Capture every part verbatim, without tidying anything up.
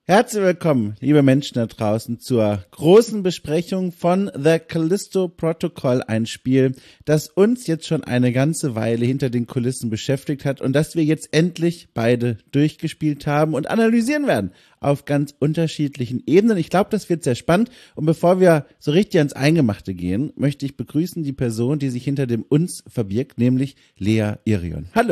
Herzlich willkommen, liebe Menschen da draußen, zur großen Besprechung von The Callisto Protocol, ein Spiel, das uns jetzt schon eine ganze Weile hinter den Kulissen beschäftigt hat und das wir jetzt endlich beide durchgespielt haben und analysieren werden auf ganz unterschiedlichen Ebenen. Ich glaube, das wird sehr spannend und bevor wir so richtig ans Eingemachte gehen, möchte ich begrüßen die Person, die sich hinter dem Uns verbirgt, nämlich Lea Irion. Hallo.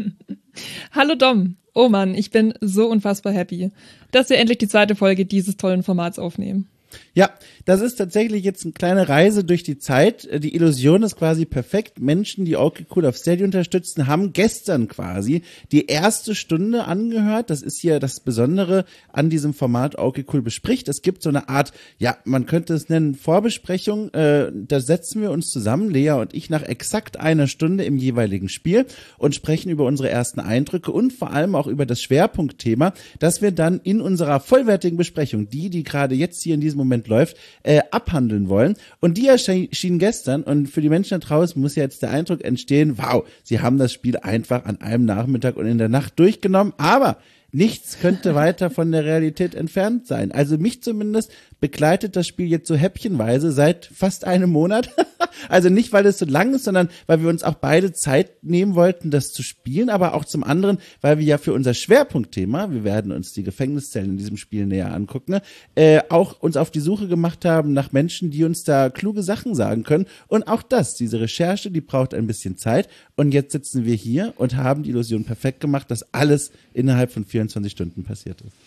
Hallo Dom. Oh Mann, ich bin so unfassbar happy, dass wir endlich die zweite Folge dieses tollen Formats aufnehmen. Ja, das ist tatsächlich jetzt eine kleine Reise durch die Zeit. Die Illusion ist quasi perfekt. Menschen, die okay cool auf Steady unterstützen, haben gestern quasi die erste Stunde angehört. Das ist hier das Besondere an diesem Format okay cool bespricht. Es gibt so eine Art, ja, man könnte es nennen, Vorbesprechung. Äh, da setzen wir uns zusammen, Lea und ich, nach exakt einer Stunde im jeweiligen Spiel und sprechen über unsere ersten Eindrücke und vor allem auch über das Schwerpunktthema, das wir dann in unserer vollwertigen Besprechung, die, die gerade jetzt hier in diesem Moment läuft, äh, abhandeln wollen. Und die erschien gestern und für die Menschen da draußen muss ja jetzt der Eindruck entstehen, wow, sie haben das Spiel einfach an einem Nachmittag und in der Nacht durchgenommen, aber nichts könnte weiter von der Realität entfernt sein. Also mich zumindest begleitet das Spiel jetzt so häppchenweise seit fast einem Monat. Also nicht, weil es so lang ist, sondern weil wir uns auch beide Zeit nehmen wollten, das zu spielen, aber auch zum anderen, weil wir ja für unser Schwerpunktthema, wir werden uns die Gefängniszellen in diesem Spiel näher angucken, äh, auch uns auf die Suche gemacht haben nach Menschen, die uns da kluge Sachen sagen können. Und auch das, diese Recherche, die braucht ein bisschen Zeit. Und jetzt sitzen wir hier und haben die Illusion perfekt gemacht, dass alles innerhalb von vierundzwanzig Stunden passiert ist.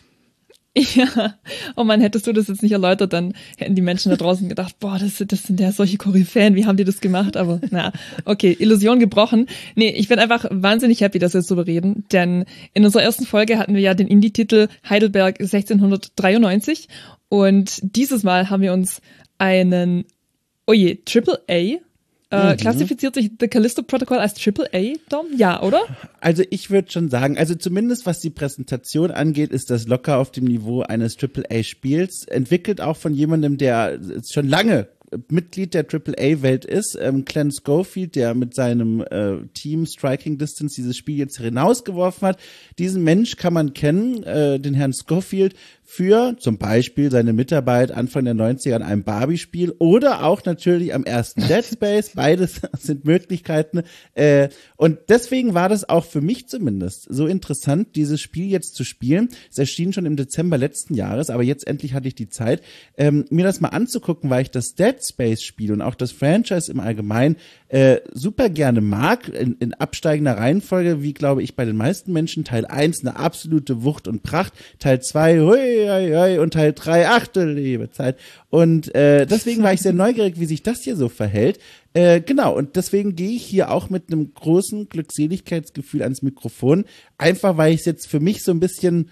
Ja, oh Mann, hättest du das jetzt nicht erläutert, dann hätten die Menschen da draußen gedacht, boah, das, das sind ja solche Koryphäen, wie haben die das gemacht? Aber na, okay, Illusion gebrochen. Nee, ich bin einfach wahnsinnig happy, dass wir jetzt drüber reden, denn in unserer ersten Folge hatten wir ja den Indie-Titel Heidelberg sechzehnhundertdreiundneunzig und dieses Mal haben wir uns einen, oh je, Triple A Äh, mhm. Klassifiziert sich The Callisto Protocol als Triple A, Dom? Ja, oder? Also ich würde schon sagen, also zumindest was die Präsentation angeht, ist das locker auf dem Niveau eines Triple A Spiels. Entwickelt auch von jemandem, der schon lange Mitglied der Triple A Welt ist, ähm, Glenn Schofield, der mit seinem äh, Team Striking Distance dieses Spiel jetzt hinausgeworfen hat. Diesen Mensch kann man kennen, äh, den Herrn Schofield, für zum Beispiel seine Mitarbeit Anfang der neunziger an einem Barbie-Spiel oder auch natürlich am ersten Dead Space. Beides sind Möglichkeiten. Äh, und deswegen war das auch für mich zumindest so interessant, dieses Spiel jetzt zu spielen. Es erschien schon im Dezember letzten Jahres, aber jetzt endlich hatte ich die Zeit, ähm, mir das mal anzugucken, weil ich das Dead Space-Spiel und auch das Franchise im Allgemeinen äh, super gerne mag, in, in absteigender Reihenfolge, wie glaube ich bei den meisten Menschen. Teil eins eine absolute Wucht und Pracht, Teil zwei hui, hui, hui, und Teil drei achte liebe Zeit. Und äh, deswegen war ich sehr neugierig, wie sich das hier so verhält. Äh, genau, und deswegen gehe ich hier auch mit einem großen Glückseligkeitsgefühl ans Mikrofon, einfach weil ich es jetzt für mich so ein bisschen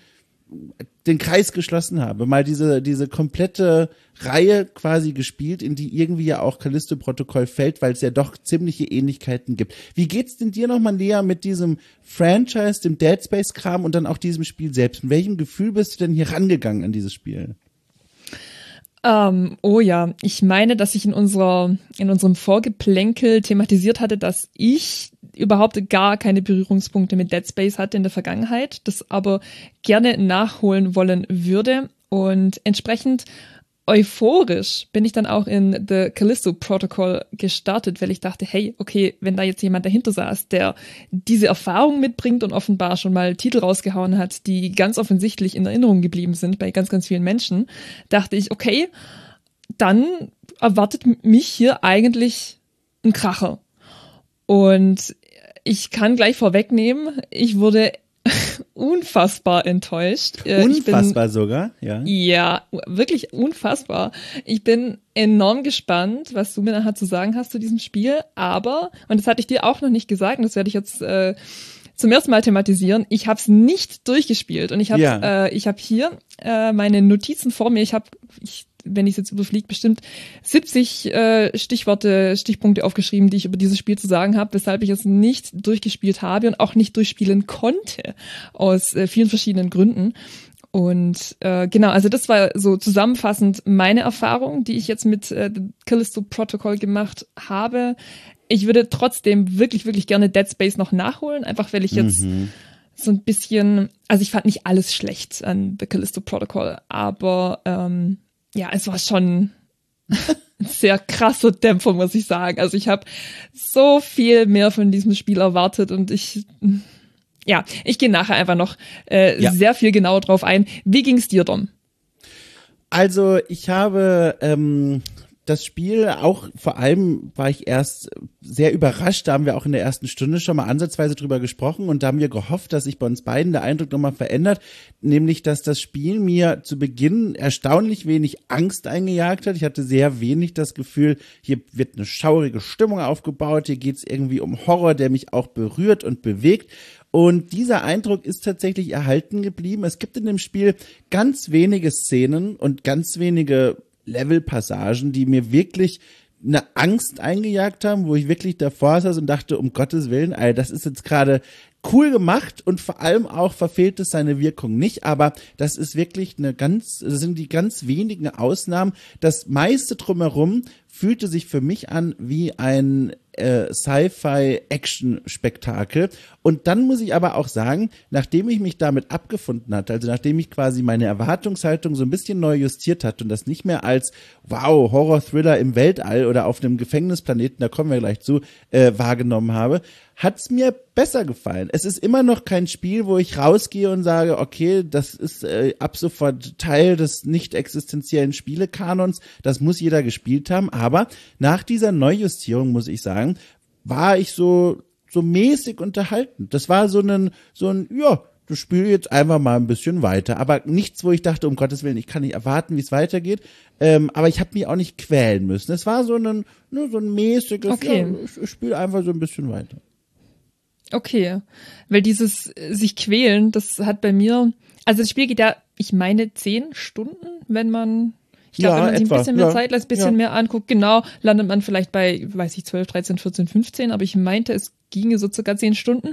den Kreis geschlossen habe, mal diese diese komplette Reihe quasi gespielt, in die irgendwie ja auch Callisto-Protokoll fällt, weil es ja doch ziemliche Ähnlichkeiten gibt. Wie geht's denn dir nochmal näher mit diesem Franchise, dem Dead Space-Kram und dann auch diesem Spiel selbst? Mit welchem Gefühl bist du denn hier rangegangen an dieses Spiel? Um, oh ja, ich meine, dass ich in unserer in unserem Vorgeplänkel thematisiert hatte, dass ich überhaupt gar keine Berührungspunkte mit Dead Space hatte in der Vergangenheit, das aber gerne nachholen wollen würde und entsprechend euphorisch bin ich dann auch in The Callisto Protocol gestartet, weil ich dachte, hey, okay, wenn da jetzt jemand dahinter saß, der diese Erfahrung mitbringt und offenbar schon mal Titel rausgehauen hat, die ganz offensichtlich in Erinnerung geblieben sind bei ganz, ganz vielen Menschen, dachte ich, okay, dann erwartet mich hier eigentlich ein Kracher. Und ich kann gleich vorwegnehmen, ich wurde unfassbar enttäuscht. Unfassbar bin, sogar, ja. Ja, wirklich unfassbar. Ich bin enorm gespannt, was du mir nachher zu sagen hast zu diesem Spiel, aber, und das hatte ich dir auch noch nicht gesagt, und das werde ich jetzt äh, zum ersten Mal thematisieren, ich habe es nicht durchgespielt und ich habe ja. äh, ich habe hier äh, meine Notizen vor mir, ich habe, ich wenn ich es jetzt überfliege, bestimmt siebzig äh, Stichworte, Stichpunkte aufgeschrieben, die ich über dieses Spiel zu sagen habe, weshalb ich es nicht durchgespielt habe und auch nicht durchspielen konnte, aus äh, vielen verschiedenen Gründen. Und äh, genau, also das war so zusammenfassend meine Erfahrung, die ich jetzt mit äh, Callisto Protocol gemacht habe. Ich würde trotzdem wirklich, wirklich gerne Dead Space noch nachholen, einfach weil ich jetzt mhm. so ein bisschen, also ich fand nicht alles schlecht an The Callisto Protocol, aber ähm, ja, es war schon ein sehr krasser Dämpfer, muss ich sagen. Also ich habe so viel mehr von diesem Spiel erwartet und ich, ja, ich gehe nachher einfach noch äh, ja. sehr viel genauer drauf ein. Wie ging's dir, Dom? Also ich habe ähm, das Spiel auch, vor allem war ich erst sehr überrascht, da haben wir auch in der ersten Stunde schon mal ansatzweise drüber gesprochen und da haben wir gehofft, dass sich bei uns beiden der Eindruck nochmal verändert, nämlich, dass das Spiel mir zu Beginn erstaunlich wenig Angst eingejagt hat. Ich hatte sehr wenig das Gefühl, hier wird eine schaurige Stimmung aufgebaut, hier geht es irgendwie um Horror, der mich auch berührt und bewegt. Und dieser Eindruck ist tatsächlich erhalten geblieben. Es gibt in dem Spiel ganz wenige Szenen und ganz wenige Levelpassagen, die mir wirklich eine Angst eingejagt haben, wo ich wirklich davor saß und dachte, um Gottes Willen, Alter, das ist jetzt gerade cool gemacht und vor allem auch verfehlt es seine Wirkung nicht, aber das ist wirklich eine ganz, das sind die ganz wenigen Ausnahmen. Das meiste drumherum fühlte sich für mich an wie ein äh, Sci-Fi-Action-Spektakel. Und dann muss ich aber auch sagen, nachdem ich mich damit abgefunden hatte, also nachdem ich quasi meine Erwartungshaltung so ein bisschen neu justiert hatte und das nicht mehr als wow, Horror-Thriller im Weltall oder auf einem Gefängnisplaneten, da kommen wir gleich zu, äh, wahrgenommen habe, hat's mir besser gefallen. Es ist immer noch kein Spiel, wo ich rausgehe und sage, okay, das ist äh, ab sofort Teil des nicht existenziellen Spielekanons, das muss jeder gespielt haben, aber nach dieser Neujustierung, muss ich sagen, war ich so so mäßig unterhalten. Das war so ein, so ein, ja, du spielst jetzt einfach mal ein bisschen weiter, aber nichts, wo ich dachte, um Gottes Willen, ich kann nicht erwarten, wie es weitergeht, ähm, aber ich habe mich auch nicht quälen müssen. Es war so ein, nur so ein mäßiges, okay. Ja, ich spiele einfach so ein bisschen weiter. Okay, weil dieses äh, sich quälen, das hat bei mir, also das Spiel geht ja, ich meine, zehn Stunden, wenn man, ich glaube, Ja, wenn man sich etwa, ein bisschen mehr ja, Zeit lässt, ein bisschen ja. mehr anguckt, genau, landet man vielleicht bei, weiß ich, zwölf, dreizehn, vierzehn, fünfzehn, aber ich meinte, es ginge so circa zehn Stunden.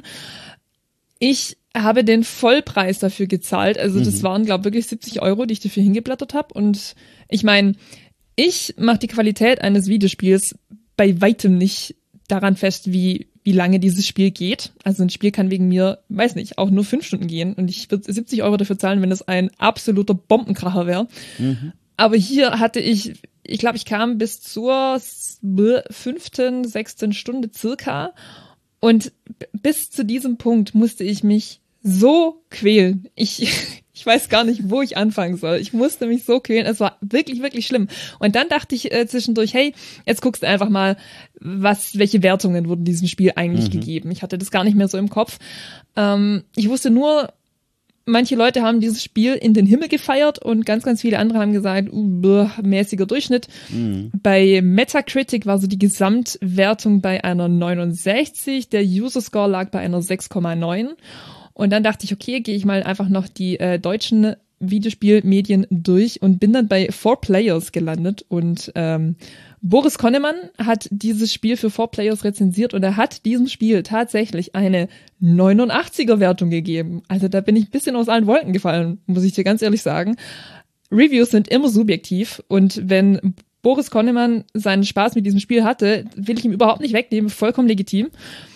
Ich habe den Vollpreis dafür gezahlt, also das Mhm. waren, glaube ich, wirklich siebzig Euro, die ich dafür hingeblättert habe und ich meine, ich mache die Qualität eines Videospiels bei weitem nicht daran fest, wie wie lange dieses Spiel geht. Also ein Spiel kann wegen mir, weiß nicht, auch nur fünf Stunden gehen und ich würde siebzig Euro dafür zahlen, wenn es ein absoluter Bombenkracher wäre. Mhm. Aber hier hatte ich, ich glaube, ich kam bis zur fünften, sechsten Stunde circa und bis zu diesem Punkt musste ich mich so quälen. Ich Ich weiß gar nicht, wo ich anfangen soll. Ich musste mich so quälen. Es war wirklich, wirklich schlimm. Und dann dachte ich äh, zwischendurch, hey, jetzt guckst du einfach mal, was, welche Wertungen wurden diesem Spiel eigentlich mhm. gegeben. Ich hatte das gar nicht mehr so im Kopf. Ähm, ich wusste nur, manche Leute haben dieses Spiel in den Himmel gefeiert und ganz, ganz viele andere haben gesagt, uh, bläh, mäßiger Durchschnitt. Mhm. Bei Metacritic war so die Gesamtwertung bei einer neunundsechzig. Der User Score lag bei einer sechs Komma neun. Und dann dachte ich, okay, gehe ich mal einfach noch die äh, deutschen Videospielmedien durch und bin dann bei four Players gelandet. Und ähm, Boris Konnemann hat dieses Spiel für four Players rezensiert und er hat diesem Spiel tatsächlich eine neunundachtziger Wertung gegeben. Also da bin ich ein bisschen aus allen Wolken gefallen, muss ich dir ganz ehrlich sagen. Reviews sind immer subjektiv und wenn Boris Konnemann seinen Spaß mit diesem Spiel hatte, will ich ihm überhaupt nicht wegnehmen, vollkommen legitim.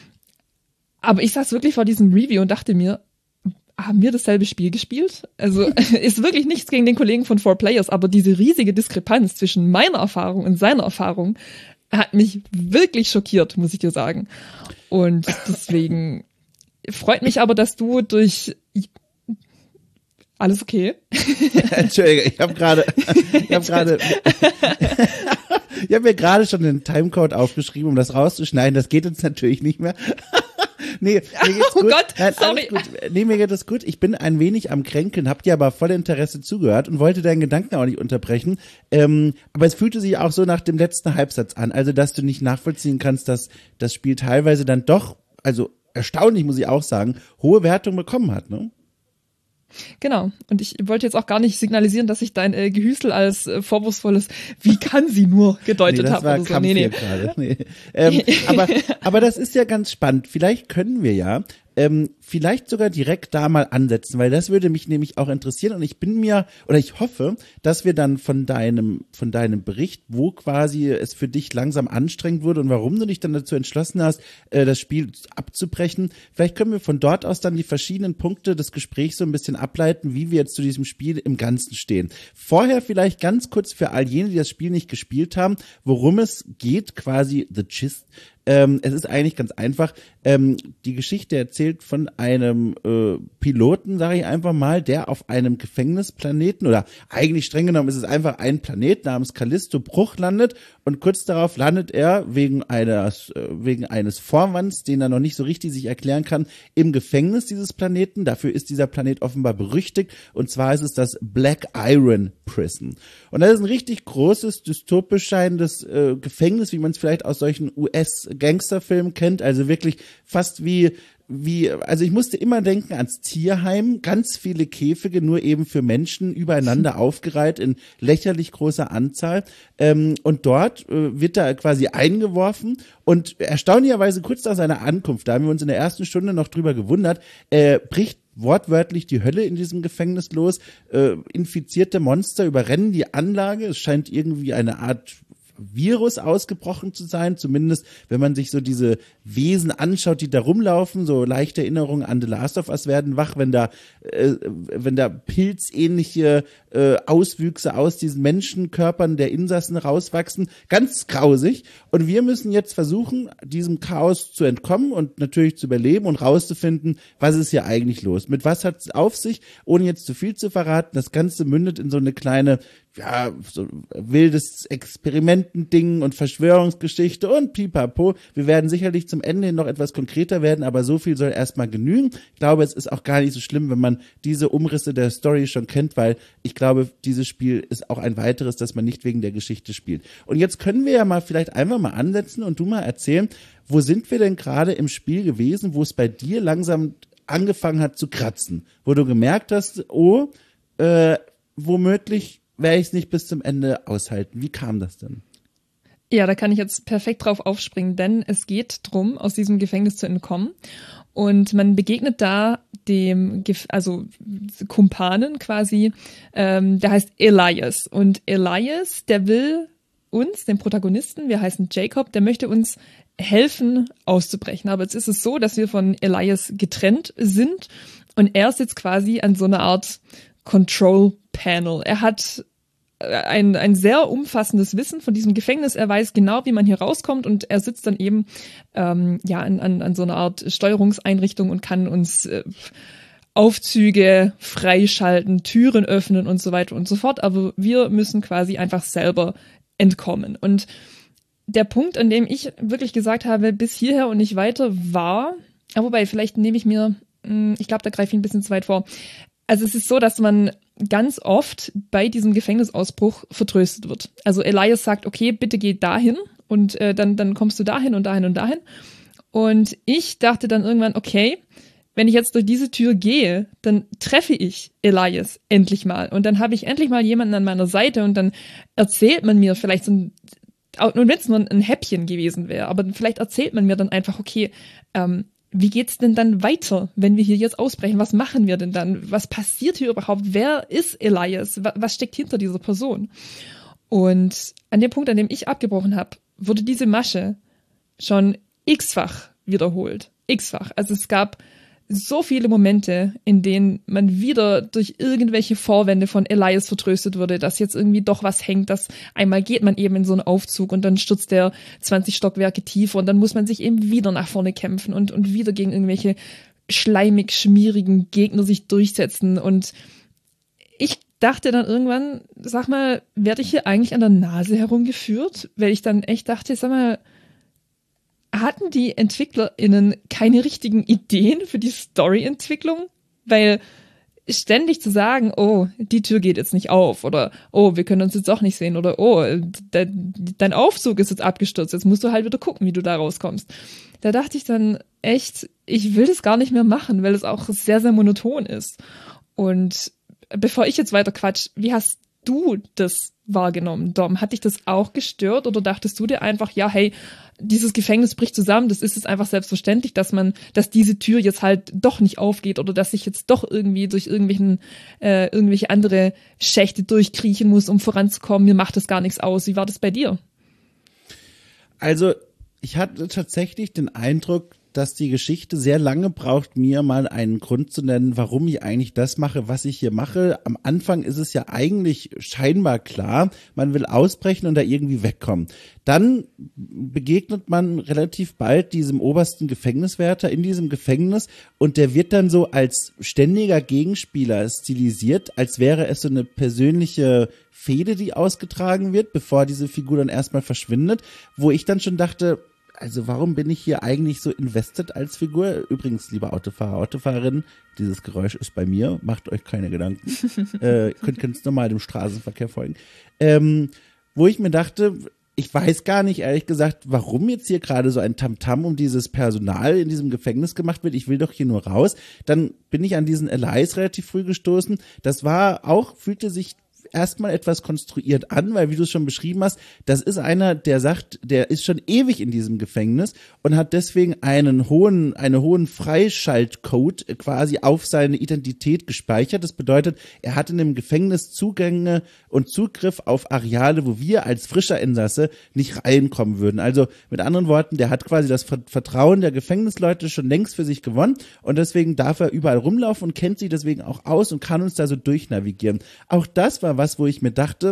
Aber ich saß wirklich vor diesem Review und dachte mir, haben wir dasselbe Spiel gespielt? Also ist wirklich nichts gegen den Kollegen von four Players, aber diese riesige Diskrepanz zwischen meiner Erfahrung und seiner Erfahrung hat mich wirklich schockiert, muss ich dir sagen. Und deswegen freut mich aber, dass du durch... Alles okay? Entschuldige, ich habe gerade, ich habe gerade, ich habe mir gerade schon den Timecode aufgeschrieben, um das rauszuschneiden. Das geht jetzt natürlich nicht mehr. Nee, mir geht's oh gut. Gott, Nein, sorry. Alles gut. Nee, mir geht es gut. Ich bin ein wenig am Kränkeln, hab dir aber voll Interesse zugehört und wollte deinen Gedanken auch nicht unterbrechen. Ähm, aber es fühlte sich auch so nach dem letzten Halbsatz an, also dass du nicht nachvollziehen kannst, dass das Spiel teilweise dann doch, also erstaunlich muss ich auch sagen, hohe Wertung bekommen hat, ne? Genau. Und ich wollte jetzt auch gar nicht signalisieren, dass ich dein äh, Gehüstel als äh, vorwurfsvolles, wie kann sie nur, gedeutet nee, habe. Oder so. Nee, nee. Gerade. Nee. Ähm, aber, aber das ist ja ganz spannend. Vielleicht können wir ja ähm, vielleicht sogar direkt da mal ansetzen, weil das würde mich nämlich auch interessieren und ich bin mir, oder ich hoffe, dass wir dann von deinem, von deinem Bericht, wo quasi es für dich langsam anstrengend wurde und warum du dich dann dazu entschlossen hast, äh, das Spiel abzubrechen, vielleicht können wir von dort aus dann die verschiedenen Punkte des Gesprächs so ein bisschen ableiten, wie wir jetzt zu diesem Spiel im Ganzen stehen. Vorher vielleicht ganz kurz für all jene, die das Spiel nicht gespielt haben, worum es geht, quasi The Gist. Ähm, es ist eigentlich ganz einfach. Ähm, die Geschichte erzählt von einem äh, Piloten, sage ich einfach mal, der auf einem Gefängnisplaneten, oder eigentlich streng genommen ist es einfach ein Planet namens Callisto Bruch landet und kurz darauf landet er wegen eines, äh, wegen eines Vorwands, den er noch nicht so richtig sich erklären kann, im Gefängnis dieses Planeten. Dafür ist dieser Planet offenbar berüchtigt und zwar ist es das Black Iron Prison. Und das ist ein richtig großes, dystopisch scheinendes äh, Gefängnis, wie man es vielleicht aus solchen U S-Gangsterfilmen kennt, also wirklich fast wie wie, also ich musste immer denken ans Tierheim, ganz viele Käfige, nur eben für Menschen übereinander aufgereiht in lächerlich großer Anzahl. Ähm, und dort äh, wird er quasi eingeworfen und erstaunlicherweise kurz nach seiner Ankunft, da haben wir uns in der ersten Stunde noch drüber gewundert, äh, bricht wortwörtlich die Hölle in diesem Gefängnis los. Äh, infizierte Monster überrennen die Anlage. Es scheint irgendwie eine Art Virus ausgebrochen zu sein, zumindest wenn man sich so diese Wesen anschaut, die da rumlaufen, so leichte Erinnerungen an The Last of Us werden wach, wenn da äh, wenn da pilzähnliche äh, Auswüchse aus diesen Menschenkörpern der Insassen rauswachsen, ganz grausig. Und wir müssen jetzt versuchen, diesem Chaos zu entkommen und natürlich zu überleben und rauszufinden, was ist hier eigentlich los. Mit was hat es auf sich, ohne jetzt zu viel zu verraten. Das Ganze mündet in so eine kleine, ja, so wildes Experimentending und Verschwörungsgeschichte und pipapo. Wir werden sicherlich zum Ende hin noch etwas konkreter werden, aber so viel soll erstmal genügen. Ich glaube, es ist auch gar nicht so schlimm, wenn man diese Umrisse der Story schon kennt, weil ich glaube, dieses Spiel ist auch ein weiteres, das man nicht wegen der Geschichte spielt. Und jetzt können wir ja mal vielleicht einfach mal ansetzen und du mal erzählen, wo sind wir denn gerade im Spiel gewesen, wo es bei dir langsam angefangen hat zu kratzen, wo du gemerkt hast, oh, äh, womöglich werde ich es nicht bis zum Ende aushalten. Wie kam das denn? Ja, da kann ich jetzt perfekt drauf aufspringen, denn es geht drum, aus diesem Gefängnis zu entkommen. Und man begegnet da dem, also Kumpanen quasi, ähm, der heißt Elias. Und Elias, der will uns, den Protagonisten, wir heißen Jacob, der möchte uns helfen, auszubrechen. Aber jetzt ist es so, dass wir von Elias getrennt sind und er sitzt quasi an so einer Art Control Panel. Er hat ein, ein sehr umfassendes Wissen von diesem Gefängnis. Er weiß genau, wie man hier rauskommt und er sitzt dann eben ähm, ja an, an, an so einer Art Steuerungseinrichtung und kann uns äh, Aufzüge freischalten, Türen öffnen und so weiter und so fort. Aber wir müssen quasi einfach selber entkommen. Und der Punkt, an dem ich wirklich gesagt habe, bis hierher und nicht weiter, war, ja, wobei, vielleicht nehme ich mir, ich glaube, da greife ich ein bisschen zu weit vor. Also es ist so, dass man ganz oft bei diesem Gefängnisausbruch vertröstet wird. Also Elias sagt, okay, bitte geh dahin und äh, dann, dann kommst du dahin und dahin und dahin. Und ich dachte dann irgendwann, okay, wenn ich jetzt durch diese Tür gehe, dann treffe ich Elias endlich mal. Und dann habe ich endlich mal jemanden an meiner Seite und dann erzählt man mir vielleicht so ein, und wenn es nur ein Häppchen gewesen wäre, aber vielleicht erzählt man mir dann einfach, okay, ähm, wie geht's denn dann weiter, wenn wir hier jetzt ausbrechen? Was machen wir denn dann? Was passiert hier überhaupt? Wer ist Elias? Was steckt hinter dieser Person? Und an dem Punkt, an dem ich abgebrochen habe, wurde diese Masche schon x-fach wiederholt. X-fach. Also es gab so viele Momente, in denen man wieder durch irgendwelche Vorwände von Elias vertröstet wurde, dass jetzt irgendwie doch was hängt, dass einmal geht man eben in so einen Aufzug und dann stürzt der zwanzig Stockwerke tiefer und dann muss man sich eben wieder nach vorne kämpfen und, und wieder gegen irgendwelche schleimig, schmierigen Gegner sich durchsetzen. Und ich dachte dann irgendwann, sag mal, werde ich hier eigentlich an der Nase herumgeführt? Weil ich dann echt dachte, sag mal, hatten die EntwicklerInnen keine richtigen Ideen für die Story-Entwicklung? Weil ständig zu sagen, oh, die Tür geht jetzt nicht auf oder oh, wir können uns jetzt auch nicht sehen oder oh, de, dein Aufzug ist jetzt abgestürzt, jetzt musst du halt wieder gucken, wie du da rauskommst. Da dachte ich dann echt, ich will das gar nicht mehr machen, weil es auch sehr, sehr monoton ist. Und bevor ich jetzt weiter quatsch, wie hast du das wahrgenommen, Dom. Hat dich das auch gestört oder dachtest du dir einfach, ja, hey, dieses Gefängnis bricht zusammen, das ist jetzt einfach selbstverständlich, dass man, dass diese Tür jetzt halt doch nicht aufgeht oder dass ich jetzt doch irgendwie durch irgendwelchen, äh, irgendwelche andere Schächte durchkriechen muss, um voranzukommen. Mir macht das gar nichts aus. Wie war das bei dir? Also, ich hatte tatsächlich den Eindruck, dass die Geschichte sehr lange braucht, mir mal einen Grund zu nennen, warum ich eigentlich das mache, was ich hier mache. Am Anfang ist es ja eigentlich scheinbar klar, man will ausbrechen und da irgendwie wegkommen. Dann begegnet man relativ bald diesem obersten Gefängniswärter in diesem Gefängnis und der wird dann so als ständiger Gegenspieler stilisiert, als wäre es so eine persönliche Fehde, die ausgetragen wird, bevor diese Figur dann erstmal verschwindet, wo ich dann schon dachte, also warum bin ich hier eigentlich so invested als Figur? Übrigens, liebe Autofahrer, Autofahrerinnen, dieses Geräusch ist bei mir, macht euch keine Gedanken. äh, könnt ganz normal dem Straßenverkehr folgen. Ähm, wo ich mir dachte, ich weiß gar nicht, ehrlich gesagt, warum jetzt hier gerade so ein Tamtam um dieses Personal in diesem Gefängnis gemacht wird. Ich will doch hier nur raus. Dann bin ich an diesen Elias relativ früh gestoßen. Das war auch, fühlte sich erstmal etwas konstruiert an, weil wie du es schon beschrieben hast, das ist einer, der sagt, der ist schon ewig in diesem Gefängnis und hat deswegen einen hohen, einen hohen Freischaltcode quasi auf seine Identität gespeichert. Das bedeutet, er hat in dem Gefängnis Zugänge und Zugriff auf Areale, wo wir als frischer Insasse nicht reinkommen würden. Also mit anderen Worten, der hat quasi das Vertrauen der Gefängnisleute schon längst für sich gewonnen und deswegen darf er überall rumlaufen und kennt sich deswegen auch aus und kann uns da so durchnavigieren. Auch das war was, wo ich mir dachte,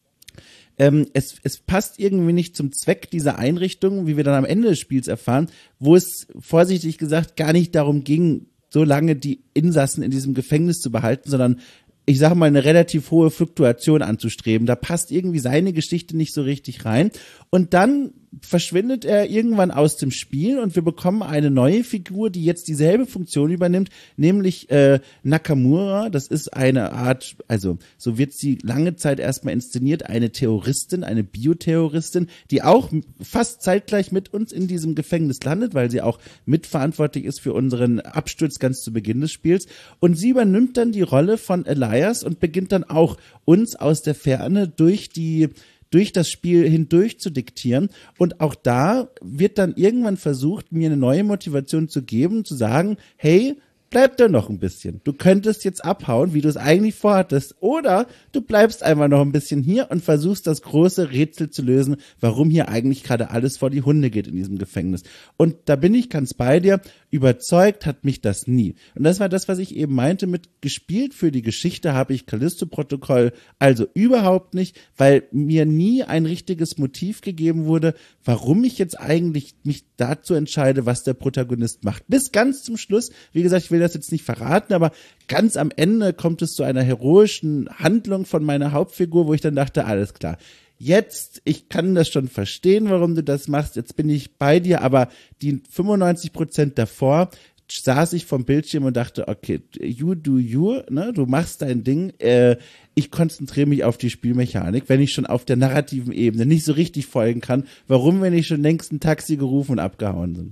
ähm, es, es passt irgendwie nicht zum Zweck dieser Einrichtung, wie wir dann am Ende des Spiels erfahren, wo es vorsichtig gesagt gar nicht darum ging, so lange die Insassen in diesem Gefängnis zu behalten, sondern ich sage mal, eine relativ hohe Fluktuation anzustreben. Da passt irgendwie seine Geschichte nicht so richtig rein. Und dann verschwindet er irgendwann aus dem Spiel und wir bekommen eine neue Figur, die jetzt dieselbe Funktion übernimmt, nämlich äh, Nakamura. Das ist eine Art, also so wird sie lange Zeit erstmal inszeniert, eine Terroristin, eine Bioterroristin, die auch fast zeitgleich mit uns in diesem Gefängnis landet, weil sie auch mitverantwortlich ist für unseren Absturz ganz zu Beginn des Spiels. Und sie übernimmt dann die Rolle von Elias und beginnt dann auch uns aus der Ferne durch die durch das Spiel hindurch zu diktieren. Und auch da wird dann irgendwann versucht, mir eine neue Motivation zu geben, zu sagen, hey, bleib da noch ein bisschen. Du könntest jetzt abhauen, wie du es eigentlich vorhattest. Oder du bleibst einfach noch ein bisschen hier und versuchst das große Rätsel zu lösen, warum hier eigentlich gerade alles vor die Hunde geht in diesem Gefängnis. Und da bin ich ganz bei dir. Überzeugt hat mich das nie. Und das war das, was ich eben meinte mit gespielt für die Geschichte habe ich Callisto-Protokoll also überhaupt nicht, weil mir nie ein richtiges Motiv gegeben wurde, warum ich jetzt eigentlich mich dazu entscheide, was der Protagonist macht. Bis ganz zum Schluss, wie gesagt, ich will das jetzt nicht verraten, aber ganz am Ende kommt es zu einer heroischen Handlung von meiner Hauptfigur, wo ich dann dachte, alles klar. Jetzt, ich kann das schon verstehen, warum du das machst, jetzt bin ich bei dir, aber die fünfundneunzig Prozent davor saß ich vom Bildschirm und dachte, okay, you do you, ne, du machst dein Ding, äh, ich konzentriere mich auf die Spielmechanik, wenn ich schon auf der narrativen Ebene nicht so richtig folgen kann, warum, wenn ich schon längst ein Taxi gerufen und abgehauen bin.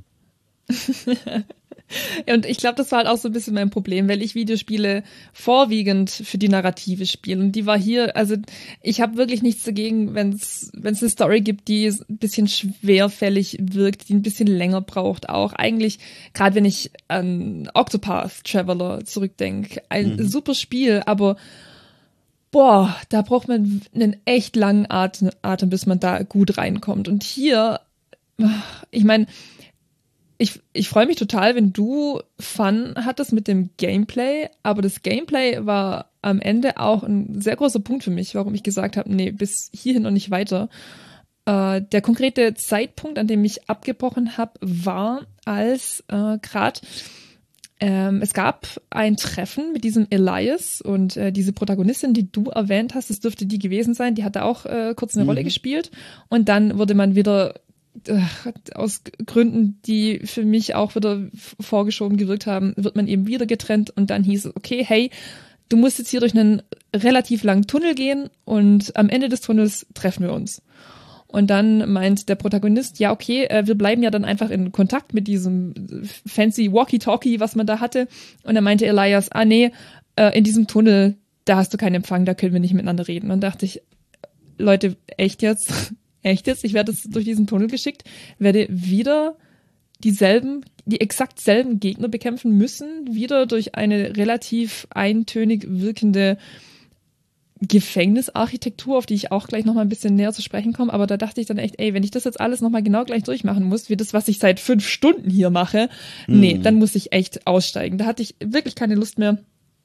Ja, und ich glaube, das war halt auch so ein bisschen mein Problem, weil ich Videospiele vorwiegend für die Narrative spiele. Und die war hier, also ich habe wirklich nichts dagegen, wenn es wenn es eine Story gibt, die ein bisschen schwerfällig wirkt, die ein bisschen länger braucht auch. Eigentlich, gerade wenn ich an Octopath Traveler zurückdenke, ein mhm. super Spiel, aber boah, da braucht man einen echt langen Atem, Atem, bis man da gut reinkommt. Und hier, ich meine, Ich, ich freue mich total, wenn du Fun hattest mit dem Gameplay, aber das Gameplay war am Ende auch ein sehr großer Punkt für mich, warum ich gesagt habe, nee, bis hierhin und nicht weiter. Äh, der konkrete Zeitpunkt, an dem ich abgebrochen habe, war, als äh, gerade ähm, es gab ein Treffen mit diesem Elias und äh, diese Protagonistin, die du erwähnt hast, das dürfte die gewesen sein, die hat da auch äh, kurz eine mhm. Rolle gespielt und dann wurde man wieder aus Gründen, die für mich auch wieder vorgeschoben gewirkt haben, wird man eben wieder getrennt und dann hieß es, okay, hey, du musst jetzt hier durch einen relativ langen Tunnel gehen und am Ende des Tunnels treffen wir uns. Und dann meint der Protagonist, ja, okay, wir bleiben ja dann einfach in Kontakt mit diesem fancy Walkie-Talkie, was man da hatte. Und dann meinte Elias, ah nee, in diesem Tunnel, da hast du keinen Empfang, da können wir nicht miteinander reden. Und dachte ich, Leute, echt jetzt, echt jetzt, ich werde jetzt durch diesen Tunnel geschickt, werde wieder dieselben, die exakt selben Gegner bekämpfen müssen, wieder durch eine relativ eintönig wirkende Gefängnisarchitektur, auf die ich auch gleich nochmal ein bisschen näher zu sprechen komme, aber da dachte ich dann echt, ey, wenn ich das jetzt alles nochmal genau gleich durchmachen muss, wie das, was ich seit fünf Stunden hier mache, hm. nee, dann muss ich echt aussteigen. Da hatte ich wirklich keine Lust mehr.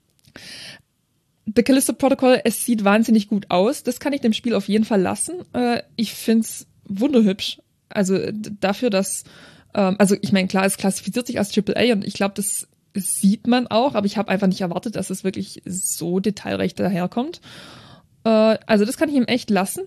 The Callisto Protocol, es sieht wahnsinnig gut aus, das kann ich dem Spiel auf jeden Fall lassen. Ich find's wunderhübsch, also dafür, dass, also ich meine, klar, es klassifiziert sich als Triple A und ich glaube, das sieht man auch, aber ich habe einfach nicht erwartet, dass es wirklich so detailreich daherkommt. Äh, also das kann ich ihm echt lassen.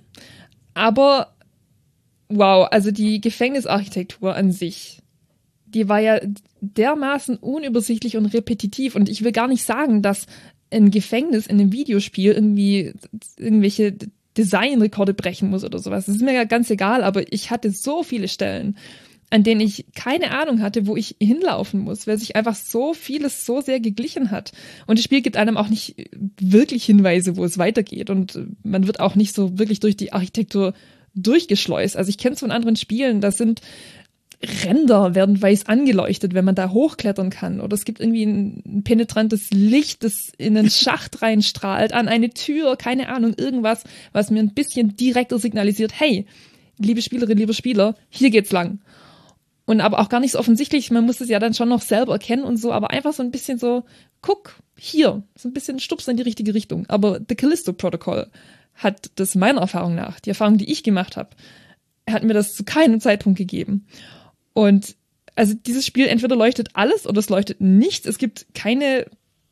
Aber wow, also die Gefängnisarchitektur an sich, die war ja dermaßen unübersichtlich und repetitiv. Und ich will gar nicht sagen, dass ein Gefängnis in einem Videospiel irgendwie irgendwelche Designrekorde brechen muss oder sowas. Das ist mir ja ganz egal, aber ich hatte so viele Stellen, an denen ich keine Ahnung hatte, wo ich hinlaufen muss, weil sich einfach so vieles so sehr geglichen hat. Und das Spiel gibt einem auch nicht wirklich Hinweise, wo es weitergeht. Und man wird auch nicht so wirklich durch die Architektur durchgeschleust. Also ich kenne es von anderen Spielen, da sind Ränder werden weiß angeleuchtet, wenn man da hochklettern kann. Oder es gibt irgendwie ein, ein penetrantes Licht, das in einen Schacht reinstrahlt, an eine Tür, keine Ahnung, irgendwas, was mir ein bisschen direkter signalisiert, hey, liebe Spielerin, lieber Spieler, hier geht's lang. Und aber auch gar nicht so offensichtlich, man muss es ja dann schon noch selber erkennen und so, aber einfach so ein bisschen so, guck, hier, so ein bisschen Stups in die richtige Richtung. Aber The Callisto Protocol hat das meiner Erfahrung nach, die Erfahrung, die ich gemacht habe, hat mir das zu keinem Zeitpunkt gegeben. Und also dieses Spiel entweder leuchtet alles oder es leuchtet nichts. Es gibt keine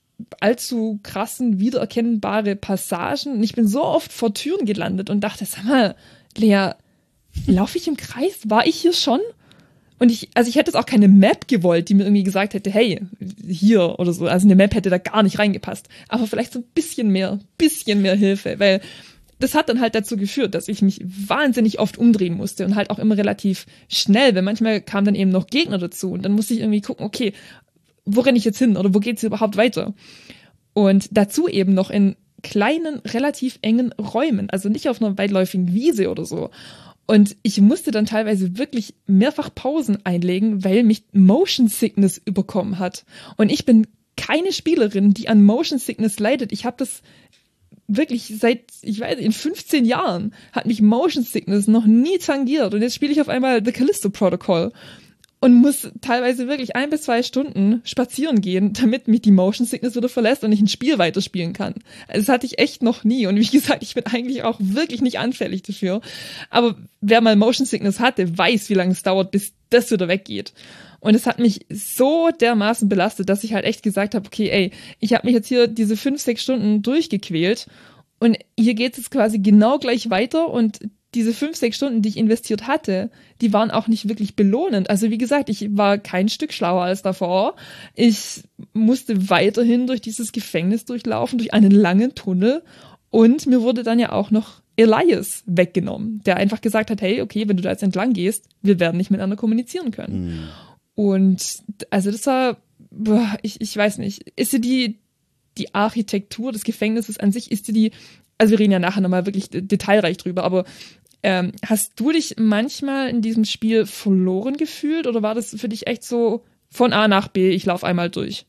allzu krassen, wiedererkennbare Passagen. Und ich bin so oft vor Türen gelandet und dachte, sag mal, Lea, laufe ich im Kreis? War ich hier schon? Und ich, also ich hätte jetzt auch keine Map gewollt, die mir irgendwie gesagt hätte, hey, hier oder so. Also eine Map hätte da gar nicht reingepasst. Aber vielleicht so ein bisschen mehr, bisschen mehr Hilfe, weil das hat dann halt dazu geführt, dass ich mich wahnsinnig oft umdrehen musste und halt auch immer relativ schnell, weil manchmal kamen dann eben noch Gegner dazu und dann musste ich irgendwie gucken, okay, wo renne ich jetzt hin oder wo geht's überhaupt weiter? Und dazu eben noch in kleinen, relativ engen Räumen, also nicht auf einer weitläufigen Wiese oder so. Und ich musste dann teilweise wirklich mehrfach Pausen einlegen, weil mich Motion Sickness überkommen hat. Und ich bin keine Spielerin, die an Motion Sickness leidet. Ich habe das wirklich seit, ich weiß nicht, in fünfzehn Jahren hat mich Motion Sickness noch nie tangiert. Und jetzt spiele ich auf einmal The Callisto Protocol und muss teilweise wirklich ein bis zwei Stunden spazieren gehen, damit mich die Motion Sickness wieder verlässt und ich ein Spiel weiterspielen kann. Das hatte ich echt noch nie. Und wie gesagt, ich bin eigentlich auch wirklich nicht anfällig dafür. Aber wer mal Motion Sickness hatte, weiß, wie lange es dauert, bis das wieder weggeht. Und es hat mich so dermaßen belastet, dass ich halt echt gesagt habe, okay, ey, ich habe mich jetzt hier diese fünf, sechs Stunden durchgequält und hier geht es jetzt quasi genau gleich weiter und diese fünf, sechs Stunden, die ich investiert hatte, die waren auch nicht wirklich belohnend. Also wie gesagt, ich war kein Stück schlauer als davor. Ich musste weiterhin durch dieses Gefängnis durchlaufen, durch einen langen Tunnel und mir wurde dann ja auch noch Elias weggenommen, der einfach gesagt hat, hey, okay, wenn du da jetzt entlang gehst, wir werden nicht miteinander kommunizieren können. Mhm. Und also das war, boah, ich, ich weiß nicht, ist dir die, die Architektur des Gefängnisses an sich, ist dir die, also wir reden ja nachher nochmal wirklich detailreich drüber, aber ähm, hast du dich manchmal in diesem Spiel verloren gefühlt oder war das für dich echt so von A nach B, ich laufe einmal durch?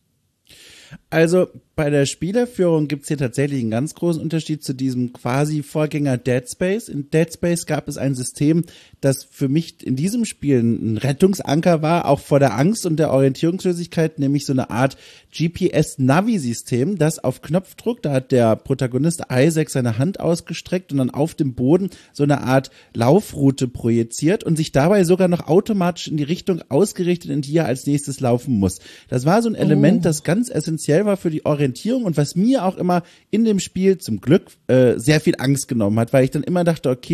Also bei der Spielerführung gibt's hier tatsächlich einen ganz großen Unterschied zu diesem quasi Vorgänger Dead Space. In Dead Space gab es ein System, das für mich in diesem Spiel ein Rettungsanker war, auch vor der Angst und der Orientierungslosigkeit, nämlich so eine Art G P S-Navi-System, das auf Knopfdruck, da hat der Protagonist Isaac seine Hand ausgestreckt und dann auf dem Boden so eine Art Laufroute projiziert und sich dabei sogar noch automatisch in die Richtung ausgerichtet, in die er als nächstes laufen muss. Das war so ein Element, oh. das ganz essentiell war für die Orientierung und was mir auch immer in dem Spiel zum Glück äh, sehr viel Angst genommen hat, weil ich dann immer dachte, okay,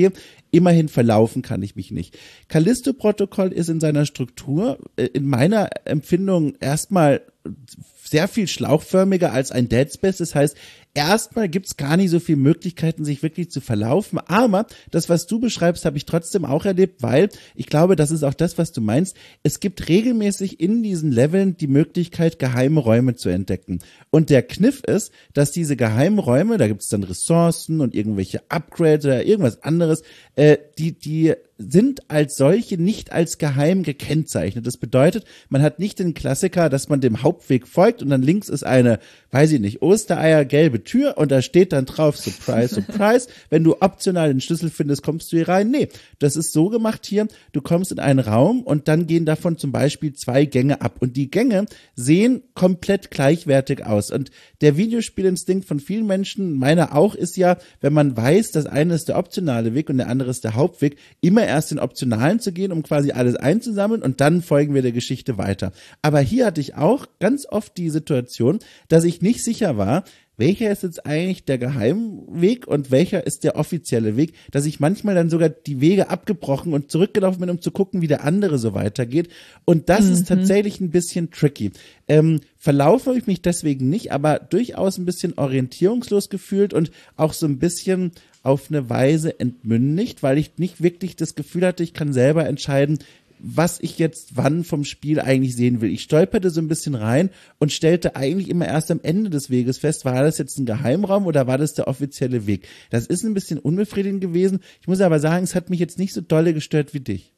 Immerhin verlaufen kann ich mich nicht. Callisto-Protokoll ist in seiner Struktur, äh, in meiner Empfindung erstmal sehr viel schlauchförmiger als ein Dead Space. Das heißt, erstmal gibt's gar nicht so viele Möglichkeiten, sich wirklich zu verlaufen. Aber das, was du beschreibst, habe ich trotzdem auch erlebt, weil ich glaube, das ist auch das, was du meinst. Es gibt regelmäßig in diesen Leveln die Möglichkeit, geheime Räume zu entdecken. Und der Kniff ist, dass diese geheimen Räume, da gibt's dann Ressourcen und irgendwelche Upgrades oder irgendwas anderes, äh, die, die sind als solche nicht als geheim gekennzeichnet. Das bedeutet, man hat nicht den Klassiker, dass man dem Hauptweg folgt und dann links ist eine, weiß ich nicht, Ostereier, gelbe Tür und da steht dann drauf, Surprise, Surprise. Wenn du optional den Schlüssel findest, kommst du hier rein. Nee, das ist so gemacht hier, du kommst in einen Raum und dann gehen davon zum Beispiel zwei Gänge ab und die Gänge sehen komplett gleichwertig aus. Und der Videospielinstinkt von vielen Menschen, meiner auch, ist ja, wenn man weiß, das eine ist der optionale Weg und der andere ist der Hauptweg, immer erst den optionalen zu gehen, um quasi alles einzusammeln und dann folgen wir der Geschichte weiter. Aber hier hatte ich auch ganz oft die Situation, dass ich nicht sicher war, welcher ist jetzt eigentlich der Geheimweg und welcher ist der offizielle Weg, dass ich manchmal dann sogar die Wege abgebrochen und zurückgelaufen bin, um zu gucken, wie der andere so weitergeht. Und das mhm. ist tatsächlich ein bisschen tricky. Ähm, verlaufe ich mich deswegen nicht, aber durchaus ein bisschen orientierungslos gefühlt und auch so ein bisschen auf eine Weise entmündigt, weil ich nicht wirklich das Gefühl hatte, ich kann selber entscheiden, was ich jetzt wann vom Spiel eigentlich sehen will. Ich stolperte so ein bisschen rein und stellte eigentlich immer erst am Ende des Weges fest, war das jetzt ein Geheimraum oder war das der offizielle Weg? Das ist ein bisschen unbefriedigend gewesen. Ich muss aber sagen, es hat mich jetzt nicht so dolle gestört wie dich.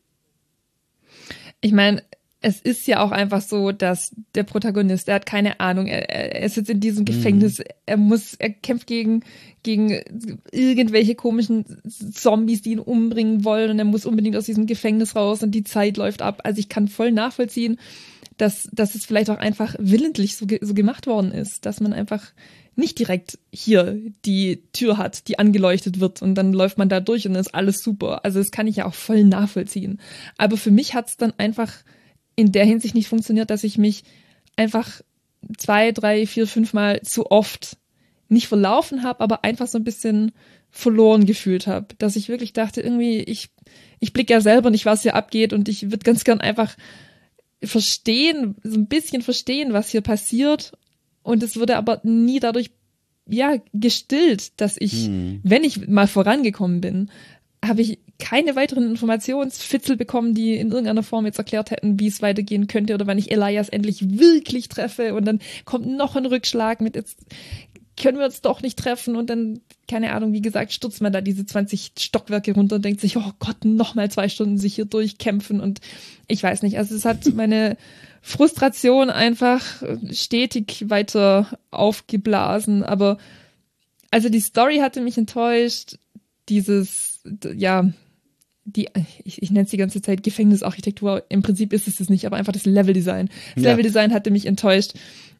Ich meine, es ist ja auch einfach so, dass der Protagonist, der hat keine Ahnung, er, er ist jetzt in diesem Gefängnis, mhm. er muss, er kämpft gegen, gegen irgendwelche komischen Zombies, die ihn umbringen wollen und er muss unbedingt aus diesem Gefängnis raus und die Zeit läuft ab. Also ich kann voll nachvollziehen, dass, dass es vielleicht auch einfach willentlich so, so gemacht worden ist, dass man einfach nicht direkt hier die Tür hat, die angeleuchtet wird und dann läuft man da durch und dann ist alles super. Also das kann ich ja auch voll nachvollziehen. Aber für mich hat es dann einfach in der Hinsicht nicht funktioniert, dass ich mich einfach zwei, drei, vier, fünf Mal zu oft nicht verlaufen habe, aber einfach so ein bisschen verloren gefühlt habe. Dass ich wirklich dachte, irgendwie, ich, ich blicke ja selber nicht, was hier abgeht und ich würde ganz gern einfach verstehen, so ein bisschen verstehen, was hier passiert. Und es wurde aber nie dadurch, ja, gestillt, dass ich, hm. wenn ich mal vorangekommen bin, habe ich keine weiteren Informationsfitzel bekommen, die in irgendeiner Form jetzt erklärt hätten, wie es weitergehen könnte oder wann ich Elias endlich wirklich treffe und dann kommt noch ein Rückschlag mit jetzt können wir uns doch nicht treffen und dann, keine Ahnung, wie gesagt, stürzt man da diese zwanzig Stockwerke runter und denkt sich, oh Gott, noch mal zwei Stunden sich hier durchkämpfen und ich weiß nicht, also es hat meine Frustration einfach stetig weiter aufgeblasen, aber also die Story hatte mich enttäuscht, dieses, ja, die, ich, ich nenne es die ganze Zeit Gefängnisarchitektur, im Prinzip ist es das nicht, aber einfach das Leveldesign. Das ja. Leveldesign hatte mich enttäuscht.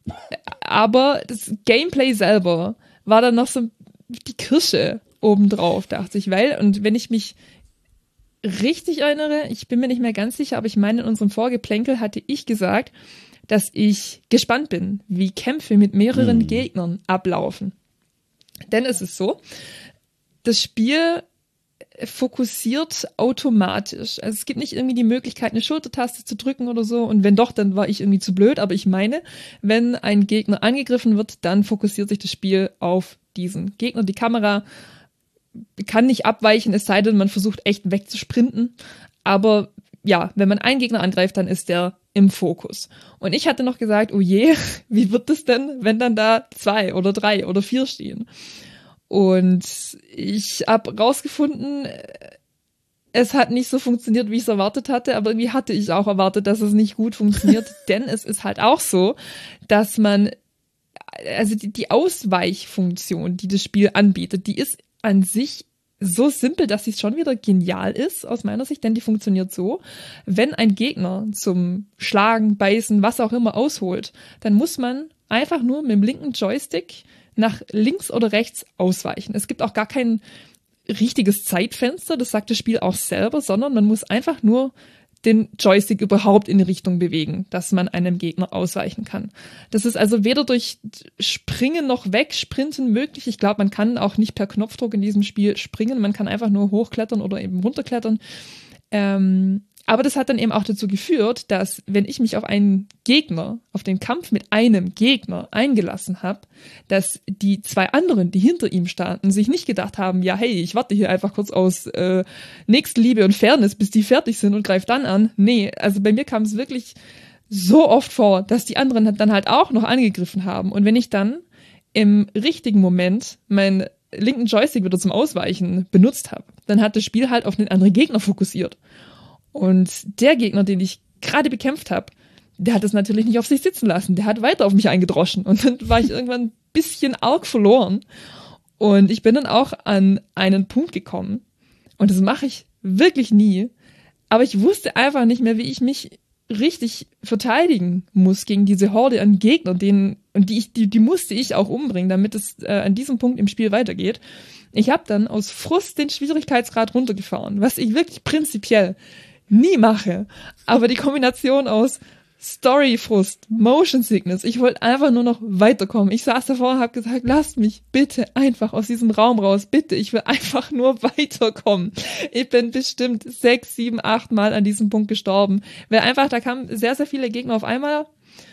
Aber das Gameplay selber war dann noch so die Kirsche obendrauf, dachte ich, weil, und wenn ich mich richtig erinnere, ich bin mir nicht mehr ganz sicher, aber ich meine, in unserem Vorgeplänkel hatte ich gesagt, dass ich gespannt bin, wie Kämpfe mit mehreren hm. Gegnern ablaufen. Denn es ist so, das Spiel fokussiert automatisch. Also es gibt nicht irgendwie die Möglichkeit, eine Schultertaste zu drücken oder so. Und wenn doch, dann war ich irgendwie zu blöd. Aber ich meine, wenn ein Gegner angegriffen wird, dann fokussiert sich das Spiel auf diesen Gegner. Die Kamera kann nicht abweichen, es sei denn, man versucht echt wegzusprinten. Aber ja, wenn man einen Gegner angreift, dann ist der im Fokus. Und ich hatte noch gesagt, oh je, wie wird es denn, wenn dann da zwei oder drei oder vier stehen? Und ich habe rausgefunden, es hat nicht so funktioniert, wie ich es erwartet hatte, aber irgendwie hatte ich auch erwartet, dass es nicht gut funktioniert, denn es ist halt auch so, dass man, also die, die Ausweichfunktion, die das Spiel anbietet, die ist an sich so simpel, dass sie schon wieder genial ist, aus meiner Sicht, denn die funktioniert so, wenn ein Gegner zum Schlagen, Beißen, was auch immer ausholt, dann muss man einfach nur mit dem linken Joystick nach links oder rechts ausweichen. Es gibt auch gar kein richtiges Zeitfenster, das sagt das Spiel auch selber, sondern man muss einfach nur den Joystick überhaupt in die Richtung bewegen, dass man einem Gegner ausweichen kann. Das ist also weder durch Springen noch Wegsprinten möglich. Ich glaube, man kann auch nicht per Knopfdruck in diesem Spiel springen. Man kann einfach nur hochklettern oder eben runterklettern. Ähm, aber das hat dann eben auch dazu geführt, dass wenn ich mich auf einen Gegner, auf den Kampf mit einem Gegner eingelassen habe, dass die zwei anderen, die hinter ihm standen, sich nicht gedacht haben, ja hey, ich warte hier einfach kurz aus äh, Nächstenliebe und Fairness, bis die fertig sind und greif dann an. Nee, also bei mir kam es wirklich so oft vor, dass die anderen dann halt auch noch angegriffen haben. Und wenn ich dann im richtigen Moment meinen linken Joystick wieder zum Ausweichen benutzt habe, dann hat das Spiel halt auf den anderen Gegner fokussiert. Und der Gegner, den ich gerade bekämpft habe, der hat es natürlich nicht auf sich sitzen lassen. Der hat weiter auf mich eingedroschen. Und dann war ich irgendwann ein bisschen arg verloren. Und ich bin dann auch an einen Punkt gekommen. Und das mache ich wirklich nie. Aber ich wusste einfach nicht mehr, wie ich mich richtig verteidigen muss gegen diese Horde an Gegnern, denen, und die, ich, die, die musste ich auch umbringen, damit es äh, an diesem Punkt im Spiel weitergeht. Ich habe dann aus Frust den Schwierigkeitsgrad runtergefahren, was ich wirklich prinzipiell nie mache. Aber die Kombination aus Story-Frust, Motion Sickness, ich wollte einfach nur noch weiterkommen. Ich saß davor und habe gesagt, lasst mich bitte einfach aus diesem Raum raus. Bitte, ich will einfach nur weiterkommen. Ich bin bestimmt sechs, sieben, acht Mal an diesem Punkt gestorben. Weil einfach, da kamen sehr, sehr viele Gegner auf einmal.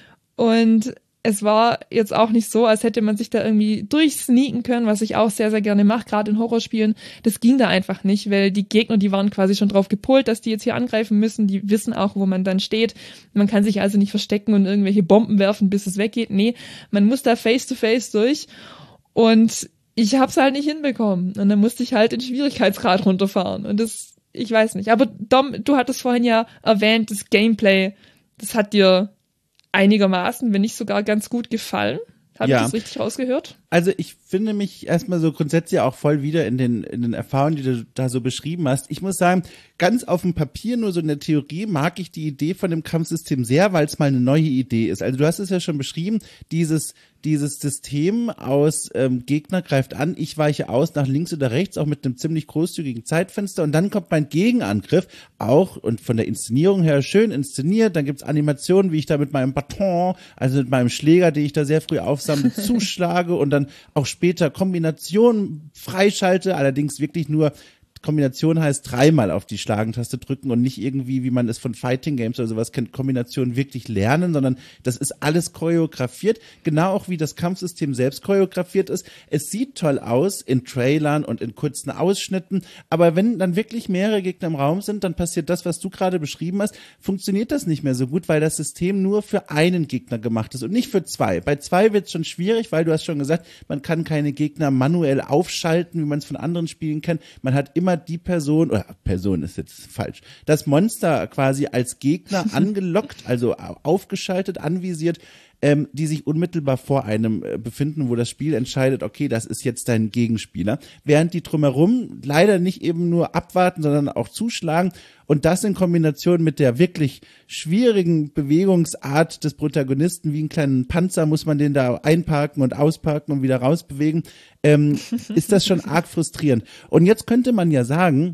Und es war jetzt auch nicht so, als hätte man sich da irgendwie durchsneaken können, was ich auch sehr, sehr gerne mache, gerade in Horrorspielen. Das ging da einfach nicht, weil die Gegner, die waren quasi schon drauf gepolt, dass die jetzt hier angreifen müssen. Die wissen auch, wo man dann steht. Man kann sich also nicht verstecken und irgendwelche Bomben werfen, bis es weggeht. Nee, man muss da face-to-face durch. Und ich hab's halt nicht hinbekommen. Und dann musste ich halt den Schwierigkeitsgrad runterfahren. Und das, ich weiß nicht. Aber Dom, du hattest vorhin ja erwähnt, das Gameplay, das hat dir einigermaßen, wenn nicht sogar ganz gut gefallen. Habe ja. ich das richtig rausgehört? Also ich finde mich erstmal so grundsätzlich auch voll wieder in den in den Erfahrungen, die du da so beschrieben hast. Ich muss sagen, ganz auf dem Papier, nur so in der Theorie, mag ich die Idee von dem Kampfsystem sehr, weil es mal eine neue Idee ist. Also du hast es ja schon beschrieben, dieses dieses System aus ähm, Gegner greift an, ich weiche aus nach links oder rechts, auch mit einem ziemlich großzügigen Zeitfenster, und dann kommt mein Gegenangriff, auch und von der Inszenierung her schön inszeniert. Dann gibt's Animationen, wie ich da mit meinem Baton, also mit meinem Schläger, den ich da sehr früh aufsammle, zuschlage und dann auch später Kombinationen freischalte, allerdings wirklich nur Kombination heißt dreimal auf die Schlagentaste drücken und nicht irgendwie, wie man es von Fighting Games oder sowas kennt, Kombinationen wirklich lernen, sondern das ist alles choreografiert, genau auch wie das Kampfsystem selbst choreografiert ist. Es sieht toll aus in Trailern und in kurzen Ausschnitten, aber wenn dann wirklich mehrere Gegner im Raum sind, dann passiert das, was du gerade beschrieben hast, funktioniert das nicht mehr so gut, weil das System nur für einen Gegner gemacht ist und nicht für zwei. Bei zwei wird es schon schwierig, weil du hast schon gesagt, man kann keine Gegner manuell aufschalten, wie man es von anderen Spielen kennt. Man hat immer die Person, oder Person ist jetzt falsch, das Monster quasi als Gegner angelockt, also aufgeschaltet, anvisiert, ähm, die sich unmittelbar vor einem äh, befinden, wo das Spiel entscheidet, okay, das ist jetzt dein Gegenspieler. Während die drumherum leider nicht eben nur abwarten, sondern auch zuschlagen. Und das in Kombination mit der wirklich schwierigen Bewegungsart des Protagonisten, wie einen kleinen Panzer muss man den da einparken und ausparken und wieder rausbewegen, ähm, ist das schon arg frustrierend. Und jetzt könnte man ja sagen,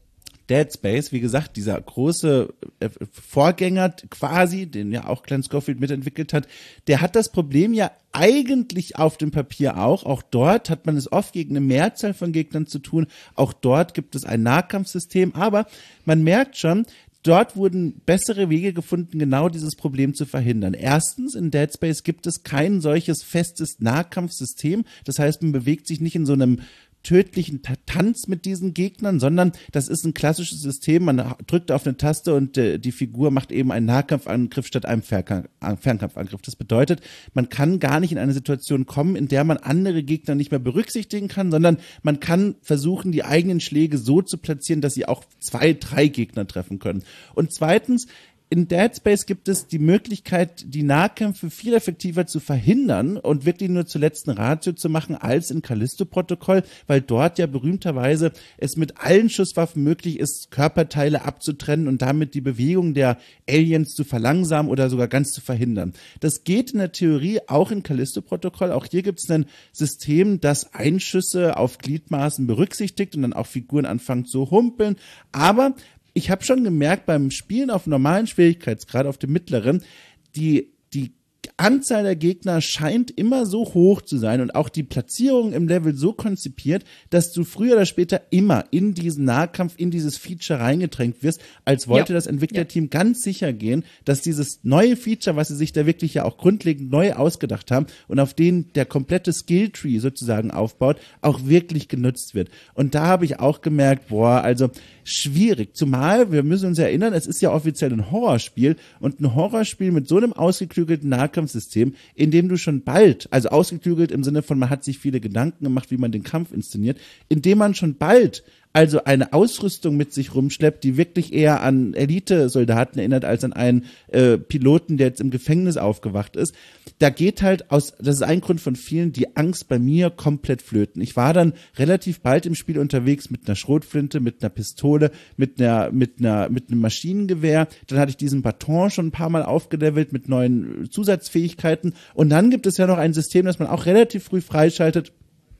Dead Space, wie gesagt, dieser große äh, Vorgänger quasi, den ja auch Glenn Scofield mitentwickelt hat, der hat das Problem ja eigentlich auf dem Papier auch. Auch dort hat man es oft gegen eine Mehrzahl von Gegnern zu tun. Auch dort gibt es ein Nahkampfsystem, aber man merkt schon, dort wurden bessere Wege gefunden, genau dieses Problem zu verhindern. Erstens, in Dead Space gibt es kein solches festes Nahkampfsystem. Das heißt, man bewegt sich nicht in so einem tödlichen Tanz mit diesen Gegnern, sondern das ist ein klassisches System. Man drückt auf eine Taste und äh, die Figur macht eben einen Nahkampfangriff statt einem Fernkampfangriff. Das bedeutet, man kann gar nicht in eine Situation kommen, in der man andere Gegner nicht mehr berücksichtigen kann, sondern man kann versuchen, die eigenen Schläge so zu platzieren, dass sie auch zwei, drei Gegner treffen können. Und zweitens, in Dead Space gibt es die Möglichkeit, die Nahkämpfe viel effektiver zu verhindern und wirklich nur zur letzten Ratio zu machen als in Callisto-Protokoll, weil dort ja berühmterweise es mit allen Schusswaffen möglich ist, Körperteile abzutrennen und damit die Bewegung der Aliens zu verlangsamen oder sogar ganz zu verhindern. Das geht in der Theorie auch in Callisto-Protokoll. Auch hier gibt es ein System, das Einschüsse auf Gliedmaßen berücksichtigt und dann auch Figuren anfangen zu humpeln. Aber ich habe schon gemerkt, beim Spielen auf normalen Schwierigkeitsgrad, auf dem mittleren, die, die Anzahl der Gegner scheint immer so hoch zu sein und auch die Platzierung im Level so konzipiert, dass du früher oder später immer in diesen Nahkampf, in dieses Feature reingedrängt wirst, als wollte ja. das Entwicklerteam ja. ganz sicher gehen, dass dieses neue Feature, was sie sich da wirklich ja auch grundlegend neu ausgedacht haben und auf den der komplette Skilltree sozusagen aufbaut, auch wirklich genutzt wird. Und da habe ich auch gemerkt, boah, also schwierig. Zumal, wir müssen uns erinnern, es ist ja offiziell ein Horrorspiel und ein Horrorspiel mit so einem ausgeklügelten Nahkampfsystem, in dem du schon bald, also ausgeklügelt im Sinne von, man hat sich viele Gedanken gemacht, wie man den Kampf inszeniert, in dem man schon bald also eine Ausrüstung mit sich rumschleppt, die wirklich eher an Elite-Soldaten erinnert, als an einen äh, Piloten, der jetzt im Gefängnis aufgewacht ist. Da geht halt aus, das ist ein Grund von vielen, die Angst bei mir komplett flöten. Ich war dann relativ bald im Spiel unterwegs mit einer Schrotflinte, mit einer Pistole, mit einer, mit einer, mit einem Maschinengewehr. Dann hatte ich diesen Baton schon ein paar Mal aufgelevelt mit neuen Zusatzfähigkeiten. Und dann gibt es ja noch ein System, das man auch relativ früh freischaltet,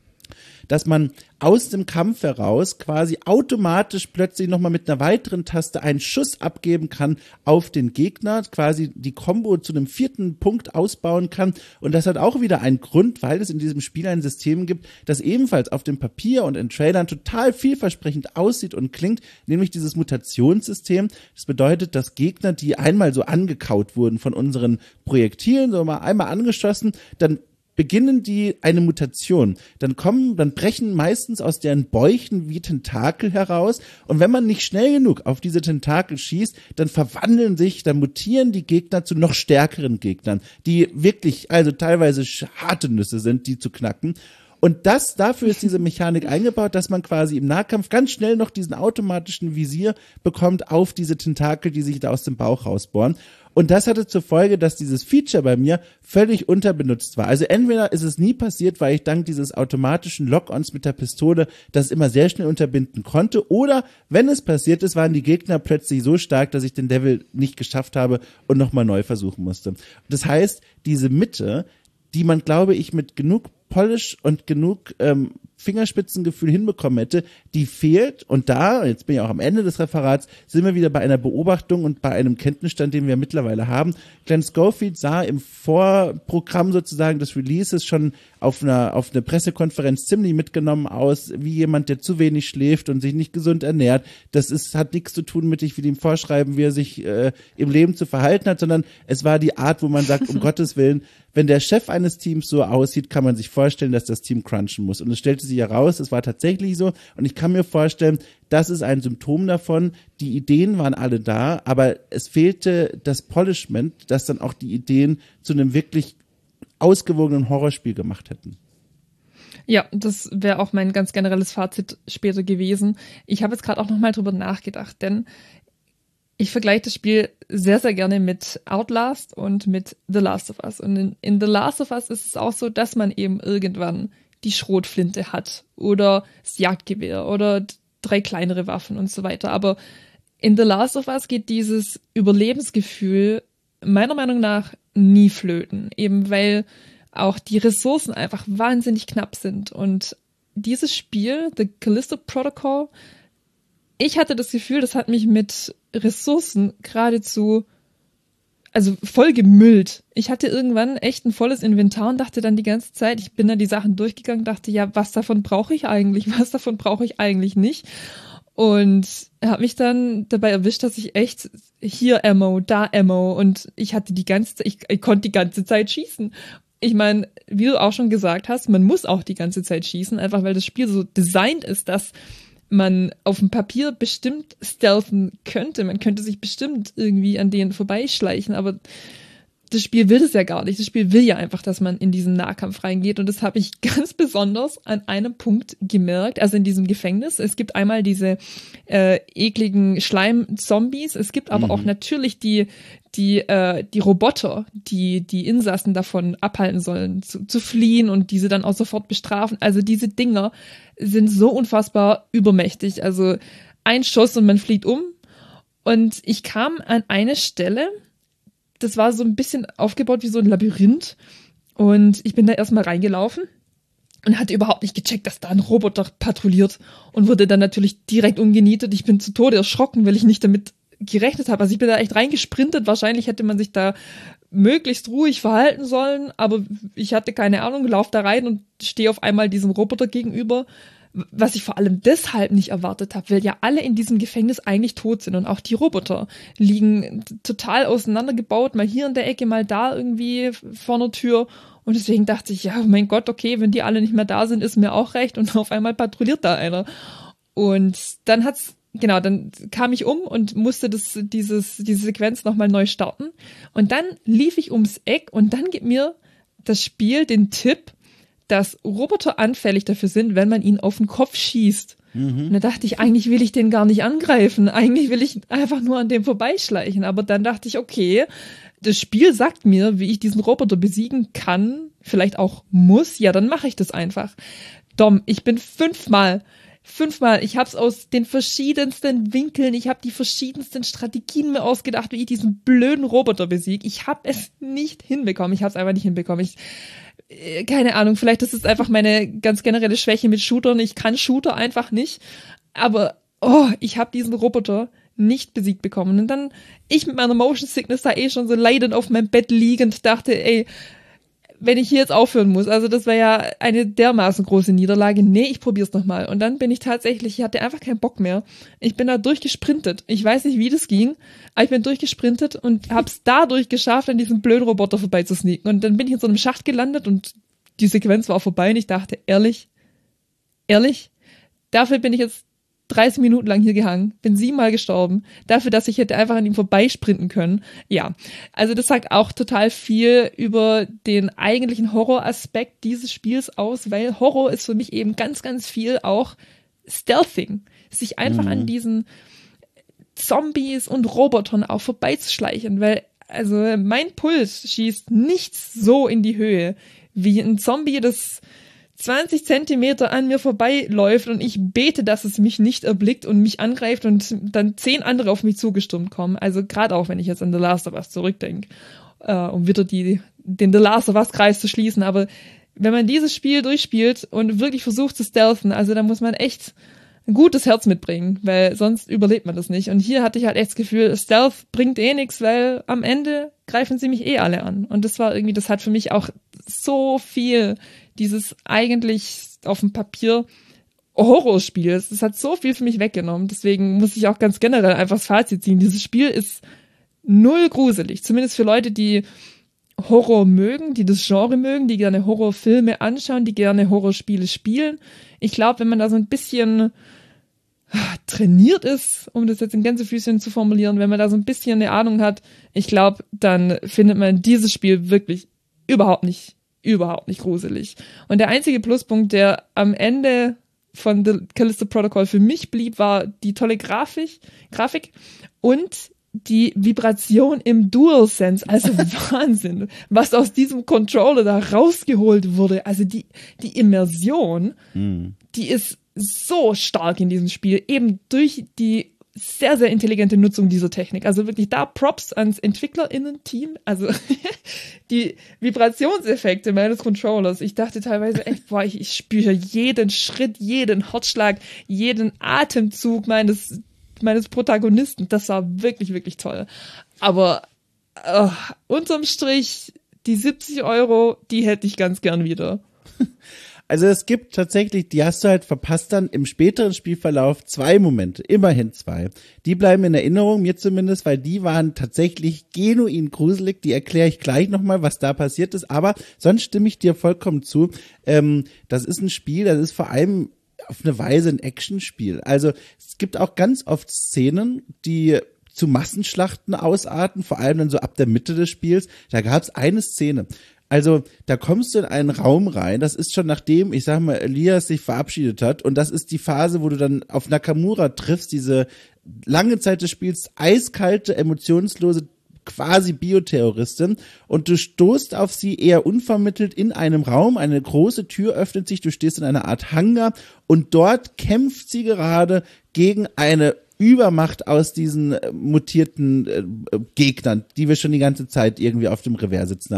dass man aus dem Kampf heraus quasi automatisch plötzlich nochmal mit einer weiteren Taste einen Schuss abgeben kann auf den Gegner, quasi die Combo zu einem vierten Punkt ausbauen kann. Und das hat auch wieder einen Grund, weil es in diesem Spiel ein System gibt, das ebenfalls auf dem Papier und in Trailern total vielversprechend aussieht und klingt, nämlich dieses Mutationssystem. Das bedeutet, dass Gegner, die einmal so angekaut wurden von unseren Projektilen, so mal einmal angeschossen, dann beginnen die eine Mutation. Dann kommen, dann brechen meistens aus deren Bäuchen wie Tentakel heraus. Und wenn man nicht schnell genug auf diese Tentakel schießt, dann verwandeln sich, dann mutieren die Gegner zu noch stärkeren Gegnern, die wirklich, also teilweise harte Nüsse sind, die zu knacken. Und das, dafür ist diese Mechanik eingebaut, dass man quasi im Nahkampf ganz schnell noch diesen automatischen Visier bekommt auf diese Tentakel, die sich da aus dem Bauch rausbohren. Und das hatte zur Folge, dass dieses Feature bei mir völlig unterbenutzt war. Also entweder ist es nie passiert, weil ich dank dieses automatischen Lock-ons mit der Pistole das immer sehr schnell unterbinden konnte, oder wenn es passiert ist, waren die Gegner plötzlich so stark, dass ich den Level nicht geschafft habe und nochmal neu versuchen musste. Das heißt, diese Mitte, die man, glaube ich, mit genug Polish und genug ähm, Fingerspitzengefühl hinbekommen hätte, die fehlt. Und da, jetzt bin ich auch am Ende des Referats, sind wir wieder bei einer Beobachtung und bei einem Kenntnisstand, den wir mittlerweile haben. Glenn Schofield sah im Vorprogramm sozusagen des Releases schon auf einer auf einer Pressekonferenz ziemlich mitgenommen aus, wie jemand, der zu wenig schläft und sich nicht gesund ernährt. Das ist hat nichts zu tun mit, ich will ihm vorschreiben, wie er sich äh, im Leben zu verhalten hat, sondern es war die Art, wo man sagt, um Gottes Willen, wenn der Chef eines Teams so aussieht, kann man sich vorstellen, dass das Team crunchen muss. Und es stellte sich heraus, es war tatsächlich so. Und ich kann mir vorstellen, das ist ein Symptom davon. Die Ideen waren alle da, aber es fehlte das Polishment, das dann auch die Ideen zu einem wirklich ausgewogenen Horrorspiel gemacht hätten. Ja, das wäre auch mein ganz generelles Fazit später gewesen. Ich habe jetzt gerade auch nochmal drüber nachgedacht, denn ich vergleiche das Spiel sehr, sehr gerne mit Outlast und mit The Last of Us. Und in, in The Last of Us ist es auch so, dass man eben irgendwann die Schrotflinte hat oder das Jagdgewehr oder drei kleinere Waffen und so weiter. Aber in The Last of Us geht dieses Überlebensgefühl meiner Meinung nach nie flöten. Eben weil auch die Ressourcen einfach wahnsinnig knapp sind. Und dieses Spiel, The Callisto Protocol, ich hatte das Gefühl, das hat mich mit Ressourcen geradezu, also voll gemüllt. Ich hatte irgendwann echt ein volles Inventar und dachte dann die ganze Zeit, ich bin da die Sachen durchgegangen, dachte, ja, was davon brauche ich eigentlich, was davon brauche ich eigentlich nicht. Und habe mich dann dabei erwischt, dass ich echt hier Ammo, da Ammo und ich hatte die ganze Zeit, ich, ich konnte die ganze Zeit schießen. Ich meine, wie du auch schon gesagt hast, man muss auch die ganze Zeit schießen, einfach weil das Spiel so designt ist, dass man auf dem Papier bestimmt stealthen könnte. Man könnte sich bestimmt irgendwie an denen vorbeischleichen, aber das Spiel will das ja gar nicht. Das Spiel will ja einfach, dass man in diesen Nahkampf reingeht. Und das habe ich ganz besonders an einem Punkt gemerkt, also in diesem Gefängnis. Es gibt einmal diese äh, ekligen Schleim-Zombies. Es gibt aber mhm. auch natürlich die die äh, die Roboter, die die Insassen davon abhalten sollen, zu, zu fliehen und diese dann auch sofort bestrafen. Also diese Dinger sind so unfassbar übermächtig. Also ein Schuss und man fliegt um. Und ich kam an eine Stelle, das war so ein bisschen aufgebaut wie so ein Labyrinth. Und ich bin da erstmal reingelaufen. und hatte überhaupt nicht gecheckt, dass da ein Roboter patrouilliert und wurde dann natürlich direkt umgenietet. Ich bin zu Tode erschrocken, weil ich nicht damit gerechnet habe. Also ich bin da echt reingesprintet. Wahrscheinlich hätte man sich da möglichst ruhig verhalten sollen, aber ich hatte keine Ahnung, lauf da rein und stehe auf einmal diesem Roboter gegenüber, was ich vor allem deshalb nicht erwartet habe, weil ja alle in diesem Gefängnis eigentlich tot sind und auch die Roboter liegen total auseinandergebaut, mal hier in der Ecke, mal da irgendwie vor der Tür. Und deswegen dachte ich, ja, mein Gott, okay, wenn die alle nicht mehr da sind, ist mir auch recht. Und auf einmal patrouilliert da einer. Und dann hat's, genau, dann kam ich um und musste das, dieses, diese Sequenz nochmal neu starten. Und dann lief ich ums Eck und dann gibt mir das Spiel den Tipp, dass Roboter anfällig dafür sind, wenn man ihn auf den Kopf schießt. Mhm. Und da dachte ich, eigentlich will ich den gar nicht angreifen. Eigentlich will ich einfach nur an dem vorbeischleichen. Aber dann dachte ich, okay, das Spiel sagt mir, wie ich diesen Roboter besiegen kann, vielleicht auch muss, ja, dann mache ich das einfach. Dom, ich bin fünfmal, fünfmal, ich habe es aus den verschiedensten Winkeln, ich habe die verschiedensten Strategien mir ausgedacht, wie ich diesen blöden Roboter besiege. Ich habe es nicht hinbekommen, ich habe es einfach nicht hinbekommen. Ich, äh, keine Ahnung, vielleicht ist es einfach meine ganz generelle Schwäche mit Shootern. Ich kann Shooter einfach nicht, aber oh, ich habe diesen Roboter nicht besiegt bekommen. Und dann, ich mit meiner Motion Sickness da eh schon so leidend auf meinem Bett liegend, dachte, ey, wenn ich hier jetzt aufhören muss, also das wäre ja eine dermaßen große Niederlage, nee, ich probier's nochmal. Und dann bin ich tatsächlich, ich hatte einfach keinen Bock mehr. Ich bin da durchgesprintet. Ich weiß nicht, wie das ging, aber ich bin durchgesprintet und hab's dadurch geschafft, an diesem blöden Roboter vorbeizusneaken. Und dann bin ich in so einem Schacht gelandet und die Sequenz war vorbei und ich dachte, ehrlich, ehrlich, dafür bin ich jetzt dreißig Minuten lang hier gehangen, bin siebenmal gestorben, dafür, dass ich hätte einfach an ihm vorbeisprinten können. Ja, also das sagt auch total viel über den eigentlichen Horroraspekt dieses Spiels aus, weil Horror ist für mich eben ganz, ganz viel auch Stealthing. Sich einfach mhm. an diesen Zombies und Robotern auch vorbeizuschleichen, weil also mein Puls schießt nicht so in die Höhe wie ein Zombie, das zwanzig Zentimeter an mir vorbeiläuft und ich bete, dass es mich nicht erblickt und mich angreift und dann zehn andere auf mich zugestürmt kommen. Also gerade auch, wenn ich jetzt an The Last of Us zurückdenke, äh, um wieder die, den The Last of Us-Kreis zu schließen. Aber wenn man dieses Spiel durchspielt und wirklich versucht zu stealthen, also da muss man echt ein gutes Herz mitbringen, weil sonst überlebt man das nicht. Und hier hatte ich halt echt das Gefühl, Stealth bringt eh nichts, weil am Ende greifen sie mich eh alle an. Und das war irgendwie, das hat für mich auch so viel dieses eigentlich auf dem Papier Horrorspiel. Es hat so viel für mich weggenommen. Deswegen muss ich auch ganz generell einfach das Fazit ziehen. Dieses Spiel ist null gruselig. Zumindest für Leute, die Horror mögen, die das Genre mögen, die gerne Horrorfilme anschauen, die gerne Horrorspiele spielen. Ich glaube, wenn man da so ein bisschen trainiert ist, um das jetzt in Gänsefüßchen zu formulieren, wenn man da so ein bisschen eine Ahnung hat, ich glaube, dann findet man dieses Spiel wirklich überhaupt nicht überhaupt nicht gruselig. Und der einzige Pluspunkt, der am Ende von The Callisto Protocol für mich blieb, war die tolle Grafik, Grafik und die Vibration im DualSense. Also Wahnsinn, was aus diesem Controller da rausgeholt wurde. Also die, die Immersion, mhm. die ist so stark in diesem Spiel, eben durch die sehr, sehr intelligente Nutzung dieser Technik. Also wirklich da Props ans EntwicklerInnen-Team. Also die Vibrationseffekte meines Controllers. Ich dachte teilweise echt, boah, ich, ich spüre jeden Schritt, jeden Herzschlag, jeden Atemzug meines, meines Protagonisten. Das war wirklich, wirklich toll. Aber uh, unterm Strich, die siebzig Euro, die hätte ich ganz gern wieder. Also es gibt tatsächlich, die hast du halt verpasst dann im späteren Spielverlauf zwei Momente, immerhin zwei. Die bleiben in Erinnerung, mir zumindest, weil die waren tatsächlich genuin gruselig. Die erkläre ich gleich nochmal, was da passiert ist. Aber sonst stimme ich dir vollkommen zu. Ähm, das ist ein Spiel, das ist vor allem auf eine Weise ein Actionspiel. Also es gibt auch ganz oft Szenen, die zu Massenschlachten ausarten, vor allem dann so ab der Mitte des Spiels. Da gab es eine Szene. Also, da kommst du in einen Raum rein, das ist schon nachdem, ich sag mal, Elias sich verabschiedet hat und das ist die Phase, wo du dann auf Nakamura triffst, diese lange Zeit des Spiels, eiskalte, emotionslose, quasi Bioterroristin und du stoßt auf sie eher unvermittelt in einem Raum, eine große Tür öffnet sich, du stehst in einer Art Hangar und dort kämpft sie gerade gegen eine Übermacht aus diesen äh, mutierten äh, Gegnern, die wir schon die ganze Zeit irgendwie auf dem Revers sitzen haben.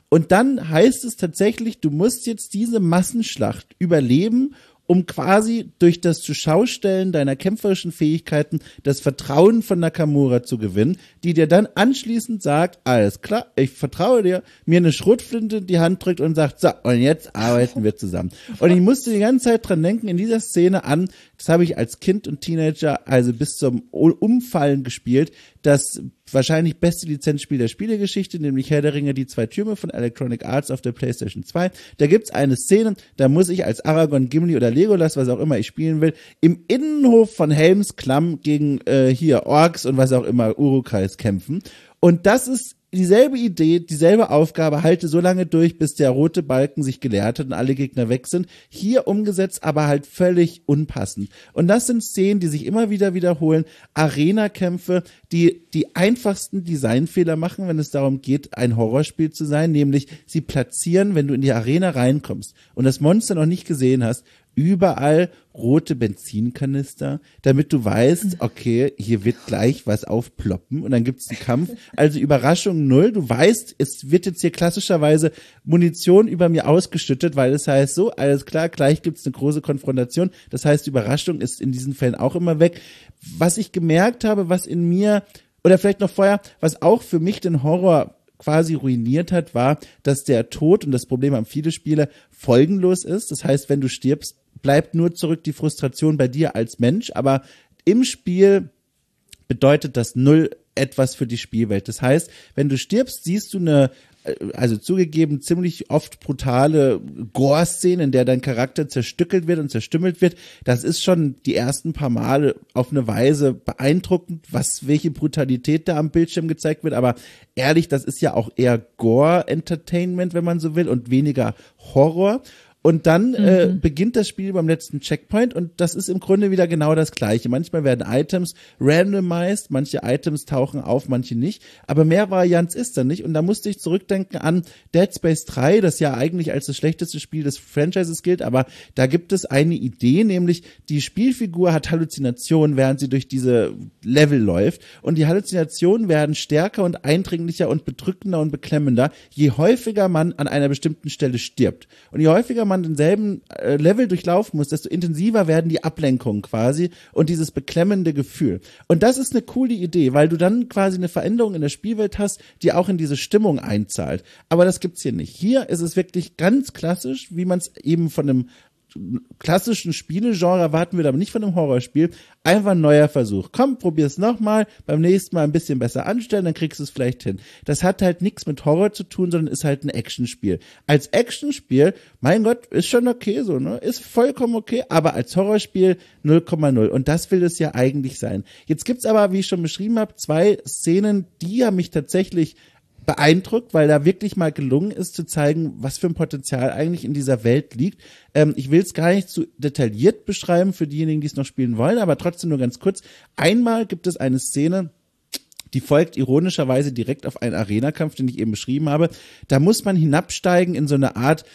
Und dann heißt es tatsächlich, du musst jetzt diese Massenschlacht überleben, um quasi durch das Zuschaustellen deiner kämpferischen Fähigkeiten das Vertrauen von Nakamura zu gewinnen, die dir dann anschließend sagt, alles klar, ich vertraue dir, mir eine Schrotflinte in die Hand drückt und sagt, so, und jetzt arbeiten wir zusammen. Und ich musste die ganze Zeit dran denken, in dieser Szene an, das habe ich als Kind und Teenager, also bis zum Umfallen gespielt, das wahrscheinlich beste Lizenzspiel der Spielegeschichte, nämlich Herr der Ringe, die zwei Türme von Electronic Arts auf der PlayStation zwei. Da gibt's eine Szene, da muss ich als Aragorn, Gimli oder Legolas, was auch immer ich spielen will, im Innenhof von Helms Klamm gegen äh, hier Orks und was auch immer, Urukais kämpfen. Und das ist dieselbe Idee, dieselbe Aufgabe, halte so lange durch, bis der rote Balken sich geleert hat und alle Gegner weg sind. Hier umgesetzt, aber halt völlig unpassend. Und das sind Szenen, die sich immer wieder wiederholen. Arena-Kämpfe, die die einfachsten Designfehler machen, wenn es darum geht, ein Horrorspiel zu sein, nämlich sie platzieren, wenn du in die Arena reinkommst und das Monster noch nicht gesehen hast, überall rote Benzinkanister, damit du weißt, okay, hier wird gleich was aufploppen und dann gibt's einen Kampf. Also Überraschung null. Du weißt, es wird jetzt hier klassischerweise Munition über mir ausgeschüttet, weil es heißt so, alles klar, gleich gibt's eine große Konfrontation. Das heißt, Überraschung ist in diesen Fällen auch immer weg. Was ich gemerkt habe, was in mir, oder vielleicht noch vorher, was auch für mich den Horror quasi ruiniert hat, war, dass der Tod, und das Problem haben viele Spiele, folgenlos ist. Das heißt, wenn du stirbst, bleibt nur zurück die Frustration bei dir als Mensch, aber im Spiel bedeutet das null etwas für die Spielwelt. Das heißt, wenn du stirbst, siehst du eine, also zugegeben, ziemlich oft brutale Gore-Szene, in der dein Charakter zerstückelt wird und zerstümmelt wird. Das ist schon die ersten paar Male auf eine Weise beeindruckend, was, welche Brutalität da am Bildschirm gezeigt wird. Aber ehrlich, das ist ja auch eher Gore-Entertainment, wenn man so will, und weniger Horror. Und dann mhm. äh, beginnt das Spiel beim letzten Checkpoint und das ist im Grunde wieder genau das Gleiche. Manchmal werden Items randomized, manche Items tauchen auf, manche nicht. Aber mehr Varianz ist da nicht. Und da musste ich zurückdenken an Dead Space drei, das ja eigentlich als das schlechteste Spiel des Franchises gilt. Aber da gibt es eine Idee, nämlich die Spielfigur hat Halluzinationen, während sie durch diese Level läuft. Und die Halluzinationen werden stärker und eindringlicher und bedrückender und beklemmender, je häufiger man an einer bestimmten Stelle stirbt. Und je häufiger man denselben äh, Level durchlaufen muss, desto intensiver werden die Ablenkungen quasi und dieses beklemmende Gefühl. Und das ist eine coole Idee, weil du dann quasi eine Veränderung in der Spielwelt hast, die auch in diese Stimmung einzahlt. Aber das gibt's hier nicht. Hier ist es wirklich ganz klassisch, wie man es eben von einem klassischen Spielegenre erwarten würde, aber nicht von einem Horrorspiel. Einfach ein neuer Versuch. Komm, probier's nochmal, beim nächsten Mal ein bisschen besser anstellen, dann kriegst du es vielleicht hin. Das hat halt nichts mit Horror zu tun, sondern ist halt ein Actionspiel. Als Actionspiel, mein Gott, ist schon okay so, ne? Ist vollkommen okay, aber als Horrorspiel null Komma null. Und das will es ja eigentlich sein. Jetzt gibt's aber, wie ich schon beschrieben habe, zwei Szenen, die haben mich tatsächlich beeindruckt, weil da wirklich mal gelungen ist zu zeigen, was für ein Potenzial eigentlich in dieser Welt liegt. Ähm, ich will es gar nicht zu detailliert beschreiben für diejenigen, die es noch spielen wollen, aber trotzdem nur ganz kurz. Einmal gibt es eine Szene, die folgt ironischerweise direkt auf einen Arena-Kampf, den ich eben beschrieben habe. Da muss man hinabsteigen in so eine Art,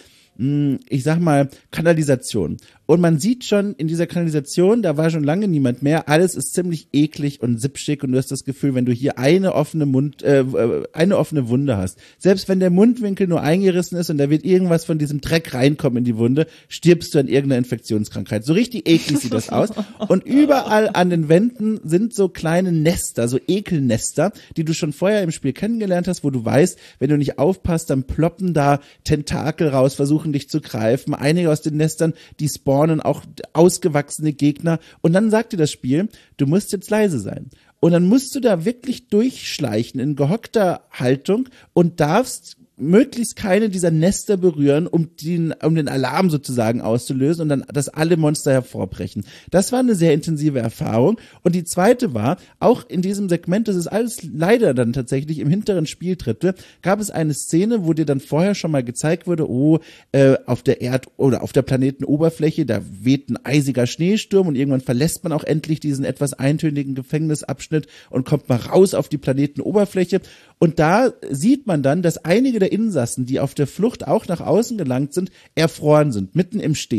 ich sag mal, Kanalisation. Und man sieht schon in dieser Kanalisation, da war schon lange niemand mehr, alles ist ziemlich eklig und sippschick und du hast das Gefühl, wenn du hier eine offene Mund, äh, eine offene Wunde hast, selbst wenn der Mundwinkel nur eingerissen ist und da wird irgendwas von diesem Dreck reinkommen in die Wunde, stirbst du an irgendeiner Infektionskrankheit. So richtig eklig sieht das aus. Und überall an den Wänden sind so kleine Nester, so Ekelnester, die du schon vorher im Spiel kennengelernt hast, wo du weißt, wenn du nicht aufpasst, dann ploppen da Tentakel raus, versuchen dich zu greifen. Einige aus den Nestern, die spawnen auch ausgewachsene Gegner. Und dann sagt dir das Spiel, du musst jetzt leise sein. Und dann musst du da wirklich durchschleichen in gehockter Haltung und darfst möglichst keine dieser Nester berühren, um den, um den Alarm sozusagen auszulösen und dann, dass alle Monster hervorbrechen. Das war eine sehr intensive Erfahrung. Und die zweite war, auch in diesem Segment, das ist alles leider dann tatsächlich im hinteren Spieldrittel, gab es eine Szene, wo dir dann vorher schon mal gezeigt wurde, oh, äh, auf der Erd- oder auf der Planetenoberfläche, da weht ein eisiger Schneesturm und irgendwann verlässt man auch endlich diesen etwas eintönigen Gefängnisabschnitt und kommt mal raus auf die Planetenoberfläche. Und da sieht man dann, dass einige der Insassen, die auf der Flucht auch nach außen gelangt sind, erfroren sind, mitten im Stehen.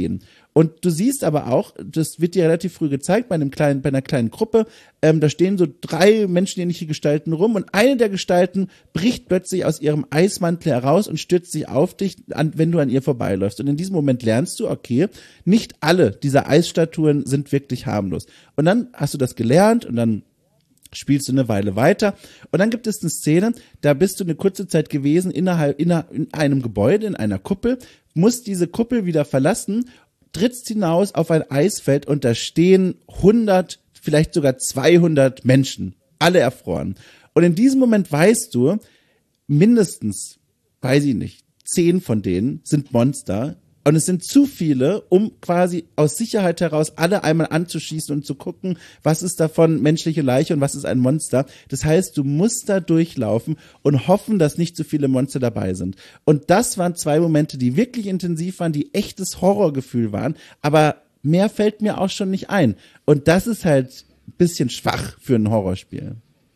Und du siehst aber auch, das wird dir relativ früh gezeigt, bei einem kleinen, bei einer kleinen Gruppe, ähm, da stehen so drei menschenähnliche Gestalten rum und eine der Gestalten bricht plötzlich aus ihrem Eismantel heraus und stürzt sich auf dich, an, wenn du an ihr vorbeiläufst. Und in diesem Moment lernst du, okay, nicht alle dieser Eisstatuen sind wirklich harmlos. Und dann hast du das gelernt und dann spielst du eine Weile weiter und dann gibt es eine Szene, da bist du eine kurze Zeit gewesen innerhalb in einem Gebäude, in einer Kuppel, musst diese Kuppel wieder verlassen, trittst hinaus auf ein Eisfeld und da stehen hundert, vielleicht sogar zweihundert Menschen, alle erfroren. Und in diesem Moment weißt du, mindestens, weiß ich nicht, zehn von denen sind Monster. Und es sind zu viele, um quasi aus Sicherheit heraus alle einmal anzuschießen und zu gucken, was ist davon menschliche Leiche und was ist ein Monster. Das heißt, du musst da durchlaufen und hoffen, dass nicht zu viele Monster dabei sind. Und das waren zwei Momente, die wirklich intensiv waren, die echtes Horrorgefühl waren. Aber mehr fällt mir auch schon nicht ein. Und das ist halt ein bisschen schwach für ein Horrorspiel.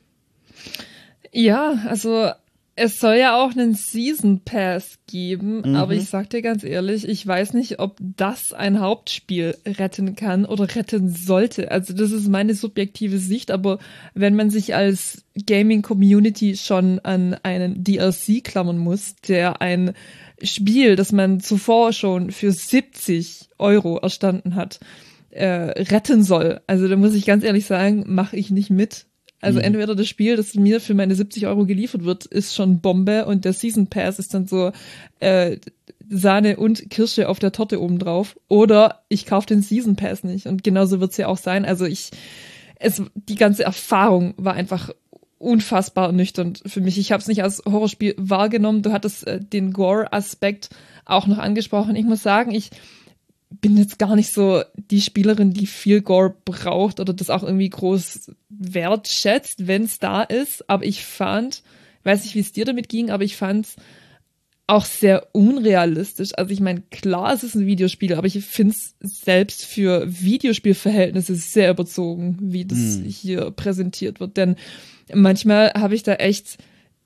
Ja, also es soll ja auch einen Season Pass geben, mhm. aber ich sag dir ganz ehrlich, ich weiß nicht, ob das ein Hauptspiel retten kann oder retten sollte. Also das ist meine subjektive Sicht, aber wenn man sich als Gaming-Community schon an einen D L C klammern muss, der ein Spiel, das man zuvor schon für siebzig Euro erstanden hat, äh, retten soll, also da muss ich ganz ehrlich sagen, mache ich nicht mit. Also mhm. entweder das Spiel, das mir für meine siebzig Euro geliefert wird, ist schon Bombe und der Season Pass ist dann so äh, Sahne und Kirsche auf der Torte obendrauf. Oder ich kaufe den Season Pass nicht. Und genauso wird's ja auch sein. Also ich, es, die ganze Erfahrung war einfach unfassbar ernüchternd für mich. Ich habe es nicht als Horrorspiel wahrgenommen. Du hattest äh, den Gore-Aspekt auch noch angesprochen. Ich muss sagen, ich bin jetzt gar nicht so die Spielerin, die viel Gore braucht oder das auch irgendwie groß wertschätzt, wenn es da ist. Aber ich fand, weiß nicht, wie es dir damit ging, aber ich fand es auch sehr unrealistisch. Also ich meine, klar, es ist ein Videospiel, aber ich finde es selbst für Videospielverhältnisse sehr überzogen, wie das mm. hier präsentiert wird. Denn manchmal habe ich da echt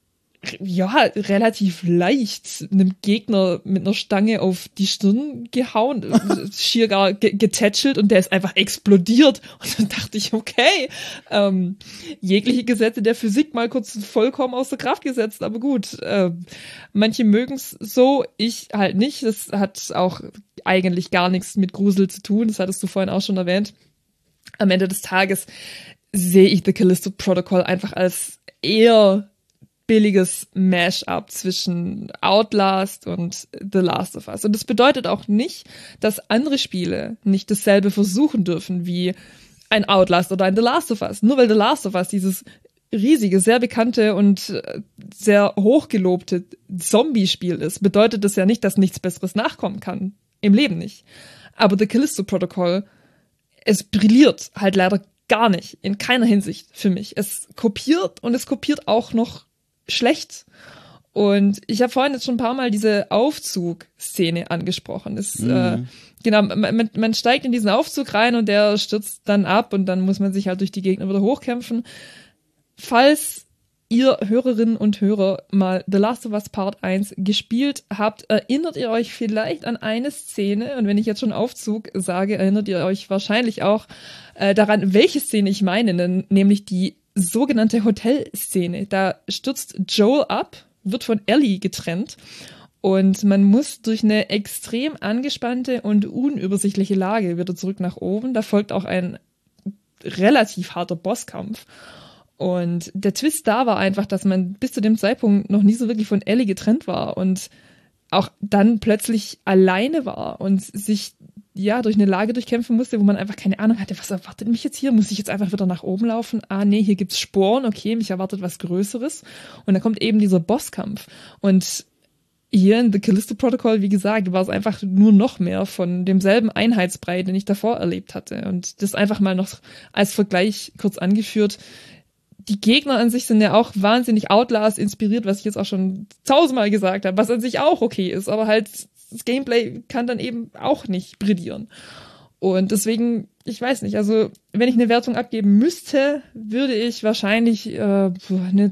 ja, relativ leicht einem Gegner mit einer Stange auf die Stirn gehauen, schier gar getätschelt und der ist einfach explodiert. Und dann dachte ich, okay, ähm, jegliche Gesetze der Physik mal kurz vollkommen außer Kraft gesetzt, aber gut, äh, manche mögen's so, ich halt nicht. Das hat auch eigentlich gar nichts mit Grusel zu tun, das hattest du vorhin auch schon erwähnt. Am Ende des Tages sehe ich The Callisto Protocol einfach als eher billiges Mash-up zwischen Outlast und The Last of Us. Und das bedeutet auch nicht, dass andere Spiele nicht dasselbe versuchen dürfen wie ein Outlast oder ein The Last of Us. Nur weil The Last of Us dieses riesige, sehr bekannte und sehr hochgelobte Zombie-Spiel ist, bedeutet das ja nicht, dass nichts Besseres nachkommen kann. Im Leben nicht. Aber The Callisto Protocol, es brilliert halt leider gar nicht. In keiner Hinsicht für mich. Es kopiert und es kopiert auch noch schlecht. Und ich habe vorhin jetzt schon ein paar Mal diese Aufzugszene angesprochen. Es, mhm. äh, genau, man, man steigt in diesen Aufzug rein und der stürzt dann ab und dann muss man sich halt durch die Gegner wieder hochkämpfen. Falls ihr Hörerinnen und Hörer mal The Last of Us Part eins gespielt habt, erinnert ihr euch vielleicht an eine Szene, und wenn ich jetzt schon Aufzug sage, erinnert ihr euch wahrscheinlich auch äh, daran, welche Szene ich meine, denn, nämlich die sogenannte Hotelszene. Da stürzt Joel ab, wird von Ellie getrennt und man muss durch eine extrem angespannte und unübersichtliche Lage wieder zurück nach oben. Da folgt auch ein relativ harter Bosskampf. Und der Twist da war einfach, dass man bis zu dem Zeitpunkt noch nie so wirklich von Ellie getrennt war und auch dann plötzlich alleine war und sich ja durch eine Lage durchkämpfen musste, wo man einfach keine Ahnung hatte, was erwartet mich jetzt hier? Muss ich jetzt einfach wieder nach oben laufen? Ah nee, hier gibt's Sporen, okay, mich erwartet was Größeres. Und dann kommt eben dieser Bosskampf. Und hier in The Callisto Protocol, wie gesagt, war es einfach nur noch mehr von demselben Einheitsbrei, den ich davor erlebt hatte. Und das einfach mal noch als Vergleich kurz angeführt. Die Gegner an sich sind ja auch wahnsinnig Outlast inspiriert, was ich jetzt auch schon tausendmal gesagt habe, was an sich auch okay ist, aber halt das Gameplay kann dann eben auch nicht brillieren. Und deswegen, ich weiß nicht, also wenn ich eine Wertung abgeben müsste, würde ich wahrscheinlich äh, eine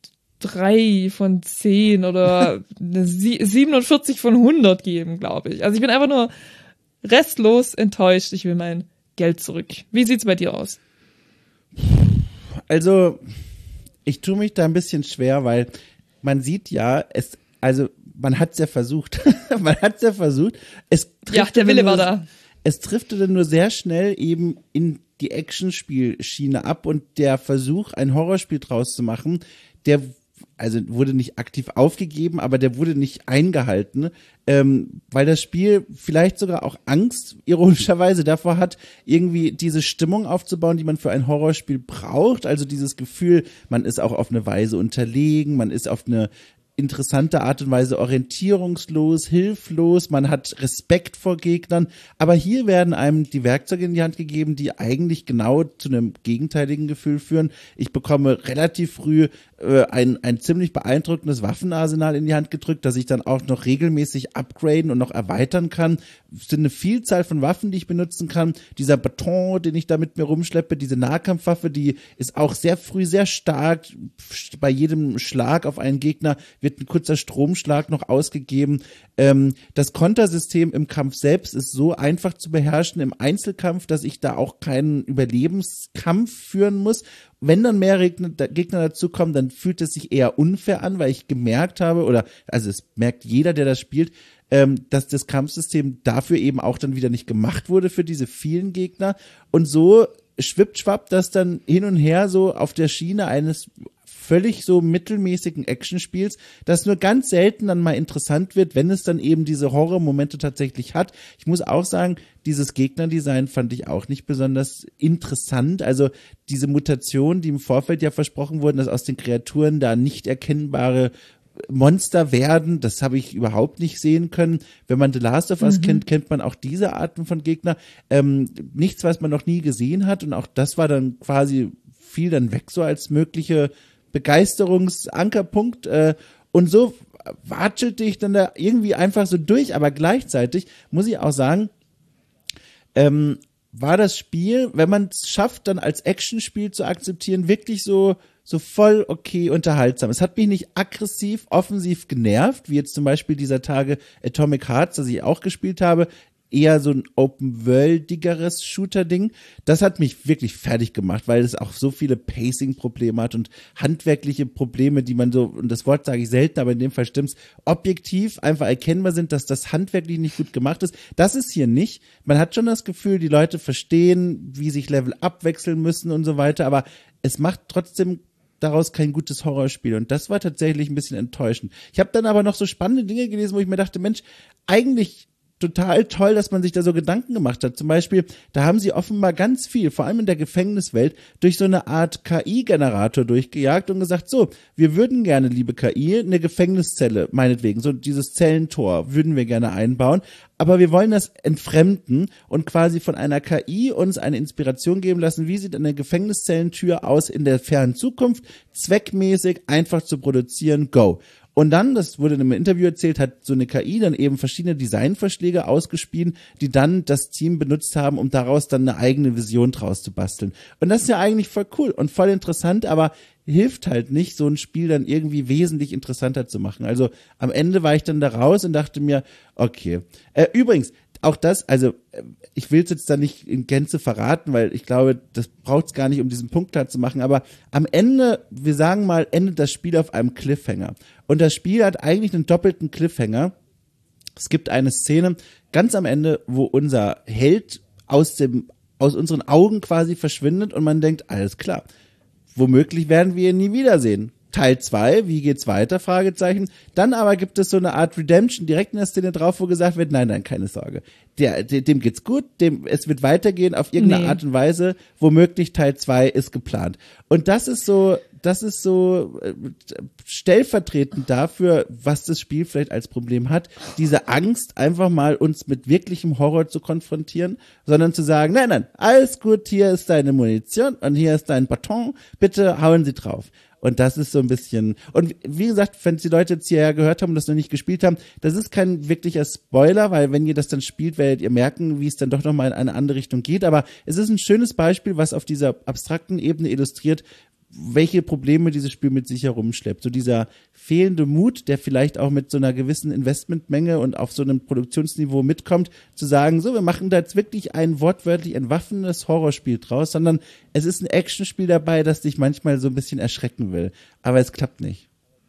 drei von zehn oder eine siebenundvierzig von hundert geben, glaube ich. Also ich bin einfach nur restlos enttäuscht. Ich will mein Geld zurück. Wie sieht's bei dir aus? Also, ich tue mich da ein bisschen schwer, weil man sieht ja, es, also man hat's ja versucht. man hat's ja versucht. Es ja, der Wille nur, war da. Es triffte dann nur sehr schnell eben in die Actionspielschiene ab und der Versuch, ein Horrorspiel draus zu machen, der also wurde nicht aktiv aufgegeben, aber der wurde nicht eingehalten, ähm, weil das Spiel vielleicht sogar auch Angst, ironischerweise, davor hat, irgendwie diese Stimmung aufzubauen, die man für ein Horrorspiel braucht. Also dieses Gefühl, man ist auch auf eine Weise unterlegen, man ist auf eine interessante Art und Weise orientierungslos, hilflos, man hat Respekt vor Gegnern, aber hier werden einem die Werkzeuge in die Hand gegeben, die eigentlich genau zu einem gegenteiligen Gefühl führen. Ich bekomme relativ früh äh, ein, ein ziemlich beeindruckendes Waffenarsenal in die Hand gedrückt, das ich dann auch noch regelmäßig upgraden und noch erweitern kann. Es sind eine Vielzahl von Waffen, die ich benutzen kann. Dieser Baton, den ich da mit mir rumschleppe, diese Nahkampfwaffe, die ist auch sehr früh sehr stark. Bei jedem Schlag auf einen Gegner wird ein kurzer Stromschlag noch ausgegeben. Ähm, das Kontersystem im Kampf selbst ist so einfach zu beherrschen im Einzelkampf, dass ich da auch keinen Überlebenskampf führen muss. Wenn dann mehr Gegner dazukommen, dann fühlt es sich eher unfair an, weil ich gemerkt habe, oder also es merkt jeder, der das spielt, ähm, dass das Kampfsystem dafür eben auch dann wieder nicht gemacht wurde für diese vielen Gegner. Und so schwippt schwapp das dann hin und her so auf der Schiene eines völlig so mittelmäßigen Actionspiels, das nur ganz selten dann mal interessant wird, wenn es dann eben diese Horrormomente tatsächlich hat. Ich muss auch sagen, dieses Gegnerdesign fand ich auch nicht besonders interessant. Also diese Mutation, die im Vorfeld ja versprochen wurden, dass aus den Kreaturen da nicht erkennbare Monster werden, das habe ich überhaupt nicht sehen können. Wenn man The Last of Us mhm. kennt, kennt man auch diese Arten von Gegner. Ähm, nichts, was man noch nie gesehen hat, und auch das war dann quasi, fiel dann weg so als mögliche Begeisterungsankerpunkt, äh, und so watschelte ich dann da irgendwie einfach so durch, aber gleichzeitig muss ich auch sagen, ähm, war das Spiel, wenn man es schafft, dann als Actionspiel zu akzeptieren, wirklich so so voll okay unterhaltsam. Es hat mich nicht aggressiv, offensiv genervt, wie jetzt zum Beispiel dieser Tage Atomic Hearts, das ich auch gespielt habe, eher so ein open-worldigeres Shooter-Ding. Das hat mich wirklich fertig gemacht, weil es auch so viele Pacing-Probleme hat und handwerkliche Probleme, die man so, und das Wort sage ich selten, aber in dem Fall stimmt's, objektiv einfach erkennbar sind, dass das handwerklich nicht gut gemacht ist. Das ist hier nicht. Man hat schon das Gefühl, die Leute verstehen, wie sich Level abwechseln müssen und so weiter, aber es macht trotzdem daraus kein gutes Horrorspiel, und das war tatsächlich ein bisschen enttäuschend. Ich habe dann aber noch so spannende Dinge gelesen, wo ich mir dachte, Mensch, eigentlich total toll, dass man sich da so Gedanken gemacht hat. Zum Beispiel, da haben sie offenbar ganz viel, vor allem in der Gefängniswelt, durch so eine Art K I-Generator durchgejagt und gesagt, so, wir würden gerne, liebe K I, eine Gefängniszelle, meinetwegen, so dieses Zellentor würden wir gerne einbauen, aber wir wollen das entfremden und quasi von einer K I uns eine Inspiration geben lassen, wie sieht eine Gefängnizellentür aus in der fernen Zukunft, zweckmäßig, einfach zu produzieren, go. Und dann, das wurde in einem Interview erzählt, hat so eine K I dann eben verschiedene Designvorschläge ausgespielt, die dann das Team benutzt haben, um daraus dann eine eigene Vision draus zu basteln. Und das ist ja eigentlich voll cool und voll interessant, aber hilft halt nicht, so ein Spiel dann irgendwie wesentlich interessanter zu machen. Also am Ende war ich dann da raus und dachte mir, okay. Äh, übrigens, auch das, also ich will es jetzt da nicht in Gänze verraten, weil ich glaube, das braucht es gar nicht, um diesen Punkt klar zu machen, aber am Ende, wir sagen mal, endet das Spiel auf einem Cliffhanger. Und das Spiel hat eigentlich einen doppelten Cliffhanger. Es gibt eine Szene ganz am Ende, wo unser Held aus dem, aus unseren Augen quasi verschwindet und man denkt, alles klar, womöglich werden wir ihn nie wiedersehen. Teil zwei, wie geht's weiter, Fragezeichen. Dann aber gibt es so eine Art Redemption direkt in der Szene drauf, wo gesagt wird, nein, nein, keine Sorge. Der, der, dem geht's gut, dem, es wird weitergehen auf irgendeine nee. Art und Weise, womöglich Teil zwei ist geplant. Und das ist so, das ist so äh, stellvertretend dafür, was das Spiel vielleicht als Problem hat, diese Angst, einfach mal uns mit wirklichem Horror zu konfrontieren, sondern zu sagen, nein, nein, alles gut, hier ist deine Munition und hier ist dein Baton, bitte hauen Sie drauf. Und das ist so ein bisschen, und wie gesagt, wenn die Leute jetzt hierher gehört haben und das noch nicht gespielt haben, das ist kein wirklicher Spoiler, weil wenn ihr das dann spielt, werdet ihr merken, wie es dann doch nochmal in eine andere Richtung geht. Aber es ist ein schönes Beispiel, was auf dieser abstrakten Ebene illustriert, welche Probleme dieses Spiel mit sich herumschleppt. So dieser fehlende Mut, der vielleicht auch mit so einer gewissen Investmentmenge und auf so einem Produktionsniveau mitkommt, zu sagen, so, wir machen da jetzt wirklich ein wortwörtlich entwaffnenes Horrorspiel draus, sondern es ist ein Actionspiel dabei, das dich manchmal so ein bisschen erschrecken will. Aber es klappt nicht.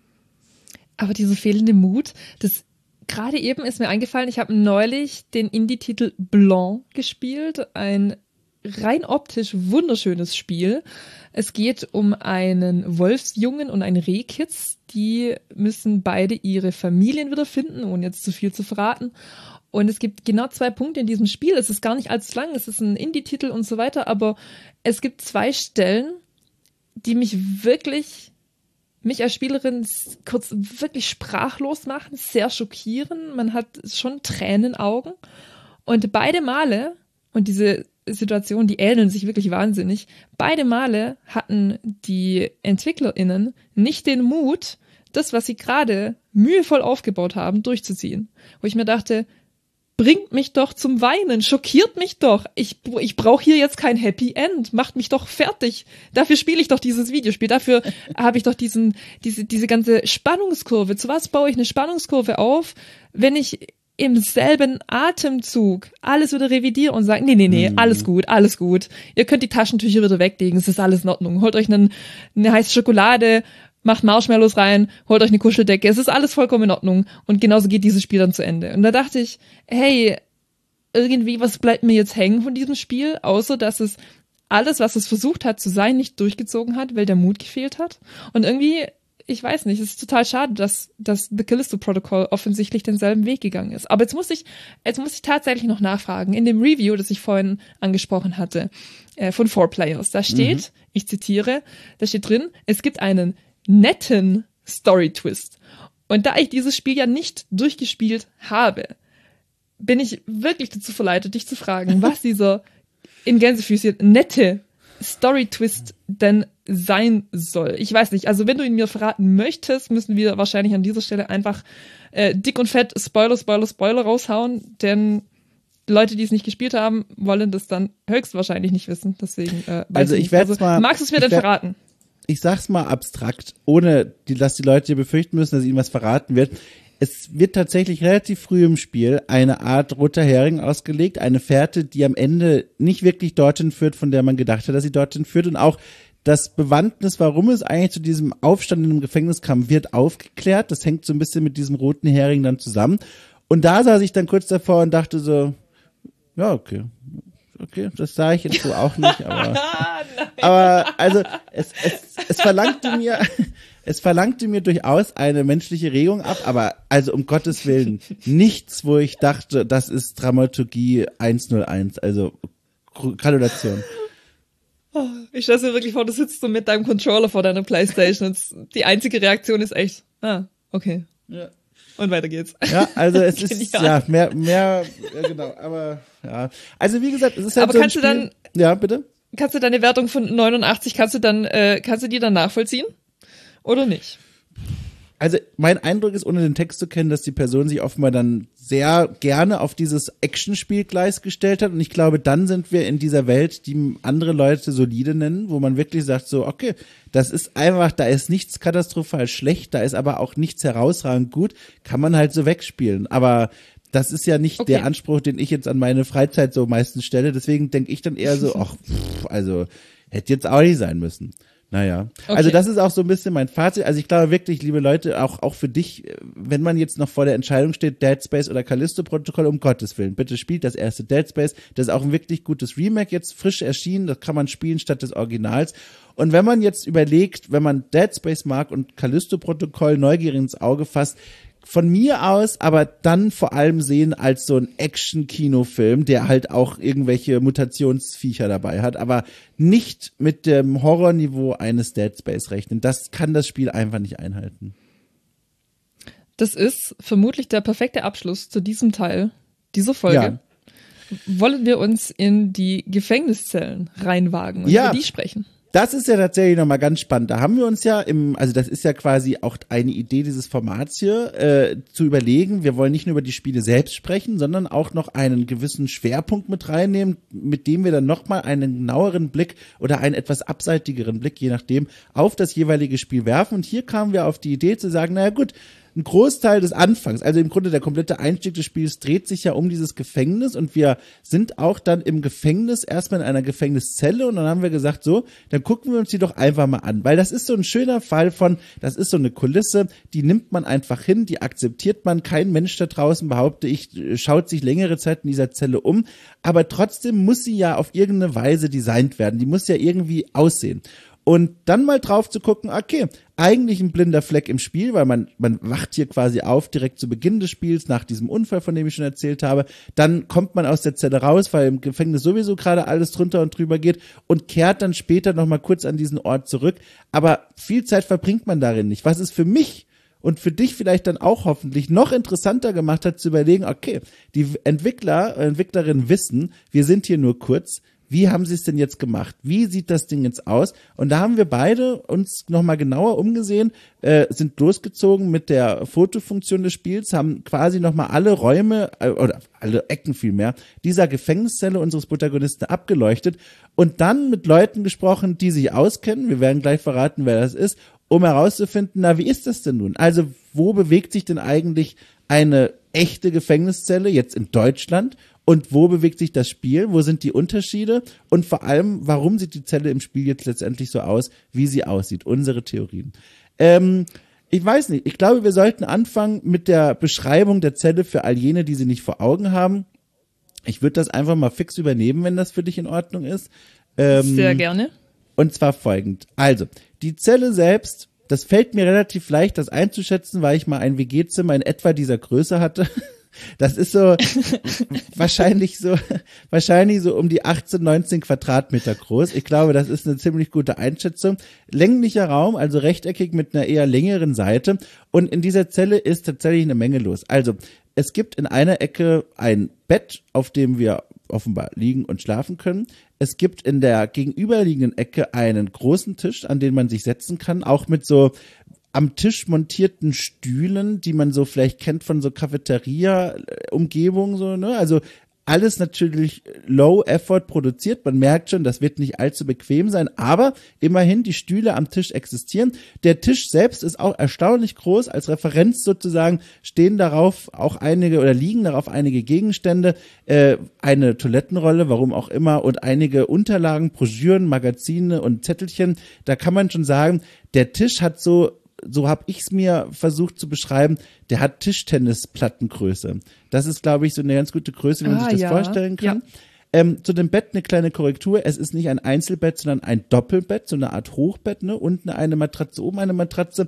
Aber dieser fehlende Mut, das gerade eben ist mir eingefallen, ich habe neulich den Indie-Titel Blanc gespielt, ein rein optisch wunderschönes Spiel. Es geht um einen Wolfsjungen und einen Rehkitz, die müssen beide ihre Familien wiederfinden, ohne jetzt zu viel zu verraten. Und es gibt genau zwei Punkte in diesem Spiel. Es ist gar nicht allzu lang, es ist ein Indie-Titel und so weiter, aber es gibt zwei Stellen, die mich wirklich, mich als Spielerin kurz wirklich sprachlos machen, sehr schockieren. Man hat schon Tränen in den Augen. Und beide Male, und diese Situationen, die ähneln sich wirklich wahnsinnig. Beide Male hatten die EntwicklerInnen nicht den Mut, das, was sie gerade mühevoll aufgebaut haben, durchzuziehen. Wo ich mir dachte, bringt mich doch zum Weinen, schockiert mich doch. Ich, ich brauche hier jetzt kein Happy End, macht mich doch fertig. Dafür spiele ich doch dieses Videospiel, dafür habe ich doch diesen, diese, diese ganze Spannungskurve. Zu was baue ich eine Spannungskurve auf, wenn ich im selben Atemzug alles wieder revidiere und sage, nee, nee, nee, alles gut, alles gut. Ihr könnt die Taschentücher wieder weglegen, es ist alles in Ordnung. Holt euch einen, eine heiße Schokolade, macht Marshmallows rein, holt euch eine Kuscheldecke, es ist alles vollkommen in Ordnung. Und genauso geht dieses Spiel dann zu Ende. Und da dachte ich, hey, irgendwie, was bleibt mir jetzt hängen von diesem Spiel, außer dass es alles, was es versucht hat zu sein, nicht durchgezogen hat, weil der Mut gefehlt hat. Und irgendwie, ich weiß nicht, es ist total schade, dass, dass The Callisto Protocol offensichtlich denselben Weg gegangen ist. Aber jetzt muss ich, jetzt muss ich tatsächlich noch nachfragen. In dem Review, das ich vorhin angesprochen hatte, äh, von four Players, da steht, mhm. ich zitiere, da steht drin, es gibt einen netten Story-Twist. Und da ich dieses Spiel ja nicht durchgespielt habe, bin ich wirklich dazu verleitet, dich zu fragen, was dieser in Gänsefüßchen nette Story-Twist denn sein soll. Ich weiß nicht, also wenn du ihn mir verraten möchtest, müssen wir wahrscheinlich an dieser Stelle einfach äh, dick und fett Spoiler, Spoiler, Spoiler raushauen, denn Leute, die es nicht gespielt haben, wollen das dann höchstwahrscheinlich nicht wissen. Deswegen äh, weiß also ich, ich nicht. Also, mal, magst du es mir denn werd, verraten? Ich sag's mal abstrakt, ohne die, dass die Leute befürchten müssen, dass ihnen was verraten wird. Es wird tatsächlich relativ früh im Spiel eine Art roter Hering ausgelegt, eine Fährte, die am Ende nicht wirklich dorthin führt, von der man gedacht hat, dass sie dorthin führt. Und auch das Bewandtnis, warum es eigentlich zu diesem Aufstand in einem Gefängnis kam, wird aufgeklärt. Das hängt so ein bisschen mit diesem roten Hering dann zusammen. Und da saß ich dann kurz davor und dachte so, ja, okay. Okay, das sah ich jetzt so auch nicht, aber, aber also es, es, es verlangte mir, es verlangte mir durchaus eine menschliche Regung ab, aber also um Gottes Willen nichts, wo ich dachte, das ist Dramaturgie hunderteins, also Gratulation. Ich stelle mir wirklich vor, du sitzt so mit deinem Controller vor deiner Playstation und die einzige Reaktion ist echt, ah, okay. Ja. Und weiter geht's. Ja, also es ist, ja, mehr, mehr, ja, genau, aber, ja. Also wie gesagt, es ist halt aber so ein kannst Spiel, du dann, ja, bitte? Kannst du deine Wertung von neunundachtzig, kannst du dann, äh, kannst du die dann nachvollziehen? Oder nicht? Also mein Eindruck ist, ohne den Text zu kennen, dass die Person sich offenbar dann sehr gerne auf dieses Actionspielgleis gestellt hat. Und ich glaube, dann sind wir in dieser Welt, die andere Leute solide nennen, wo man wirklich sagt so, okay, das ist einfach, da ist nichts katastrophal schlecht, da ist aber auch nichts herausragend gut, kann man halt so wegspielen. Aber das ist ja nicht okay. Der Anspruch, den ich jetzt an meine Freizeit so meistens stelle. Deswegen denke ich dann eher so, ach, pff, also hätte jetzt auch nicht sein müssen. Naja, okay. Also das ist auch so ein bisschen mein Fazit. Also ich glaube wirklich, liebe Leute, auch auch für dich, wenn man jetzt noch vor der Entscheidung steht, Dead Space oder Callisto Protocol, um Gottes Willen, bitte spielt das erste Dead Space. Das ist auch ein wirklich gutes Remake, jetzt frisch erschienen, das kann man spielen statt des Originals. Und wenn man jetzt überlegt, wenn man Dead Space mag und Callisto Protocol neugierig ins Auge fasst, von mir aus, aber dann vor allem sehen als so ein Action-Kinofilm, der halt auch irgendwelche Mutationsviecher dabei hat, aber nicht mit dem Horrorniveau eines Dead Space rechnen. Das kann das Spiel einfach nicht einhalten. Das ist vermutlich der perfekte Abschluss zu diesem Teil dieser Folge. Ja. Wollen wir uns in die Gefängniszellen reinwagen und ja. über die sprechen? Das ist ja tatsächlich nochmal ganz spannend. Da haben wir uns ja im, also das ist ja quasi auch eine Idee dieses Formats hier, äh, zu überlegen, wir wollen nicht nur über die Spiele selbst sprechen, sondern auch noch einen gewissen Schwerpunkt mit reinnehmen, mit dem wir dann nochmal einen genaueren Blick oder einen etwas abseitigeren Blick, je nachdem, auf das jeweilige Spiel werfen. Und hier kamen wir auf die Idee zu sagen, naja gut, ein Großteil des Anfangs, also im Grunde der komplette Einstieg des Spiels dreht sich ja um dieses Gefängnis und wir sind auch dann im Gefängnis, erstmal in einer Gefängniszelle und dann haben wir gesagt, so, dann gucken wir uns die doch einfach mal an, weil das ist so ein schöner Fall von, das ist so eine Kulisse, die nimmt man einfach hin, die akzeptiert man, kein Mensch da draußen, behaupte ich, schaut sich längere Zeit in dieser Zelle um, aber trotzdem muss sie ja auf irgendeine Weise designt werden, die muss ja irgendwie aussehen. Und dann mal drauf zu gucken, okay, eigentlich ein blinder Fleck im Spiel, weil man man wacht hier quasi auf direkt zu Beginn des Spiels, nach diesem Unfall, von dem ich schon erzählt habe. Dann kommt man aus der Zelle raus, weil im Gefängnis sowieso gerade alles drunter und drüber geht und kehrt dann später nochmal kurz an diesen Ort zurück. Aber viel Zeit verbringt man darin nicht. Was es für mich und für dich vielleicht dann auch hoffentlich noch interessanter gemacht hat, zu überlegen, okay, die Entwickler, Entwicklerinnen wissen, wir sind hier nur kurz. Wie haben sie es denn jetzt gemacht? Wie sieht das Ding jetzt aus? Und da haben wir beide uns nochmal genauer umgesehen, äh, sind losgezogen mit der Fotofunktion des Spiels, haben quasi nochmal alle Räume, äh, oder alle Ecken vielmehr, dieser Gefängniszelle unseres Protagonisten abgeleuchtet und dann mit Leuten gesprochen, die sich auskennen. Wir werden gleich verraten, wer das ist, um herauszufinden, na, wie ist das denn nun? Also, wo bewegt sich denn eigentlich eine echte Gefängniszelle jetzt in Deutschland? Und wo bewegt sich das Spiel? Wo sind die Unterschiede? Und vor allem, warum sieht die Zelle im Spiel jetzt letztendlich so aus, wie sie aussieht? Unsere Theorien. Ähm, ich weiß nicht. Ich glaube, wir sollten anfangen mit der Beschreibung der Zelle für all jene, die sie nicht vor Augen haben. Ich würde das einfach mal fix übernehmen, wenn das für dich in Ordnung ist. Ähm, Sehr gerne. Und zwar folgend. Also, die Zelle selbst, das fällt mir relativ leicht, das einzuschätzen, weil ich mal ein W G-Zimmer in etwa dieser Größe hatte. Das ist so wahrscheinlich so wahrscheinlich so um die achtzehn, neunzehn Quadratmeter groß. Ich glaube, das ist eine ziemlich gute Einschätzung. Länglicher Raum, also rechteckig mit einer eher längeren Seite. Und in dieser Zelle ist tatsächlich eine Menge los. Also es gibt in einer Ecke ein Bett, auf dem wir offenbar liegen und schlafen können. Es gibt in der gegenüberliegenden Ecke einen großen Tisch, an den man sich setzen kann, auch mit so am Tisch montierten Stühlen, die man so vielleicht kennt von so Cafeteria-Umgebungen, so, ne? Also alles natürlich low effort produziert. Man merkt schon, das wird nicht allzu bequem sein, aber immerhin die Stühle am Tisch existieren. Der Tisch selbst ist auch erstaunlich groß. Als Referenz sozusagen stehen darauf auch einige oder liegen darauf einige Gegenstände, äh, eine Toilettenrolle, warum auch immer, und einige Unterlagen, Broschüren, Magazine und Zettelchen. Da kann man schon sagen, der Tisch hat so so habe ich es mir versucht zu beschreiben, der hat Tischtennisplattengröße. Das ist, glaube ich, so eine ganz gute Größe, wie man ah, sich das ja. vorstellen kann. Ja. Ähm, zu dem Bett eine kleine Korrektur. Es ist nicht ein Einzelbett, sondern ein Doppelbett, so eine Art Hochbett, ne? Unten eine Matratze, oben eine Matratze.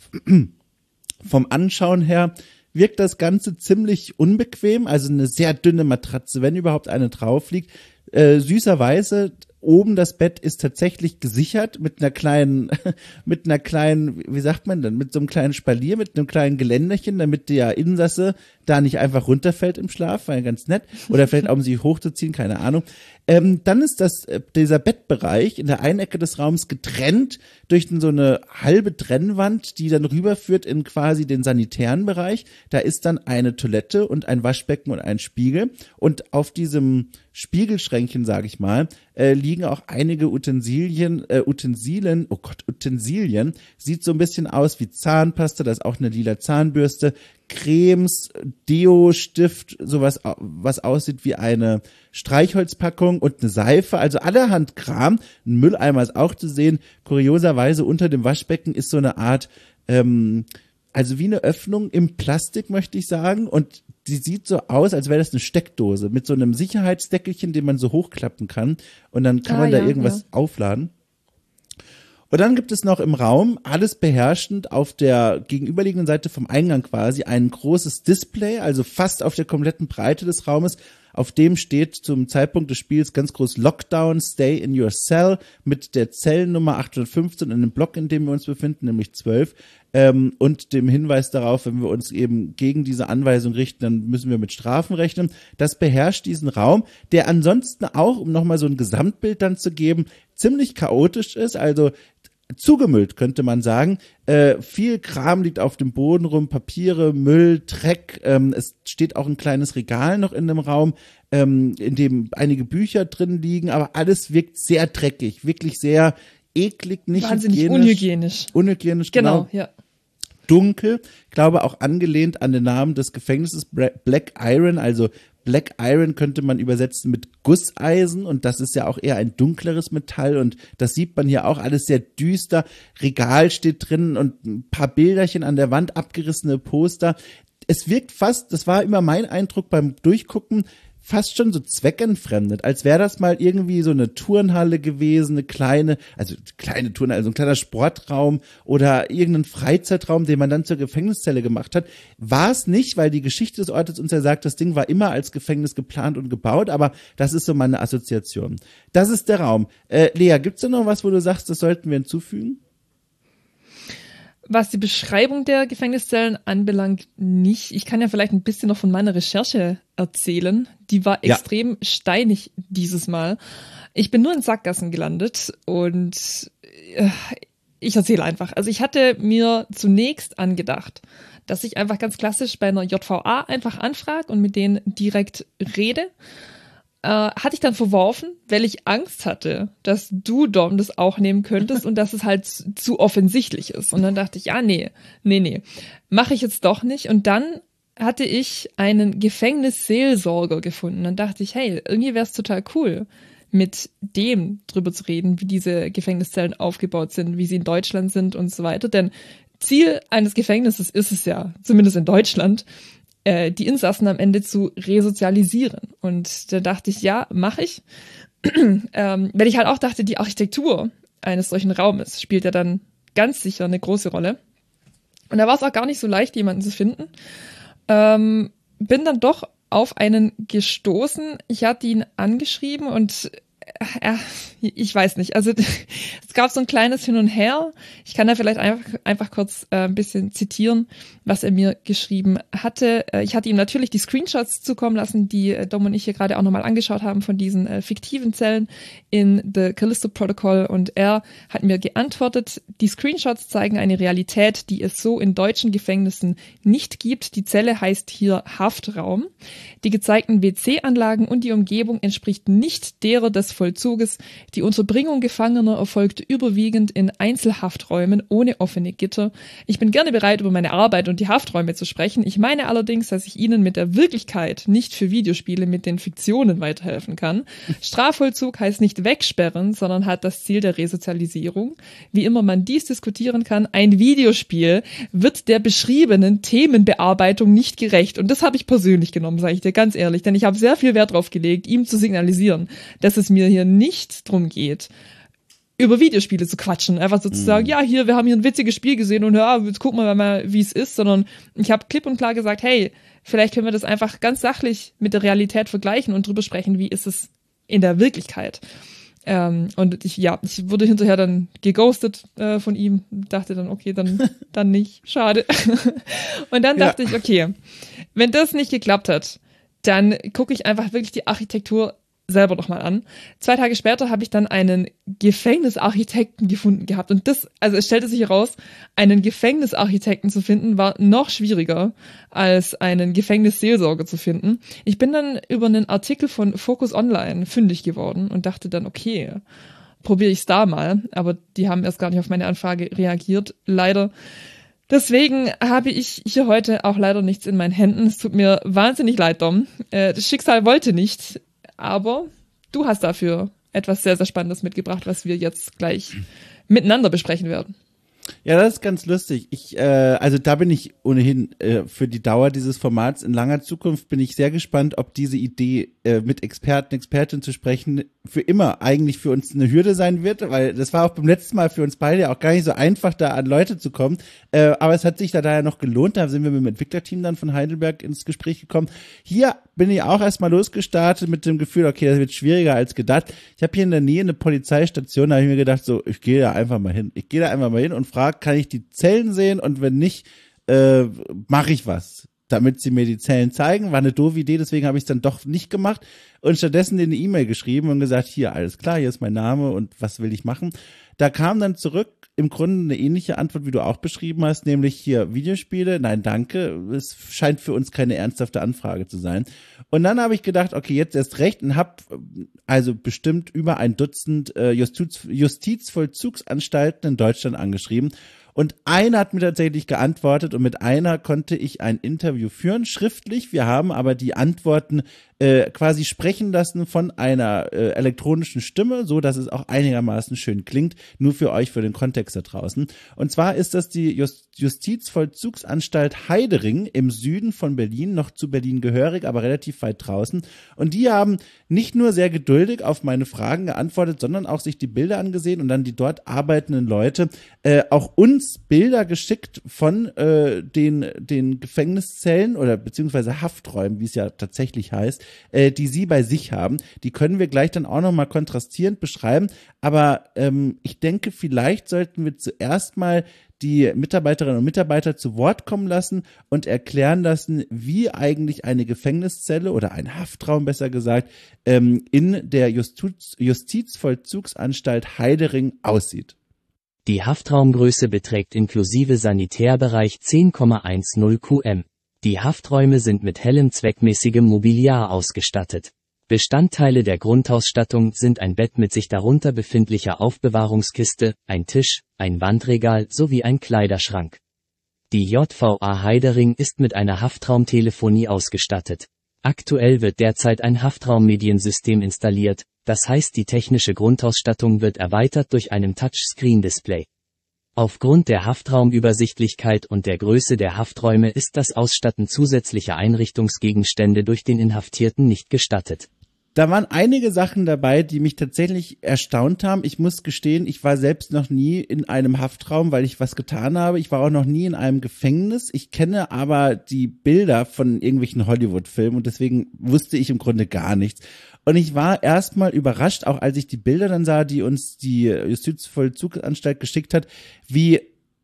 Vom Anschauen her wirkt das Ganze ziemlich unbequem, also eine sehr dünne Matratze, wenn überhaupt eine drauf liegt. Äh, süßerweise oben das Bett ist tatsächlich gesichert mit einer kleinen, mit einer kleinen, wie sagt man denn, mit so einem kleinen Spalier, mit einem kleinen Geländerchen, damit der Insasse da nicht einfach runterfällt im Schlaf, war ja ganz nett. Oder vielleicht auch, um sich hochzuziehen, keine Ahnung. Ähm, dann ist das, dieser Bettbereich in der einen Ecke des Raums getrennt durch so eine halbe Trennwand, die dann rüberführt in quasi den sanitären Bereich. Da ist dann eine Toilette und ein Waschbecken und ein Spiegel. Und auf diesem Spiegelschränkchen, sage ich mal, äh, liegen auch einige Utensilien, äh, Utensilien, oh Gott, Utensilien. Sieht so ein bisschen aus wie Zahnpasta, da ist auch eine lila Zahnbürste, Cremes, Deo, Stift, sowas, was aussieht wie eine Streichholzpackung und eine Seife, also allerhand Kram. Ein Mülleimer ist auch zu sehen. Kurioserweise unter dem Waschbecken ist so eine Art, ähm, also wie eine Öffnung im Plastik, möchte ich sagen, und die sieht so aus, als wäre das eine Steckdose mit so einem Sicherheitsdeckelchen, den man so hochklappen kann, und dann kann ah, man da ja, irgendwas ja. aufladen. Und dann gibt es noch im Raum, alles beherrschend, auf der gegenüberliegenden Seite vom Eingang quasi, ein großes Display, also fast auf der kompletten Breite des Raumes. Auf dem steht zum Zeitpunkt des Spiels ganz groß Lockdown, Stay in your cell, mit der Zellennummer achthundertfünfzehn in dem Block, in dem wir uns befinden, nämlich zwölf. ähm, und dem Hinweis darauf, wenn wir uns eben gegen diese Anweisung richten, dann müssen wir mit Strafen rechnen. Das beherrscht diesen Raum, der ansonsten auch, um nochmal so ein Gesamtbild dann zu geben, ziemlich chaotisch ist, also zugemüllt, könnte man sagen. Äh, viel Kram liegt auf dem Boden rum, Papiere, Müll, Dreck. Ähm, es steht auch ein kleines Regal noch in dem Raum, ähm, in dem einige Bücher drin liegen, aber alles wirkt sehr dreckig, wirklich sehr eklig, nicht wahnsinnig hygienisch. unhygienisch. Unhygienisch, genau. Genau, ja. Dunkel, glaube auch angelehnt an den Namen des Gefängnisses Black Iron, also Black Iron könnte man übersetzen mit Gusseisen und das ist ja auch eher ein dunkleres Metall und das sieht man hier auch alles sehr düster. Regal steht drin und ein paar Bilderchen an der Wand, abgerissene Poster. Es wirkt fast, das war immer mein Eindruck beim Durchgucken, fast schon so zweckentfremdet, als wäre das mal irgendwie so eine Turnhalle gewesen, eine kleine, also kleine Turnhalle, also ein kleiner Sportraum oder irgendein Freizeitraum, den man dann zur Gefängniszelle gemacht hat. War es nicht, weil die Geschichte des Ortes uns ja sagt, das Ding war immer als Gefängnis geplant und gebaut, aber das ist so meine Assoziation. Das ist der Raum. Äh, Lea, gibt's da noch was, wo du sagst, das sollten wir hinzufügen? Was die Beschreibung der Gefängniszellen anbelangt, nicht. Ich kann ja vielleicht ein bisschen noch von meiner Recherche erzählen. Die war Ja. extrem steinig dieses Mal. Ich bin nur in Sackgassen gelandet und äh, ich erzähle einfach. Also ich hatte mir zunächst angedacht, dass ich einfach ganz klassisch bei einer J V A einfach anfrage und mit denen direkt rede. Äh, hatte ich dann verworfen, weil ich Angst hatte, dass du, Dom, das auch nehmen könntest und dass es halt zu, zu offensichtlich ist. Und dann dachte ich, ja, nee, nee, nee, mache ich jetzt doch nicht. Und dann hatte ich einen Gefängnisseelsorger gefunden. Dann dachte ich, hey, irgendwie wäre es total cool, mit dem drüber zu reden, wie diese Gefängniszellen aufgebaut sind, wie sie in Deutschland sind und so weiter. Denn Ziel eines Gefängnisses ist es ja, zumindest in Deutschland, die Insassen am Ende zu resozialisieren. Und da dachte ich, ja, mache ich. ähm, weil ich halt auch dachte, die Architektur eines solchen Raumes spielt ja dann ganz sicher eine große Rolle. Und da war es auch gar nicht so leicht, jemanden zu finden. Ähm, bin dann doch auf einen gestoßen. Ich hatte ihn angeschrieben und äh, ich weiß nicht, also es gab so ein kleines Hin und Her. Ich kann da vielleicht einfach, einfach kurz äh, ein bisschen zitieren, was er mir geschrieben hatte. Äh, ich hatte ihm natürlich die Screenshots zukommen lassen, die äh, Dom und ich hier gerade auch nochmal angeschaut haben von diesen äh, fiktiven Zellen in The Callisto Protocol und er hat mir geantwortet, die Screenshots zeigen eine Realität, die es so in deutschen Gefängnissen nicht gibt. Die Zelle heißt hier Haftraum. Die gezeigten W C-Anlagen und die Umgebung entspricht nicht derer des Vollzuges. Die Unterbringung Gefangener erfolgt überwiegend in Einzelhafträumen ohne offene Gitter. Ich bin gerne bereit, über meine Arbeit und die Hafträume zu sprechen. Ich meine allerdings, dass ich Ihnen mit der Wirklichkeit, nicht für Videospiele mit den Fiktionen weiterhelfen kann. Strafvollzug heißt nicht wegsperren, sondern hat das Ziel der Resozialisierung. Wie immer man dies diskutieren kann, ein Videospiel wird der beschriebenen Themenbearbeitung nicht gerecht. Und das habe ich persönlich genommen, sage ich dir ganz ehrlich, denn ich habe sehr viel Wert drauf gelegt, ihm zu signalisieren, dass es mir hier nicht drum geht, über Videospiele zu quatschen. Einfach sozusagen, mhm. ja, hier, wir haben hier ein witziges Spiel gesehen und ja, jetzt gucken wir mal, wie es ist, sondern ich habe klipp und klar gesagt, hey, vielleicht können wir das einfach ganz sachlich mit der Realität vergleichen und drüber sprechen, wie ist es in der Wirklichkeit. Ähm, und ich, ja, ich wurde hinterher dann geghostet äh, von ihm, dachte dann, okay, dann, dann nicht, schade. Und dann dachte ja. ich, okay, wenn das nicht geklappt hat, dann gucke ich einfach wirklich die Architektur selber nochmal an. Zwei Tage später habe ich dann einen Gefängnisarchitekten gefunden gehabt und das, also es stellte sich heraus, einen Gefängnisarchitekten zu finden, war noch schwieriger als einen Gefängnisseelsorger zu finden. Ich bin dann über einen Artikel von Focus Online fündig geworden und dachte dann, okay, probiere ich es da mal, aber die haben erst gar nicht auf meine Anfrage reagiert, leider. Deswegen habe ich hier heute auch leider nichts in meinen Händen. Es tut mir wahnsinnig leid, Dom. Äh, das Schicksal wollte nicht, aber du hast dafür etwas sehr, sehr Spannendes mitgebracht, was wir jetzt gleich miteinander besprechen werden. Ja, das ist ganz lustig. Ich, äh, also da bin ich ohnehin äh, für die Dauer dieses Formats in langer Zukunft bin ich sehr gespannt, ob diese Idee, äh, mit Experten, Expertinnen zu sprechen, für immer eigentlich für uns eine Hürde sein wird, weil das war auch beim letzten Mal für uns beide auch gar nicht so einfach, da an Leute zu kommen. Äh, aber es hat sich da daher noch gelohnt. Da sind wir mit dem Entwicklerteam dann von Heidelberg ins Gespräch gekommen. Hier bin ich auch erstmal losgestartet mit dem Gefühl, okay, das wird schwieriger als gedacht. Ich habe hier in der Nähe eine Polizeistation, da habe ich mir gedacht, so, ich gehe da einfach mal hin. Ich gehe da einfach mal hin und gefragt, kann ich die Zellen sehen und wenn nicht, äh, mache ich was, damit sie mir die Zellen zeigen. War eine doofe Idee, deswegen habe ich es dann doch nicht gemacht und stattdessen eine E-Mail geschrieben und gesagt, hier, alles klar, hier ist mein Name und was will ich machen. Da kam dann zurück im Grunde eine ähnliche Antwort, wie du auch beschrieben hast, nämlich hier Videospiele, nein, danke, es scheint für uns keine ernsthafte Anfrage zu sein. Und dann habe ich gedacht, okay, jetzt erst recht und habe also bestimmt über ein Dutzend äh, Justiz, Justizvollzugsanstalten in Deutschland angeschrieben. Und einer hat mir tatsächlich geantwortet und mit einer konnte ich ein Interview führen, schriftlich. Wir haben aber die Antworten äh, quasi sprechen lassen von einer äh, elektronischen Stimme, so dass es auch einigermaßen schön klingt, nur für euch, für den Kontext da draußen. Und zwar ist das die Just- Justizvollzugsanstalt Heidering im Süden von Berlin, noch zu Berlin gehörig, aber relativ weit draußen. Und die haben nicht nur sehr geduldig auf meine Fragen geantwortet, sondern auch sich die Bilder angesehen und dann die dort arbeitenden Leute äh, auch uns Bilder geschickt von äh, den, den Gefängniszellen oder beziehungsweise Hafträumen, wie es ja tatsächlich heißt, äh, die sie bei sich haben. Die können wir gleich dann auch nochmal kontrastierend beschreiben. Aber ähm, ich denke, vielleicht sollten wir zuerst mal die Mitarbeiterinnen und Mitarbeiter zu Wort kommen lassen und erklären lassen, wie eigentlich eine Gefängniszelle oder ein Haftraum, besser gesagt, ähm, in der Justiz, Justizvollzugsanstalt Heidering aussieht. Die Haftraumgröße beträgt inklusive Sanitärbereich zehn Komma zehn Kubikmeter. Die Hafträume sind mit hellem zweckmäßigem Mobiliar ausgestattet. Bestandteile der Grundausstattung sind ein Bett mit sich darunter befindlicher Aufbewahrungskiste, ein Tisch, ein Wandregal sowie ein Kleiderschrank. Die J V A Heidering ist mit einer Haftraumtelefonie ausgestattet. Aktuell wird derzeit ein Haftraummediensystem installiert, das heißt die technische Grundausstattung wird erweitert durch einen Touchscreen-Display. Aufgrund der Haftraumübersichtlichkeit und der Größe der Hafträume ist das Ausstatten zusätzlicher Einrichtungsgegenstände durch den Inhaftierten nicht gestattet. Da waren einige Sachen dabei, die mich tatsächlich erstaunt haben. Ich muss gestehen, ich war selbst noch nie in einem Haftraum, weil ich was getan habe. Ich war auch noch nie in einem Gefängnis. Ich kenne aber die Bilder von irgendwelchen Hollywood-Filmen und deswegen wusste ich im Grunde gar nichts. Und ich war erstmal überrascht, auch als ich die Bilder dann sah, die uns die Justizvollzugsanstalt geschickt hat, wie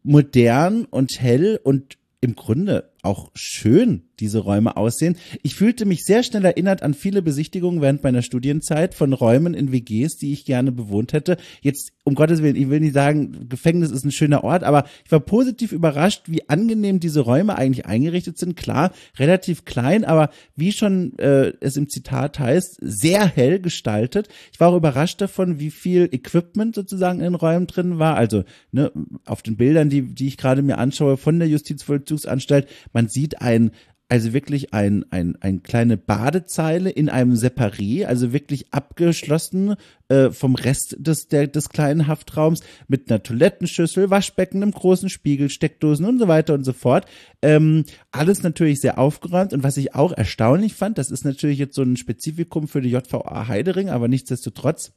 modern und hell und im Grunde auch schön diese Räume aussehen. Ich fühlte mich sehr schnell erinnert an viele Besichtigungen während meiner Studienzeit von Räumen in W Gs, die ich gerne bewohnt hätte. Jetzt, um Gottes Willen, ich will nicht sagen, Gefängnis ist ein schöner Ort, aber ich war positiv überrascht, wie angenehm diese Räume eigentlich eingerichtet sind. Klar, relativ klein, aber wie schon äh, es im Zitat heißt, sehr hell gestaltet. Ich war auch überrascht davon, wie viel Equipment sozusagen in den Räumen drin war. Also ne, auf den Bildern, die, die ich gerade mir anschaue von der Justizvollzugsanstalt, man sieht ein, also wirklich ein, ein, ein kleine Badezeile in einem Separé, also wirklich abgeschlossen äh, vom Rest des, der, des kleinen Haftraums mit einer Toilettenschüssel, Waschbecken, einem großen Spiegel, Steckdosen und so weiter und so fort. Ähm, alles natürlich sehr aufgeräumt und was ich auch erstaunlich fand, das ist natürlich jetzt so ein Spezifikum für die J V A Heidering, aber nichtsdestotrotz,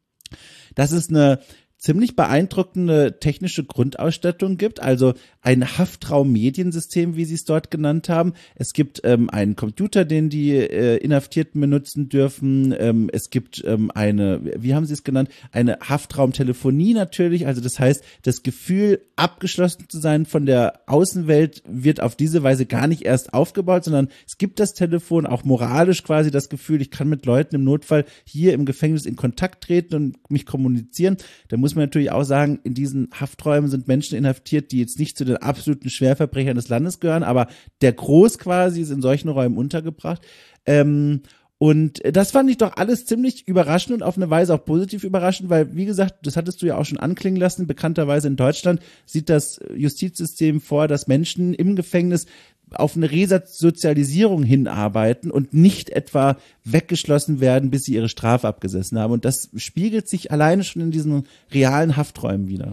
das ist eine ziemlich beeindruckende technische Grundausstattung gibt, also ein Haftraum-Mediensystem, wie sie es dort genannt haben. Es gibt ähm, einen Computer, den die äh, Inhaftierten benutzen dürfen. Ähm, es gibt ähm, eine, wie haben sie es genannt, eine Haftraumtelefonie natürlich. Also das heißt, das Gefühl, abgeschlossen zu sein von der Außenwelt, wird auf diese Weise gar nicht erst aufgebaut, sondern es gibt das Telefon, auch moralisch quasi das Gefühl, ich kann mit Leuten im Notfall hier im Gefängnis in Kontakt treten und mich kommunizieren. Da muss man natürlich auch sagen, in diesen Hafträumen sind Menschen inhaftiert, die jetzt nicht zu den absoluten Schwerverbrechern des Landes gehören, aber der Groß quasi ist in solchen Räumen untergebracht. Ähm, und das fand ich doch alles ziemlich überraschend und auf eine Weise auch positiv überraschend, weil, wie gesagt, das hattest du ja auch schon anklingen lassen, bekannterweise in Deutschland sieht das Justizsystem vor, dass Menschen im Gefängnis auf eine Resozialisierung hinarbeiten und nicht etwa weggeschlossen werden, bis sie ihre Strafe abgesessen haben. Und das spiegelt sich alleine schon in diesen realen Hafträumen wieder.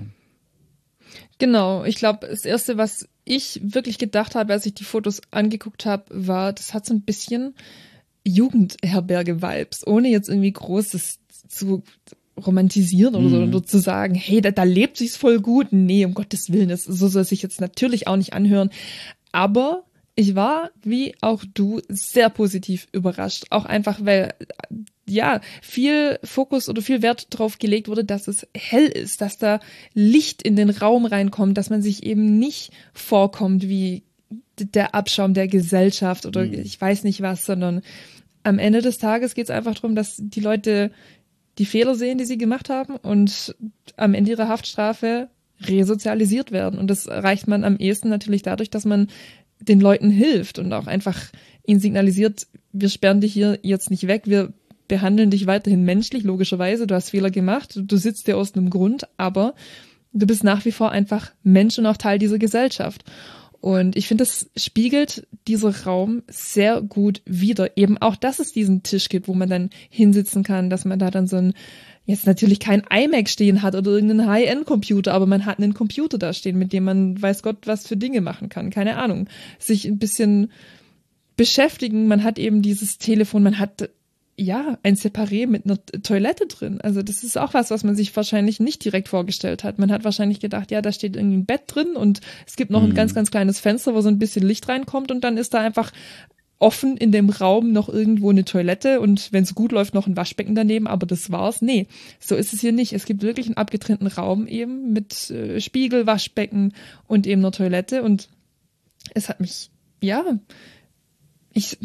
Genau, ich glaube, das Erste, was ich wirklich gedacht habe, als ich die Fotos angeguckt habe, war, das hat so ein bisschen Jugendherberge-Vibes, ohne jetzt irgendwie Großes zu romantisieren oder so, Mhm. oder zu sagen, hey, da, da lebt sich's voll gut. Nee, um Gottes Willen, das, so soll es sich jetzt natürlich auch nicht anhören. Aber ich war, wie auch du, sehr positiv überrascht. Auch einfach, weil ja, viel Fokus oder viel Wert drauf gelegt wurde, dass es hell ist, dass da Licht in den Raum reinkommt, dass man sich eben nicht vorkommt wie der Abschaum der Gesellschaft oder mhm. ich weiß nicht was, sondern am Ende des Tages geht es einfach darum, dass die Leute die Fehler sehen, die sie gemacht haben und am Ende ihrer Haftstrafe resozialisiert werden. Und das erreicht man am ehesten natürlich dadurch, dass man den Leuten hilft und auch einfach ihnen signalisiert, wir sperren dich hier jetzt nicht weg, wir behandeln dich weiterhin menschlich, logischerweise, du hast Fehler gemacht, du sitzt dir aus einem Grund, aber du bist nach wie vor einfach Mensch und auch Teil dieser Gesellschaft. Und ich finde, das spiegelt dieser Raum sehr gut wider. Eben auch, dass es diesen Tisch gibt, wo man dann hinsitzen kann, dass man da dann so ein, jetzt natürlich kein iMac stehen hat oder irgendeinen High-End-Computer, aber man hat einen Computer da stehen, mit dem man weiß Gott was für Dinge machen kann. Keine Ahnung. Sich ein bisschen beschäftigen. Man hat eben dieses Telefon, man hat ja ein Separé mit einer Toilette drin. Also das ist auch was, was man sich wahrscheinlich nicht direkt vorgestellt hat. Man hat wahrscheinlich gedacht, ja, da steht irgendwie ein Bett drin und es gibt noch mhm. ein ganz, ganz kleines Fenster, wo so ein bisschen Licht reinkommt und dann ist da einfach offen in dem Raum noch irgendwo eine Toilette und wenn es gut läuft, noch ein Waschbecken daneben, aber das war's. Nee, so ist es hier nicht. Es gibt wirklich einen abgetrennten Raum eben mit äh, Spiegel, Waschbecken und eben einer Toilette und es hat mich, ja, ich...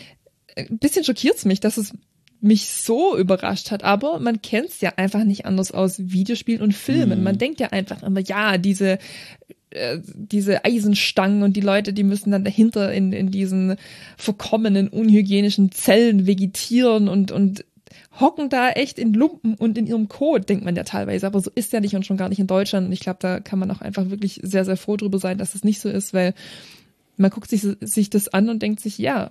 ein bisschen schockiert's mich, dass es mich so überrascht hat, aber man kennt's ja einfach nicht anders aus Videospielen und Filmen. Mhm. Man denkt ja einfach immer, ja, diese äh, diese Eisenstangen und die Leute, die müssen dann dahinter in in diesen verkommenen, unhygienischen Zellen vegetieren und und hocken da echt in Lumpen und in ihrem Kot, denkt man ja teilweise, aber so ist ja nicht und schon gar nicht in Deutschland. Und ich glaube, da kann man auch einfach wirklich sehr, sehr froh drüber sein, dass es nicht so ist, weil man guckt sich sich das an und denkt sich, ja,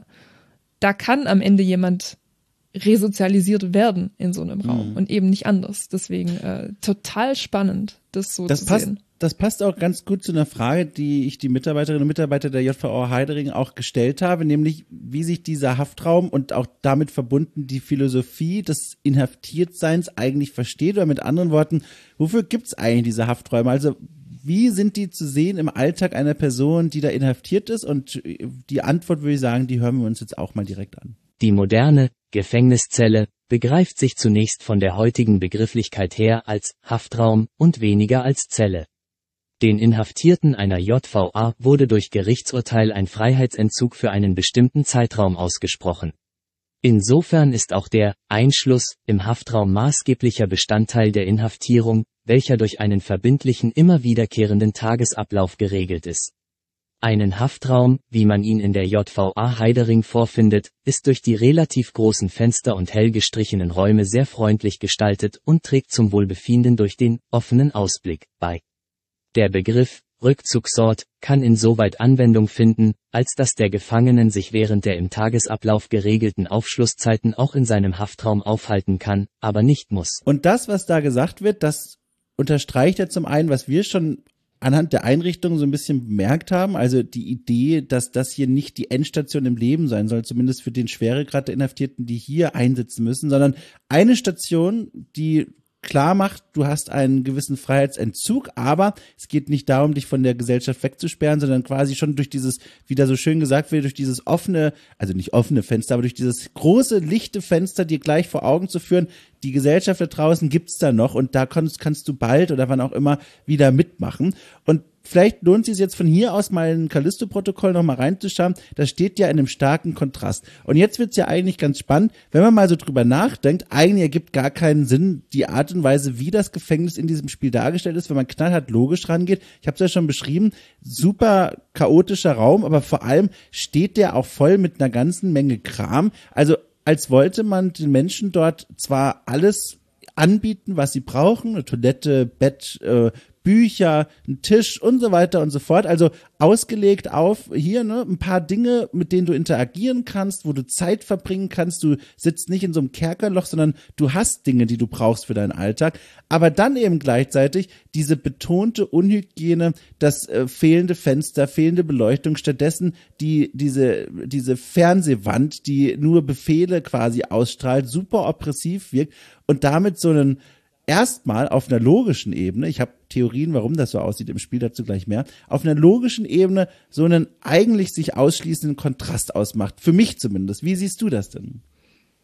da kann am Ende jemand resozialisiert werden in so einem Raum mhm. und eben nicht anders. Deswegen äh, total spannend, das so das zu passt, sehen. Das passt auch ganz gut zu einer Frage, die ich die Mitarbeiterinnen und Mitarbeiter der J V A Heidering auch gestellt habe, nämlich wie sich dieser Haftraum und auch damit verbunden die Philosophie des Inhaftiertseins eigentlich versteht. Oder mit anderen Worten, wofür gibt's eigentlich diese Hafträume? Also wie sind die zu sehen im Alltag einer Person, die da inhaftiert ist? Und die Antwort würde ich sagen, die hören wir uns jetzt auch mal direkt an. Die moderne Gefängniszelle begreift sich zunächst von der heutigen Begrifflichkeit her als Haftraum und weniger als Zelle. Den Inhaftierten einer J V A wurde durch Gerichtsurteil ein Freiheitsentzug für einen bestimmten Zeitraum ausgesprochen. Insofern ist auch der Einschluss im Haftraum maßgeblicher Bestandteil der Inhaftierung, welcher durch einen verbindlichen immer wiederkehrenden Tagesablauf geregelt ist. Einen Haftraum, wie man ihn in der J V A Heidering vorfindet, ist durch die relativ großen Fenster und hell gestrichenen Räume sehr freundlich gestaltet und trägt zum Wohlbefinden durch den offenen Ausblick bei. Der Begriff Rückzugsort kann insoweit Anwendung finden, als dass der Gefangenen sich während der im Tagesablauf geregelten Aufschlusszeiten auch in seinem Haftraum aufhalten kann, aber nicht muss. Und das, was da gesagt wird, das unterstreicht ja zum einen, was wir schon anhand der Einrichtung so ein bisschen bemerkt haben, also die Idee, dass das hier nicht die Endstation im Leben sein soll, zumindest für den Schweregrad der Inhaftierten, die hier einsitzen müssen, sondern eine Station, die klar macht, du hast einen gewissen Freiheitsentzug, aber es geht nicht darum, dich von der Gesellschaft wegzusperren, sondern quasi schon durch dieses, wie da so schön gesagt wird, durch dieses offene, also nicht offene Fenster, aber durch dieses große, lichte Fenster dir gleich vor Augen zu führen, die Gesellschaft da draußen gibt's da noch und da kannst, kannst du bald oder wann auch immer wieder mitmachen. Und vielleicht lohnt es sich jetzt von hier aus mal ein Callisto-Protokoll noch mal reinzuschauen. Das steht ja in einem starken Kontrast. Und jetzt wird's ja eigentlich ganz spannend, wenn man mal so drüber nachdenkt, eigentlich ergibt gar keinen Sinn die Art und Weise, wie das Gefängnis in diesem Spiel dargestellt ist, wenn man knallhart logisch rangeht. Ich habe es ja schon beschrieben, super chaotischer Raum, aber vor allem steht der auch voll mit einer ganzen Menge Kram. Also als wollte man den Menschen dort zwar alles anbieten, was sie brauchen, eine Toilette, Bett, äh, Bücher, ein Tisch und so weiter und so fort. Also ausgelegt auf hier ne ein paar Dinge, mit denen du interagieren kannst, wo du Zeit verbringen kannst. Du sitzt nicht in so einem Kerkerloch, sondern du hast Dinge, die du brauchst für deinen Alltag. Aber dann eben gleichzeitig diese betonte Unhygiene, das äh, fehlende Fenster, fehlende Beleuchtung, stattdessen die diese diese Fernsehwand, die nur Befehle quasi ausstrahlt, super oppressiv wirkt und damit so einen erstmal auf einer logischen Ebene, ich habe Theorien, warum das so aussieht im Spiel, dazu gleich mehr, auf einer logischen Ebene so einen eigentlich sich ausschließenden Kontrast ausmacht. Für mich zumindest. Wie siehst du das denn?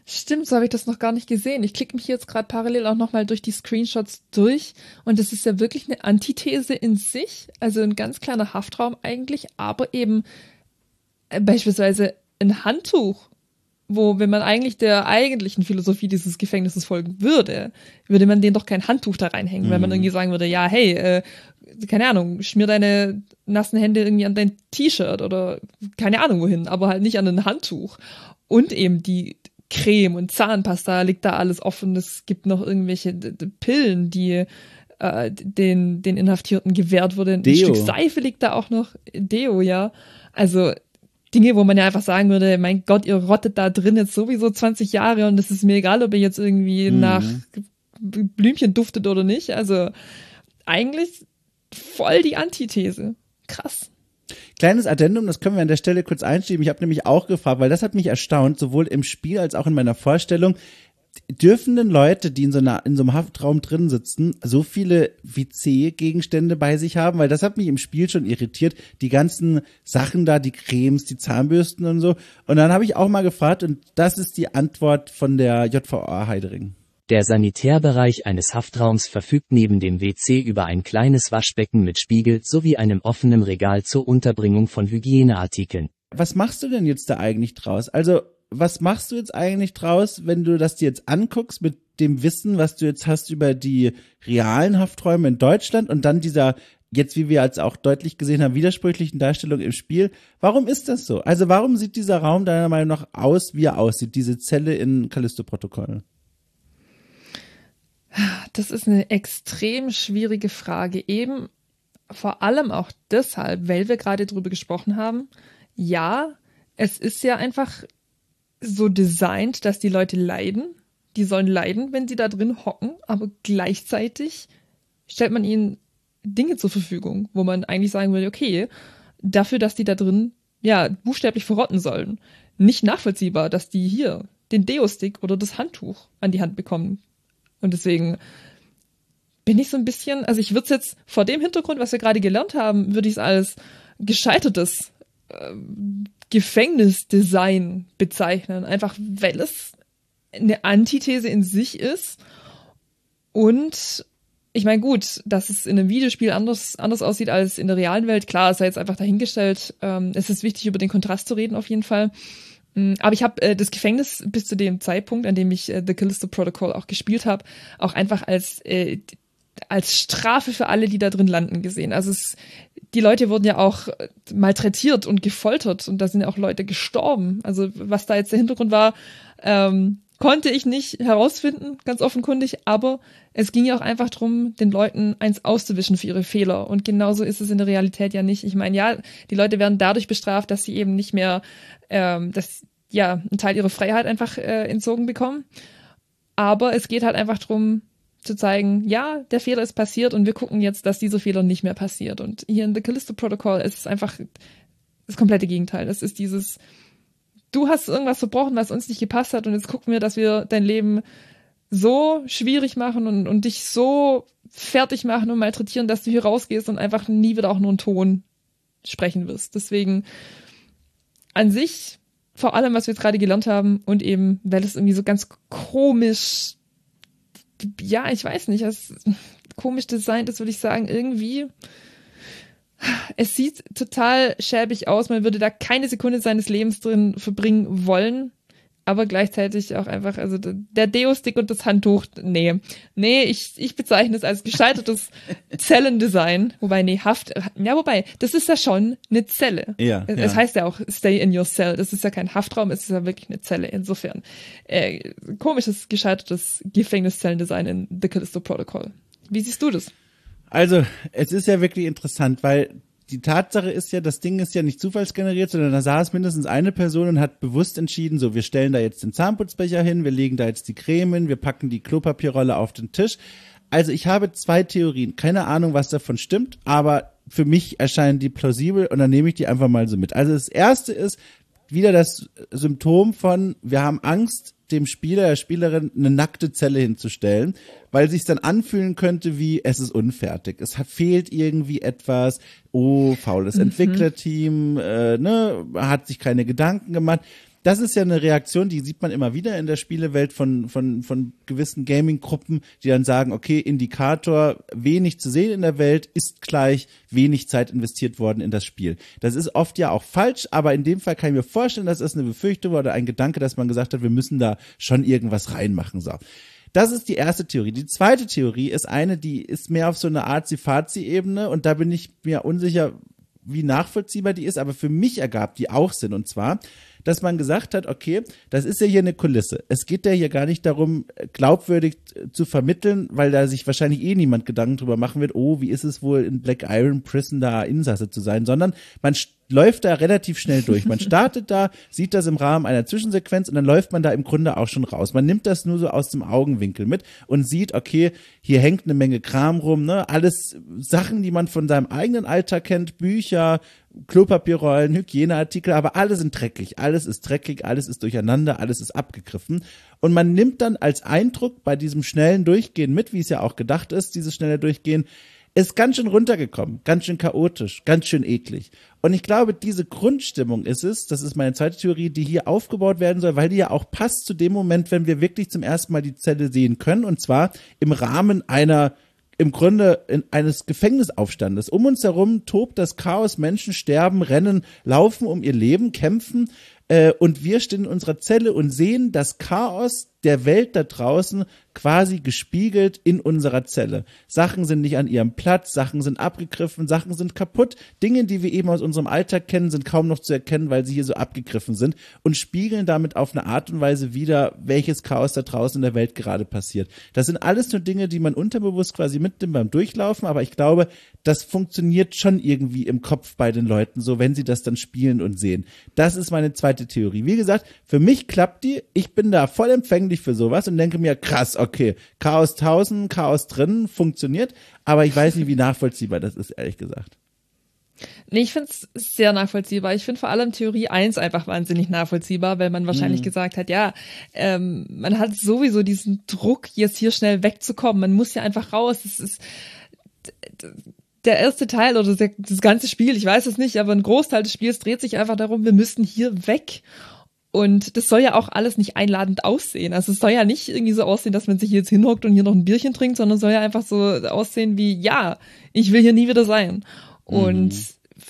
Stimmt, so habe ich das noch gar nicht gesehen. Ich klicke mich jetzt gerade parallel auch nochmal durch die Screenshots durch und das ist ja wirklich eine Antithese in sich, also ein ganz kleiner Haftraum eigentlich, aber eben äh, beispielsweise ein Handtuch, wo, wenn man eigentlich der eigentlichen Philosophie dieses Gefängnisses folgen würde, würde man denen doch kein Handtuch da reinhängen, mhm. wenn man irgendwie sagen würde, ja, hey, äh, keine Ahnung, schmier deine nassen Hände irgendwie an dein T-Shirt oder keine Ahnung wohin, aber halt nicht an ein Handtuch. Und eben die Creme und Zahnpasta liegt da alles offen. Es gibt noch irgendwelche d- d- Pillen, die äh, den, den Inhaftierten gewährt wurde. Ein Deo. Stück Seife liegt da auch noch. Deo, ja. Also Dinge, wo man ja einfach sagen würde, mein Gott, ihr rottet da drin jetzt sowieso zwanzig Jahre und es ist mir egal, ob ihr jetzt irgendwie mhm. nach Blümchen duftet oder nicht. Also eigentlich voll die Antithese. Krass. Kleines Addendum, das können wir an der Stelle kurz einschieben. Ich habe nämlich auch gefragt, weil das hat mich erstaunt, sowohl im Spiel als auch in meiner Vorstellung. Dürfen denn Leute, die in so, einer, in so einem Haftraum drin sitzen, so viele W C-Gegenstände bei sich haben? Weil das hat mich im Spiel schon irritiert. Die ganzen Sachen da, die Cremes, die Zahnbürsten und so. Und dann habe ich auch mal gefragt, und das ist die Antwort von der J V A Heidering. Der Sanitärbereich eines Haftraums verfügt neben dem W C über ein kleines Waschbecken mit Spiegel sowie einem offenen Regal zur Unterbringung von Hygieneartikeln. Was machst du denn jetzt da eigentlich draus? Also, was machst du jetzt eigentlich draus, wenn du das dir jetzt anguckst mit dem Wissen, was du jetzt hast über die realen Hafträume in Deutschland und dann dieser, jetzt wie wir als auch deutlich gesehen haben, widersprüchlichen Darstellung im Spiel? Warum ist das so? Also warum sieht dieser Raum deiner Meinung nach aus, wie er aussieht, diese Zelle in Callisto-Protokoll? Das ist eine extrem schwierige Frage. Eben vor allem auch deshalb, weil wir gerade drüber gesprochen haben. Ja, es ist ja einfach so designt, dass die Leute leiden. Die sollen leiden, wenn sie da drin hocken, aber gleichzeitig stellt man ihnen Dinge zur Verfügung, wo man eigentlich sagen würde, okay, dafür, dass die da drin ja buchstäblich verrotten sollen. Nicht nachvollziehbar, dass die hier den Deo-Stick oder das Handtuch an die Hand bekommen. Und deswegen bin ich so ein bisschen, also ich würde es jetzt vor dem Hintergrund, was wir gerade gelernt haben, würde ich es als gescheitertes äh, Gefängnisdesign bezeichnen. Einfach, weil es eine Antithese in sich ist. Und ich meine, gut, dass es in einem Videospiel anders, anders aussieht als in der realen Welt, klar, ist ja jetzt einfach dahingestellt. Ähm, es ist wichtig, über den Kontrast zu reden auf jeden Fall. Aber ich habe äh, das Gefängnis bis zu dem Zeitpunkt, an dem ich äh, The Callisto Protocol auch gespielt habe, auch einfach als äh, als Strafe für alle, die da drin landen, gesehen. Also es, die Leute wurden ja auch malträtiert und gefoltert und da sind ja auch Leute gestorben. Also was da jetzt der Hintergrund war, ähm, konnte ich nicht herausfinden, ganz offenkundig, aber es ging ja auch einfach darum, den Leuten eins auszuwischen für ihre Fehler. Und genauso ist es in der Realität ja nicht. Ich meine, ja, die Leute werden dadurch bestraft, dass sie eben nicht mehr, ähm, dass ja einen Teil ihrer Freiheit einfach äh, entzogen bekommen. Aber es geht halt einfach darum, zu zeigen, ja, der Fehler ist passiert und wir gucken jetzt, dass dieser Fehler nicht mehr passiert. Und hier in The Callisto Protocol ist es einfach das komplette Gegenteil. Es ist dieses, du hast irgendwas verbrochen, was uns nicht gepasst hat und jetzt gucken wir, dass wir dein Leben so schwierig machen und, und dich so fertig machen und malträtieren, dass du hier rausgehst und einfach nie wieder auch nur einen Ton sprechen wirst. Deswegen an sich, vor allem, was wir jetzt gerade gelernt haben und eben, weil es irgendwie so ganz komisch, ja, ich weiß nicht, es komisch designt ist, würde ich sagen, irgendwie, es sieht total schäbig aus, man würde da keine Sekunde seines Lebens drin verbringen wollen, aber gleichzeitig auch einfach, also der Deo-Stick und das Handtuch, nee, nee, ich, ich bezeichne es als gescheitertes Zellendesign, wobei, nee, Haft, ja, wobei, das ist ja schon eine Zelle. Ja, es, ja. es heißt ja auch, stay in your cell, das ist ja kein Haftraum, es ist ja wirklich eine Zelle, insofern, äh, komisches, gescheitertes Gefängniszellendesign in The Callisto Protocol. Wie siehst du das? Also, es ist ja wirklich interessant, weil die Tatsache ist ja, das Ding ist ja nicht zufallsgeneriert, sondern da saß mindestens eine Person und hat bewusst entschieden, so, wir stellen da jetzt den Zahnputzbecher hin, wir legen da jetzt die Creme hin, wir packen die Klopapierrolle auf den Tisch. Also ich habe zwei Theorien, keine Ahnung, was davon stimmt, aber für mich erscheinen die plausibel und dann nehme ich die einfach mal so mit. Also das erste ist wieder das Symptom von, wir haben Angst, dem Spieler, der Spielerin eine nackte Zelle hinzustellen, weil sich dann anfühlen könnte wie, es ist unfertig, es fehlt irgendwie etwas, oh, faules Mhm. Entwicklerteam, äh, ne, hat sich keine Gedanken gemacht. das ist ja eine Reaktion, die sieht man immer wieder in der Spielewelt von, von, von gewissen Gaming-Gruppen, die dann sagen, okay, Indikator, wenig zu sehen in der Welt ist gleich wenig Zeit investiert worden in das Spiel. Das ist oft ja auch falsch, aber in dem Fall kann ich mir vorstellen, dass es eine Befürchtung war oder ein Gedanke, dass man gesagt hat, wir müssen da schon irgendwas reinmachen, so. Das ist die erste Theorie. Die zweite Theorie ist eine, die ist mehr auf so eine Arzi-Fazi-Ebene und da bin ich mir unsicher, wie nachvollziehbar die ist, aber für mich ergab die auch Sinn. Und zwar, dass man gesagt hat, okay, das ist ja hier eine Kulisse. Es geht ja hier gar nicht darum, glaubwürdig zu vermitteln, weil da sich wahrscheinlich eh niemand Gedanken drüber machen wird, oh, wie ist es wohl in Black Iron Prison da Insasse zu sein, sondern man läuft da relativ schnell durch. Man startet da, sieht das im Rahmen einer Zwischensequenz und dann läuft man da im Grunde auch schon raus. Man nimmt das nur so aus dem Augenwinkel mit und sieht, okay, hier hängt eine Menge Kram rum, ne? Alles Sachen, die man von seinem eigenen Alltag kennt, Bücher, Klopapierrollen, Hygieneartikel, aber alle sind dreckig. Alles ist dreckig, alles ist durcheinander, alles ist abgegriffen. Und man nimmt dann als Eindruck bei diesem schnellen Durchgehen mit, wie es ja auch gedacht ist, dieses schnelle Durchgehen, ist ganz schön runtergekommen, ganz schön chaotisch, ganz schön eklig. Und ich glaube, diese Grundstimmung ist es, das ist meine zweite Theorie, die hier aufgebaut werden soll, weil die ja auch passt zu dem Moment, wenn wir wirklich zum ersten Mal die Zelle sehen können, und zwar im Rahmen einer, im Grunde in eines Gefängnisaufstandes. Um uns herum tobt das Chaos, Menschen sterben, rennen, laufen um ihr Leben, kämpfen, äh, und wir stehen in unserer Zelle und sehen das Chaos der Welt da draußen quasi gespiegelt in unserer Zelle. Sachen sind nicht an ihrem Platz, Sachen sind abgegriffen, Sachen sind kaputt. Dinge, die wir eben aus unserem Alltag kennen, sind kaum noch zu erkennen, weil sie hier so abgegriffen sind und spiegeln damit auf eine Art und Weise wider, welches Chaos da draußen in der Welt gerade passiert. Das sind alles nur Dinge, die man unterbewusst quasi mitnimmt beim Durchlaufen, aber ich glaube, das funktioniert schon irgendwie im Kopf bei den Leuten, so wenn sie das dann spielen und sehen. Das ist meine zweite Theorie. Wie gesagt, für mich klappt die, ich bin da voll empfänglich für sowas und denke mir, krass, okay, Chaos tausend, Chaos drin, funktioniert, aber ich weiß nicht, wie nachvollziehbar das ist, ehrlich gesagt. Nee, ich finde es sehr nachvollziehbar. Ich finde vor allem Theorie eins einfach wahnsinnig nachvollziehbar, weil man wahrscheinlich mhm. gesagt hat, ja, ähm, man hat sowieso diesen Druck, jetzt hier schnell wegzukommen. Man muss ja einfach raus. Es ist der erste Teil oder der, das ganze Spiel, ich weiß es nicht, aber ein Großteil des Spiels dreht sich einfach darum, wir müssen hier weg. Und das soll ja auch alles nicht einladend aussehen. Also es soll ja nicht irgendwie so aussehen, dass man sich jetzt hinhockt und hier noch ein Bierchen trinkt, sondern es soll ja einfach so aussehen wie, ja, ich will hier nie wieder sein. Und mhm.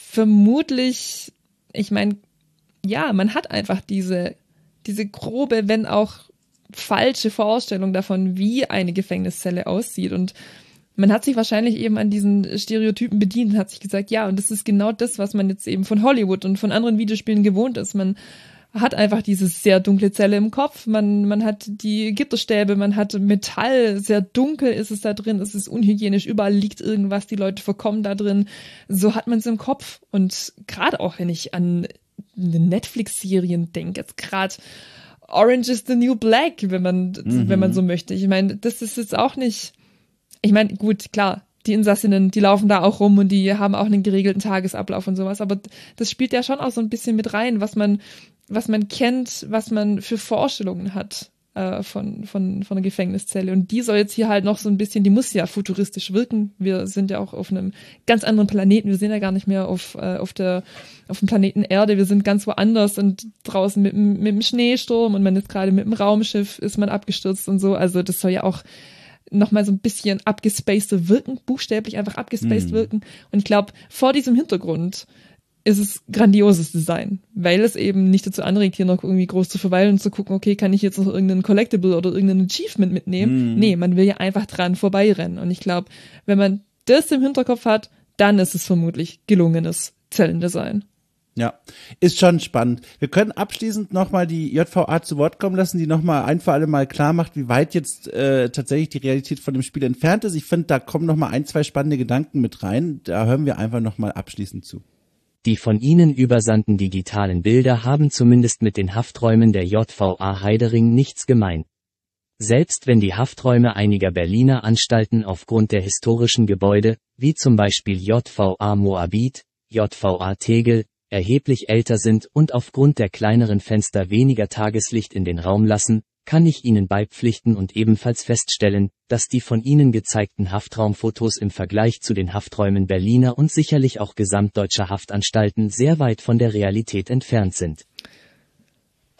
vermutlich, ich meine, ja, man hat einfach diese, diese grobe, wenn auch falsche Vorstellung davon, wie eine Gefängniszelle aussieht. Und man hat sich wahrscheinlich eben an diesen Stereotypen bedient und hat sich gesagt, ja, und das ist genau das, was man jetzt eben von Hollywood und von anderen Videospielen gewohnt ist. Man hat einfach diese sehr dunkle Zelle im Kopf, man man hat die Gitterstäbe, man hat Metall, sehr dunkel ist es da drin, es ist unhygienisch, überall liegt irgendwas, die Leute verkommen da drin. So hat man es im Kopf. Und gerade auch, wenn ich an Netflix-Serien denke, jetzt gerade Orange is the New Black, wenn man mhm. wenn man so möchte. Ich meine, das ist jetzt auch nicht, ich meine, gut, klar, die Insassinnen, die laufen da auch rum und die haben auch einen geregelten Tagesablauf und sowas, aber das spielt ja schon auch so ein bisschen mit rein, was man was man kennt, was man für Vorstellungen hat äh, von, von, von einer Gefängniszelle. Und die soll jetzt hier halt noch so ein bisschen, die muss ja futuristisch wirken. Wir sind ja auch auf einem ganz anderen Planeten. Wir sind ja gar nicht mehr auf, äh, auf der, auf dem Planeten Erde. Wir sind ganz woanders und draußen mit, mit dem Schneesturm und man ist gerade mit dem Raumschiff, ist man abgestürzt und so. Also das soll ja auch nochmal so ein bisschen abgespaced wirken, buchstäblich einfach abgespaced mhm. wirken. Und ich glaube, vor diesem Hintergrund ist es grandioses Design, weil es eben nicht dazu anregt, hier noch irgendwie groß zu verweilen und zu gucken, okay, kann ich jetzt noch irgendeinen Collectible oder irgendein Achievement mitnehmen? Mm. Nee, man will ja einfach dran vorbeirennen. Und ich glaube, wenn man das im Hinterkopf hat, dann ist es vermutlich gelungenes Zellendesign. Ja, ist schon spannend. Wir können abschließend nochmal die J V A zu Wort kommen lassen, die nochmal ein für alle Mal klar macht, wie weit jetzt äh, tatsächlich die Realität von dem Spiel entfernt ist. Ich finde, da kommen nochmal ein, zwei spannende Gedanken mit rein. Da hören wir einfach nochmal abschließend zu. Die von Ihnen übersandten digitalen Bilder haben zumindest mit den Hafträumen der J V A Heidering nichts gemein. Selbst wenn die Hafträume einiger Berliner Anstalten aufgrund der historischen Gebäude, wie zum Beispiel J V A Moabit, J V A Tegel, erheblich älter sind und aufgrund der kleineren Fenster weniger Tageslicht in den Raum lassen, kann ich Ihnen beipflichten und ebenfalls feststellen, dass die von Ihnen gezeigten Haftraumfotos im Vergleich zu den Hafträumen Berliner und sicherlich auch gesamtdeutscher Haftanstalten sehr weit von der Realität entfernt sind.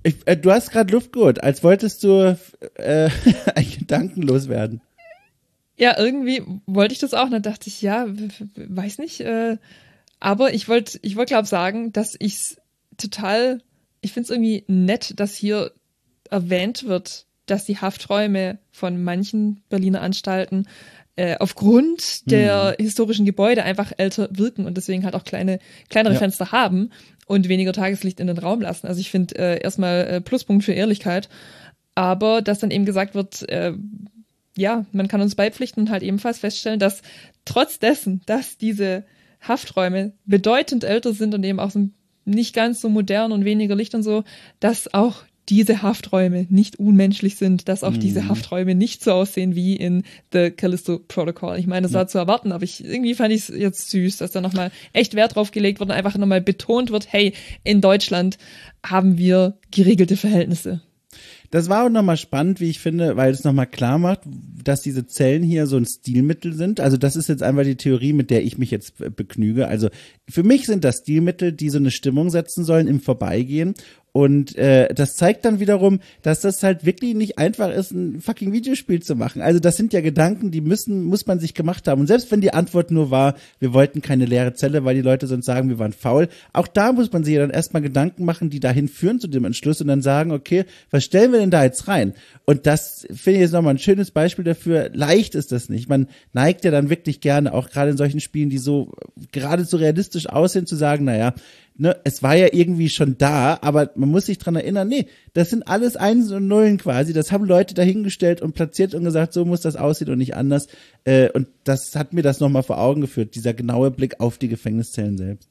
Ich, äh, du hast gerade Luft geholt, als wolltest du äh, gedankenlos werden. Ja, irgendwie wollte ich das auch. Und dann dachte ich, ja, weiß nicht. Äh, aber ich wollte, ich wollte glaube sagen, dass ich's total, ich finde es irgendwie nett, dass hier erwähnt wird, dass die Hafträume von manchen Berliner Anstalten äh, aufgrund der mhm. historischen Gebäude einfach älter wirken und deswegen halt auch kleine, kleinere ja. Fenster haben und weniger Tageslicht in den Raum lassen. Also ich finde äh, erstmal äh, Pluspunkt für Ehrlichkeit, aber dass dann eben gesagt wird, äh, ja, man kann uns beipflichten und halt ebenfalls feststellen, dass trotz dessen, dass diese Hafträume bedeutend älter sind und eben auch so nicht ganz so modern und weniger Licht und so, dass auch diese Hafträume nicht unmenschlich sind, dass auch mhm. diese Hafträume nicht so aussehen wie in The Callisto Protocol. Ich meine, das ja. war zu erwarten, aber ich irgendwie fand ich es jetzt süß, dass da nochmal echt Wert drauf gelegt wird und einfach nochmal betont wird, hey, in Deutschland haben wir geregelte Verhältnisse. Das war auch nochmal spannend, wie ich finde, weil es nochmal klar macht, dass diese Zellen hier so ein Stilmittel sind. Also das ist jetzt einfach die Theorie, mit der ich mich jetzt begnüge. Also für mich sind das Stilmittel, die so eine Stimmung setzen sollen im Vorbeigehen. Und äh, das zeigt dann wiederum, dass das halt wirklich nicht einfach ist, ein fucking Videospiel zu machen. Also das sind ja Gedanken, die müssen, muss man sich gemacht haben. Und selbst wenn die Antwort nur war, wir wollten keine leere Zelle, weil die Leute sonst sagen, wir waren faul, auch da muss man sich ja dann erstmal Gedanken machen, die dahin führen zu dem Entschluss und dann sagen, okay, was stellen wir denn da jetzt rein? Und das finde ich jetzt nochmal ein schönes Beispiel dafür. Leicht ist das nicht. Man neigt ja dann wirklich gerne, auch gerade in solchen Spielen, die so geradezu realistisch aussehen, zu sagen, naja, ne, es war ja irgendwie schon da, aber man muss sich dran erinnern, nee, das sind alles Eins und Nullen quasi, das haben Leute dahingestellt und platziert und gesagt, so muss das aussehen und nicht anders, äh, und das hat mir das nochmal vor Augen geführt, dieser genaue Blick auf die Gefängniszellen selbst.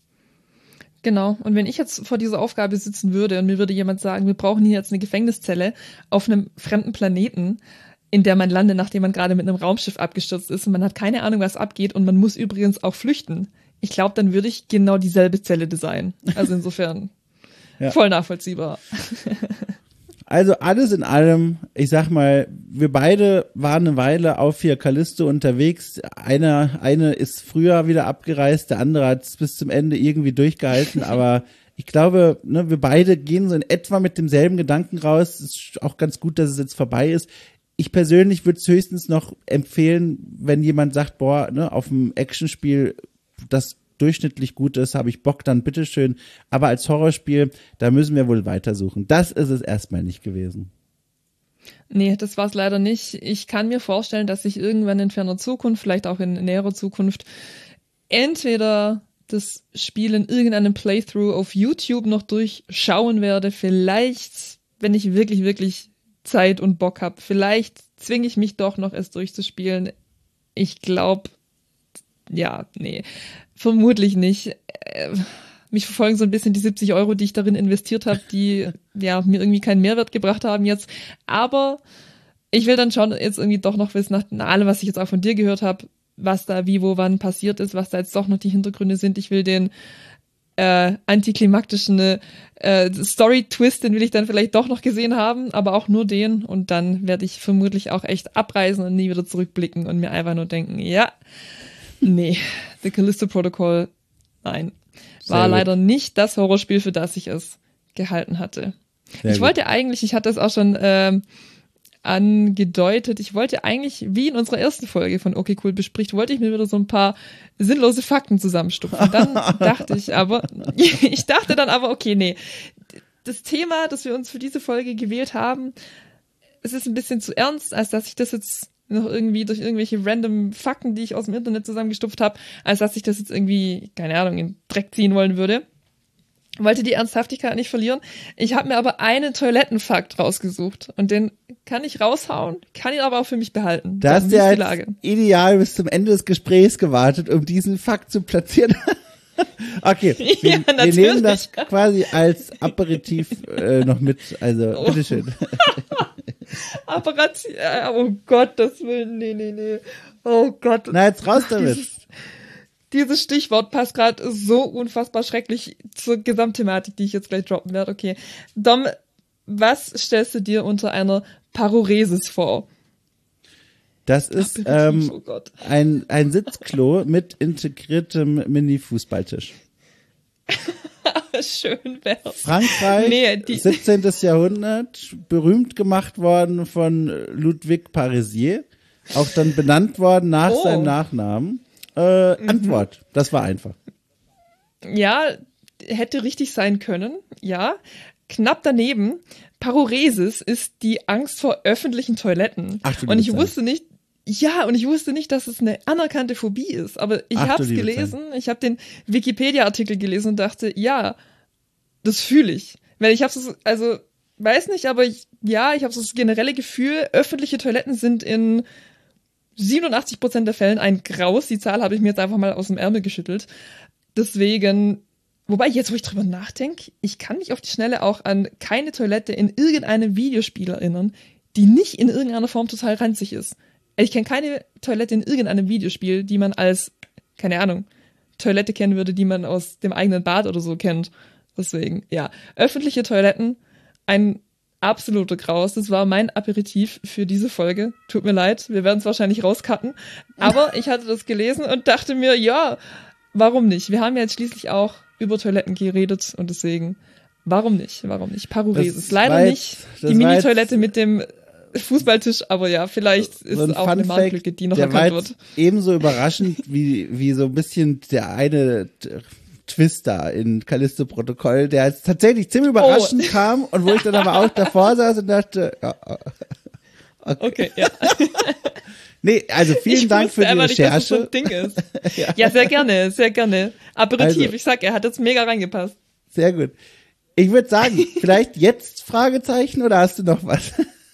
Genau, und wenn ich jetzt vor dieser Aufgabe sitzen würde und mir würde jemand sagen, wir brauchen hier jetzt eine Gefängniszelle auf einem fremden Planeten, in der man landet, nachdem man gerade mit einem Raumschiff abgestürzt ist und man hat keine Ahnung, was abgeht und man muss übrigens auch flüchten. Ich glaube, dann würde ich genau dieselbe Zelle designen. Also insofern ja. voll nachvollziehbar. Also alles in allem, ich sag mal, wir beide waren eine Weile auf hier Callisto unterwegs. Einer, eine ist früher wieder abgereist, der andere hat es bis zum Ende irgendwie durchgehalten, aber ich glaube, ne, wir beide gehen so in etwa mit demselben Gedanken raus. Es ist auch ganz gut, dass es jetzt vorbei ist. Ich persönlich würde es höchstens noch empfehlen, wenn jemand sagt, boah, ne, auf dem Actionspiel, das durchschnittlich gut ist, habe ich Bock, dann bitteschön. Aber als Horrorspiel, da müssen wir wohl weitersuchen. Das ist es erstmal nicht gewesen. Nee, das war es leider nicht. Ich kann mir vorstellen, dass ich irgendwann in ferner Zukunft, vielleicht auch in näherer Zukunft, entweder das Spiel in irgendeinem Playthrough auf YouTube noch durchschauen werde. Vielleicht, wenn ich wirklich, wirklich Zeit und Bock habe. Vielleicht zwinge ich mich doch noch, es durchzuspielen. Ich glaube, ja, nee, vermutlich nicht. Äh, mich verfolgen so ein bisschen die siebzig Euro, die ich darin investiert habe, die ja mir irgendwie keinen Mehrwert gebracht haben jetzt. Aber ich will dann schon jetzt irgendwie doch noch wissen, nach allem, was ich jetzt auch von dir gehört habe, was da wie, wo, wann passiert ist, was da jetzt doch noch die Hintergründe sind. Ich will den äh, antiklimaktischen äh, Story-Twist, den will ich dann vielleicht doch noch gesehen haben, aber auch nur den. Und dann werde ich vermutlich auch echt abreisen und nie wieder zurückblicken und mir einfach nur denken, ja, nee, The Callisto Protocol, nein. War leider nicht das Horrorspiel, für das ich es gehalten hatte. Sehr ich gut. wollte eigentlich, ich hatte es auch schon ähm, angedeutet, ich wollte eigentlich, wie in unserer ersten Folge von Okay Cool bespricht, wollte ich mir wieder so ein paar sinnlose Fakten zusammenstupfen. Dann dachte ich aber, ich dachte dann aber, okay, nee, das Thema, das wir uns für diese Folge gewählt haben, es ist ein bisschen zu ernst, als dass ich das jetzt noch irgendwie durch irgendwelche random Fakten, die ich aus dem Internet zusammengestupft habe, als dass ich das jetzt irgendwie, keine Ahnung, in den Dreck ziehen wollen würde. Wollte die Ernsthaftigkeit nicht verlieren. Ich habe mir aber einen Toilettenfakt rausgesucht und den kann ich raushauen, kann ihn aber auch für mich behalten. Da hast du ja jetzt ideal bis zum Ende des Gesprächs gewartet, um diesen Fakt zu platzieren. Okay, wir, ja, wir nehmen das quasi als Aperitif äh, noch mit, also oh. bitteschön. Aperitif, oh Gott, das will, nee, nee, nee, oh Gott. Na, jetzt raus damit. Dieses, dieses Stichwort passt gerade so unfassbar schrecklich zur Gesamtthematik, die ich jetzt gleich droppen werde. Okay, Dom, was stellst du dir unter einer Paroresis vor? Das ist ähm, oh ein, ein Sitzklo mit integriertem Mini-Fußballtisch. Schön wär's. Frankreich, Nee, die- siebzehnten. Jahrhundert, berühmt gemacht worden von Ludwig Parisier, auch dann benannt worden nach Oh. seinem Nachnamen. Äh, Mhm. Antwort, das war einfach. Ja, hätte richtig sein können, ja. Knapp daneben, Paruresis ist die Angst vor öffentlichen Toiletten. Ach du und ich liebe Zeit. wusste nicht, ja, und ich wusste nicht, dass es eine anerkannte Phobie ist. Aber ich Ach du habe es liebe gelesen, ich habe den Wikipedia-Artikel gelesen und dachte, ja, das fühle ich. Weil ich habe es, also, weiß nicht, aber ich, ja, ich habe so das generelle Gefühl, öffentliche Toiletten sind in siebenundachtzig Prozent der Fällen ein Graus. Die Zahl habe ich mir jetzt einfach mal aus dem Ärmel geschüttelt. Deswegen, wobei jetzt, wo ich drüber nachdenke, ich kann mich auf die Schnelle auch an keine Toilette in irgendeinem Videospiel erinnern, die nicht in irgendeiner Form total ranzig ist. Ich kenne keine Toilette in irgendeinem Videospiel, die man als, keine Ahnung, Toilette kennen würde, die man aus dem eigenen Bad oder so kennt. Deswegen, ja, öffentliche Toiletten, ein absoluter Graus. Das war mein Aperitif für diese Folge. Tut mir leid, wir werden es wahrscheinlich rauscutten. Aber ich hatte das gelesen und dachte mir, ja, warum nicht? Wir haben ja jetzt schließlich auch über Toiletten geredet und deswegen, warum nicht? Warum nicht? Paruresis. Das Leider war jetzt- nicht das die war jetzt- Mini-Toilette mit dem Fußballtisch, aber ja, vielleicht ist So ein es auch eine Fun-Fact, Marktlücke, die noch der war erkannt jetzt wird. ebenso überraschend wie, wie so ein bisschen der eine T- Twister in Callisto-Protokoll, der jetzt tatsächlich ziemlich überraschend kam und wo ich dann aber auch davor saß und dachte, ja, okay. Okay, ja. Nee, also vielen ich Dank wusste für die einfach nicht, dass das so Recherche. ein Ding ist. ja. sehr gerne, sehr gerne. Aperitif, Also. ich sag, er hat jetzt mega reingepasst. Sehr gut. Ich würde sagen, vielleicht jetzt Fragezeichen oder hast du noch was?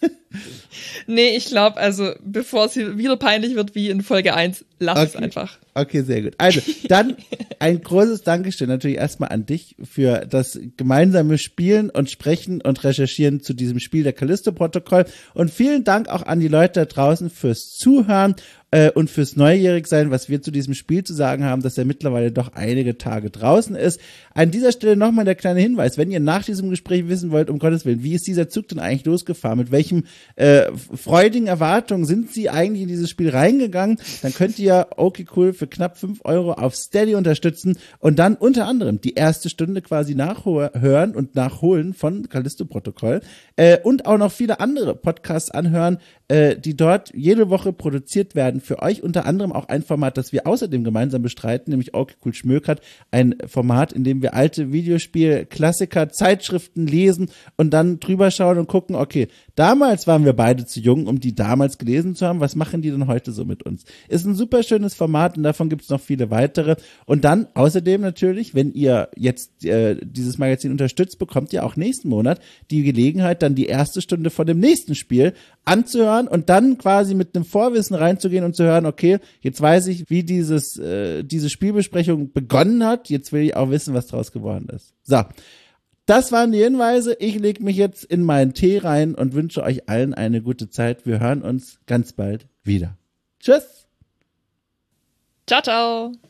Nee, ich glaube, also bevor es hier wieder peinlich wird wie in Folge eins, lass es Okay. einfach. Okay, sehr gut. Also, dann ein großes Dankeschön natürlich erstmal an dich für das gemeinsame Spielen und Sprechen und Recherchieren zu diesem Spiel der Callisto-Protokoll. Und vielen Dank auch an die Leute da draußen fürs Zuhören äh, und fürs Neugierigsein, was wir zu diesem Spiel zu sagen haben, dass er mittlerweile doch einige Tage draußen ist. An dieser Stelle nochmal der kleine Hinweis, wenn ihr nach diesem Gespräch wissen wollt, um Gottes Willen, wie ist dieser Zug denn eigentlich losgefahren? Mit welchem äh, freudigen Erwartungen sind sie eigentlich in dieses Spiel reingegangen? Dann könnt ihr okay cool für knapp fünf Euro auf Steady unterstützen und dann unter anderem die erste Stunde quasi nachhören und nachholen von Callisto-Protokoll äh, und auch noch viele andere Podcasts anhören, äh, die dort jede Woche produziert werden für euch. Unter anderem auch ein Format, das wir außerdem gemeinsam bestreiten, nämlich okay cool schmökert, ein Format, in dem wir alte Videospiel-Klassiker, Zeitschriften lesen und dann drüber schauen und gucken, okay, damals waren wir beide zu jung, um die damals gelesen zu haben, was machen die denn heute so mit uns? Ist ein super schönes Format und davon gibt es noch viele weitere. Und dann außerdem natürlich, wenn ihr jetzt äh, dieses Magazin unterstützt, bekommt ihr auch nächsten Monat die Gelegenheit, dann die erste Stunde von dem nächsten Spiel anzuhören und dann quasi mit einem Vorwissen reinzugehen und zu hören, okay, jetzt weiß ich, wie dieses äh, diese Spielbesprechung begonnen hat, jetzt will ich auch wissen, was draus geworden ist. So, das waren die Hinweise. Ich lege mich jetzt in meinen Tee rein und wünsche euch allen eine gute Zeit. Wir hören uns ganz bald wieder. Tschüss! Ciao, ciao.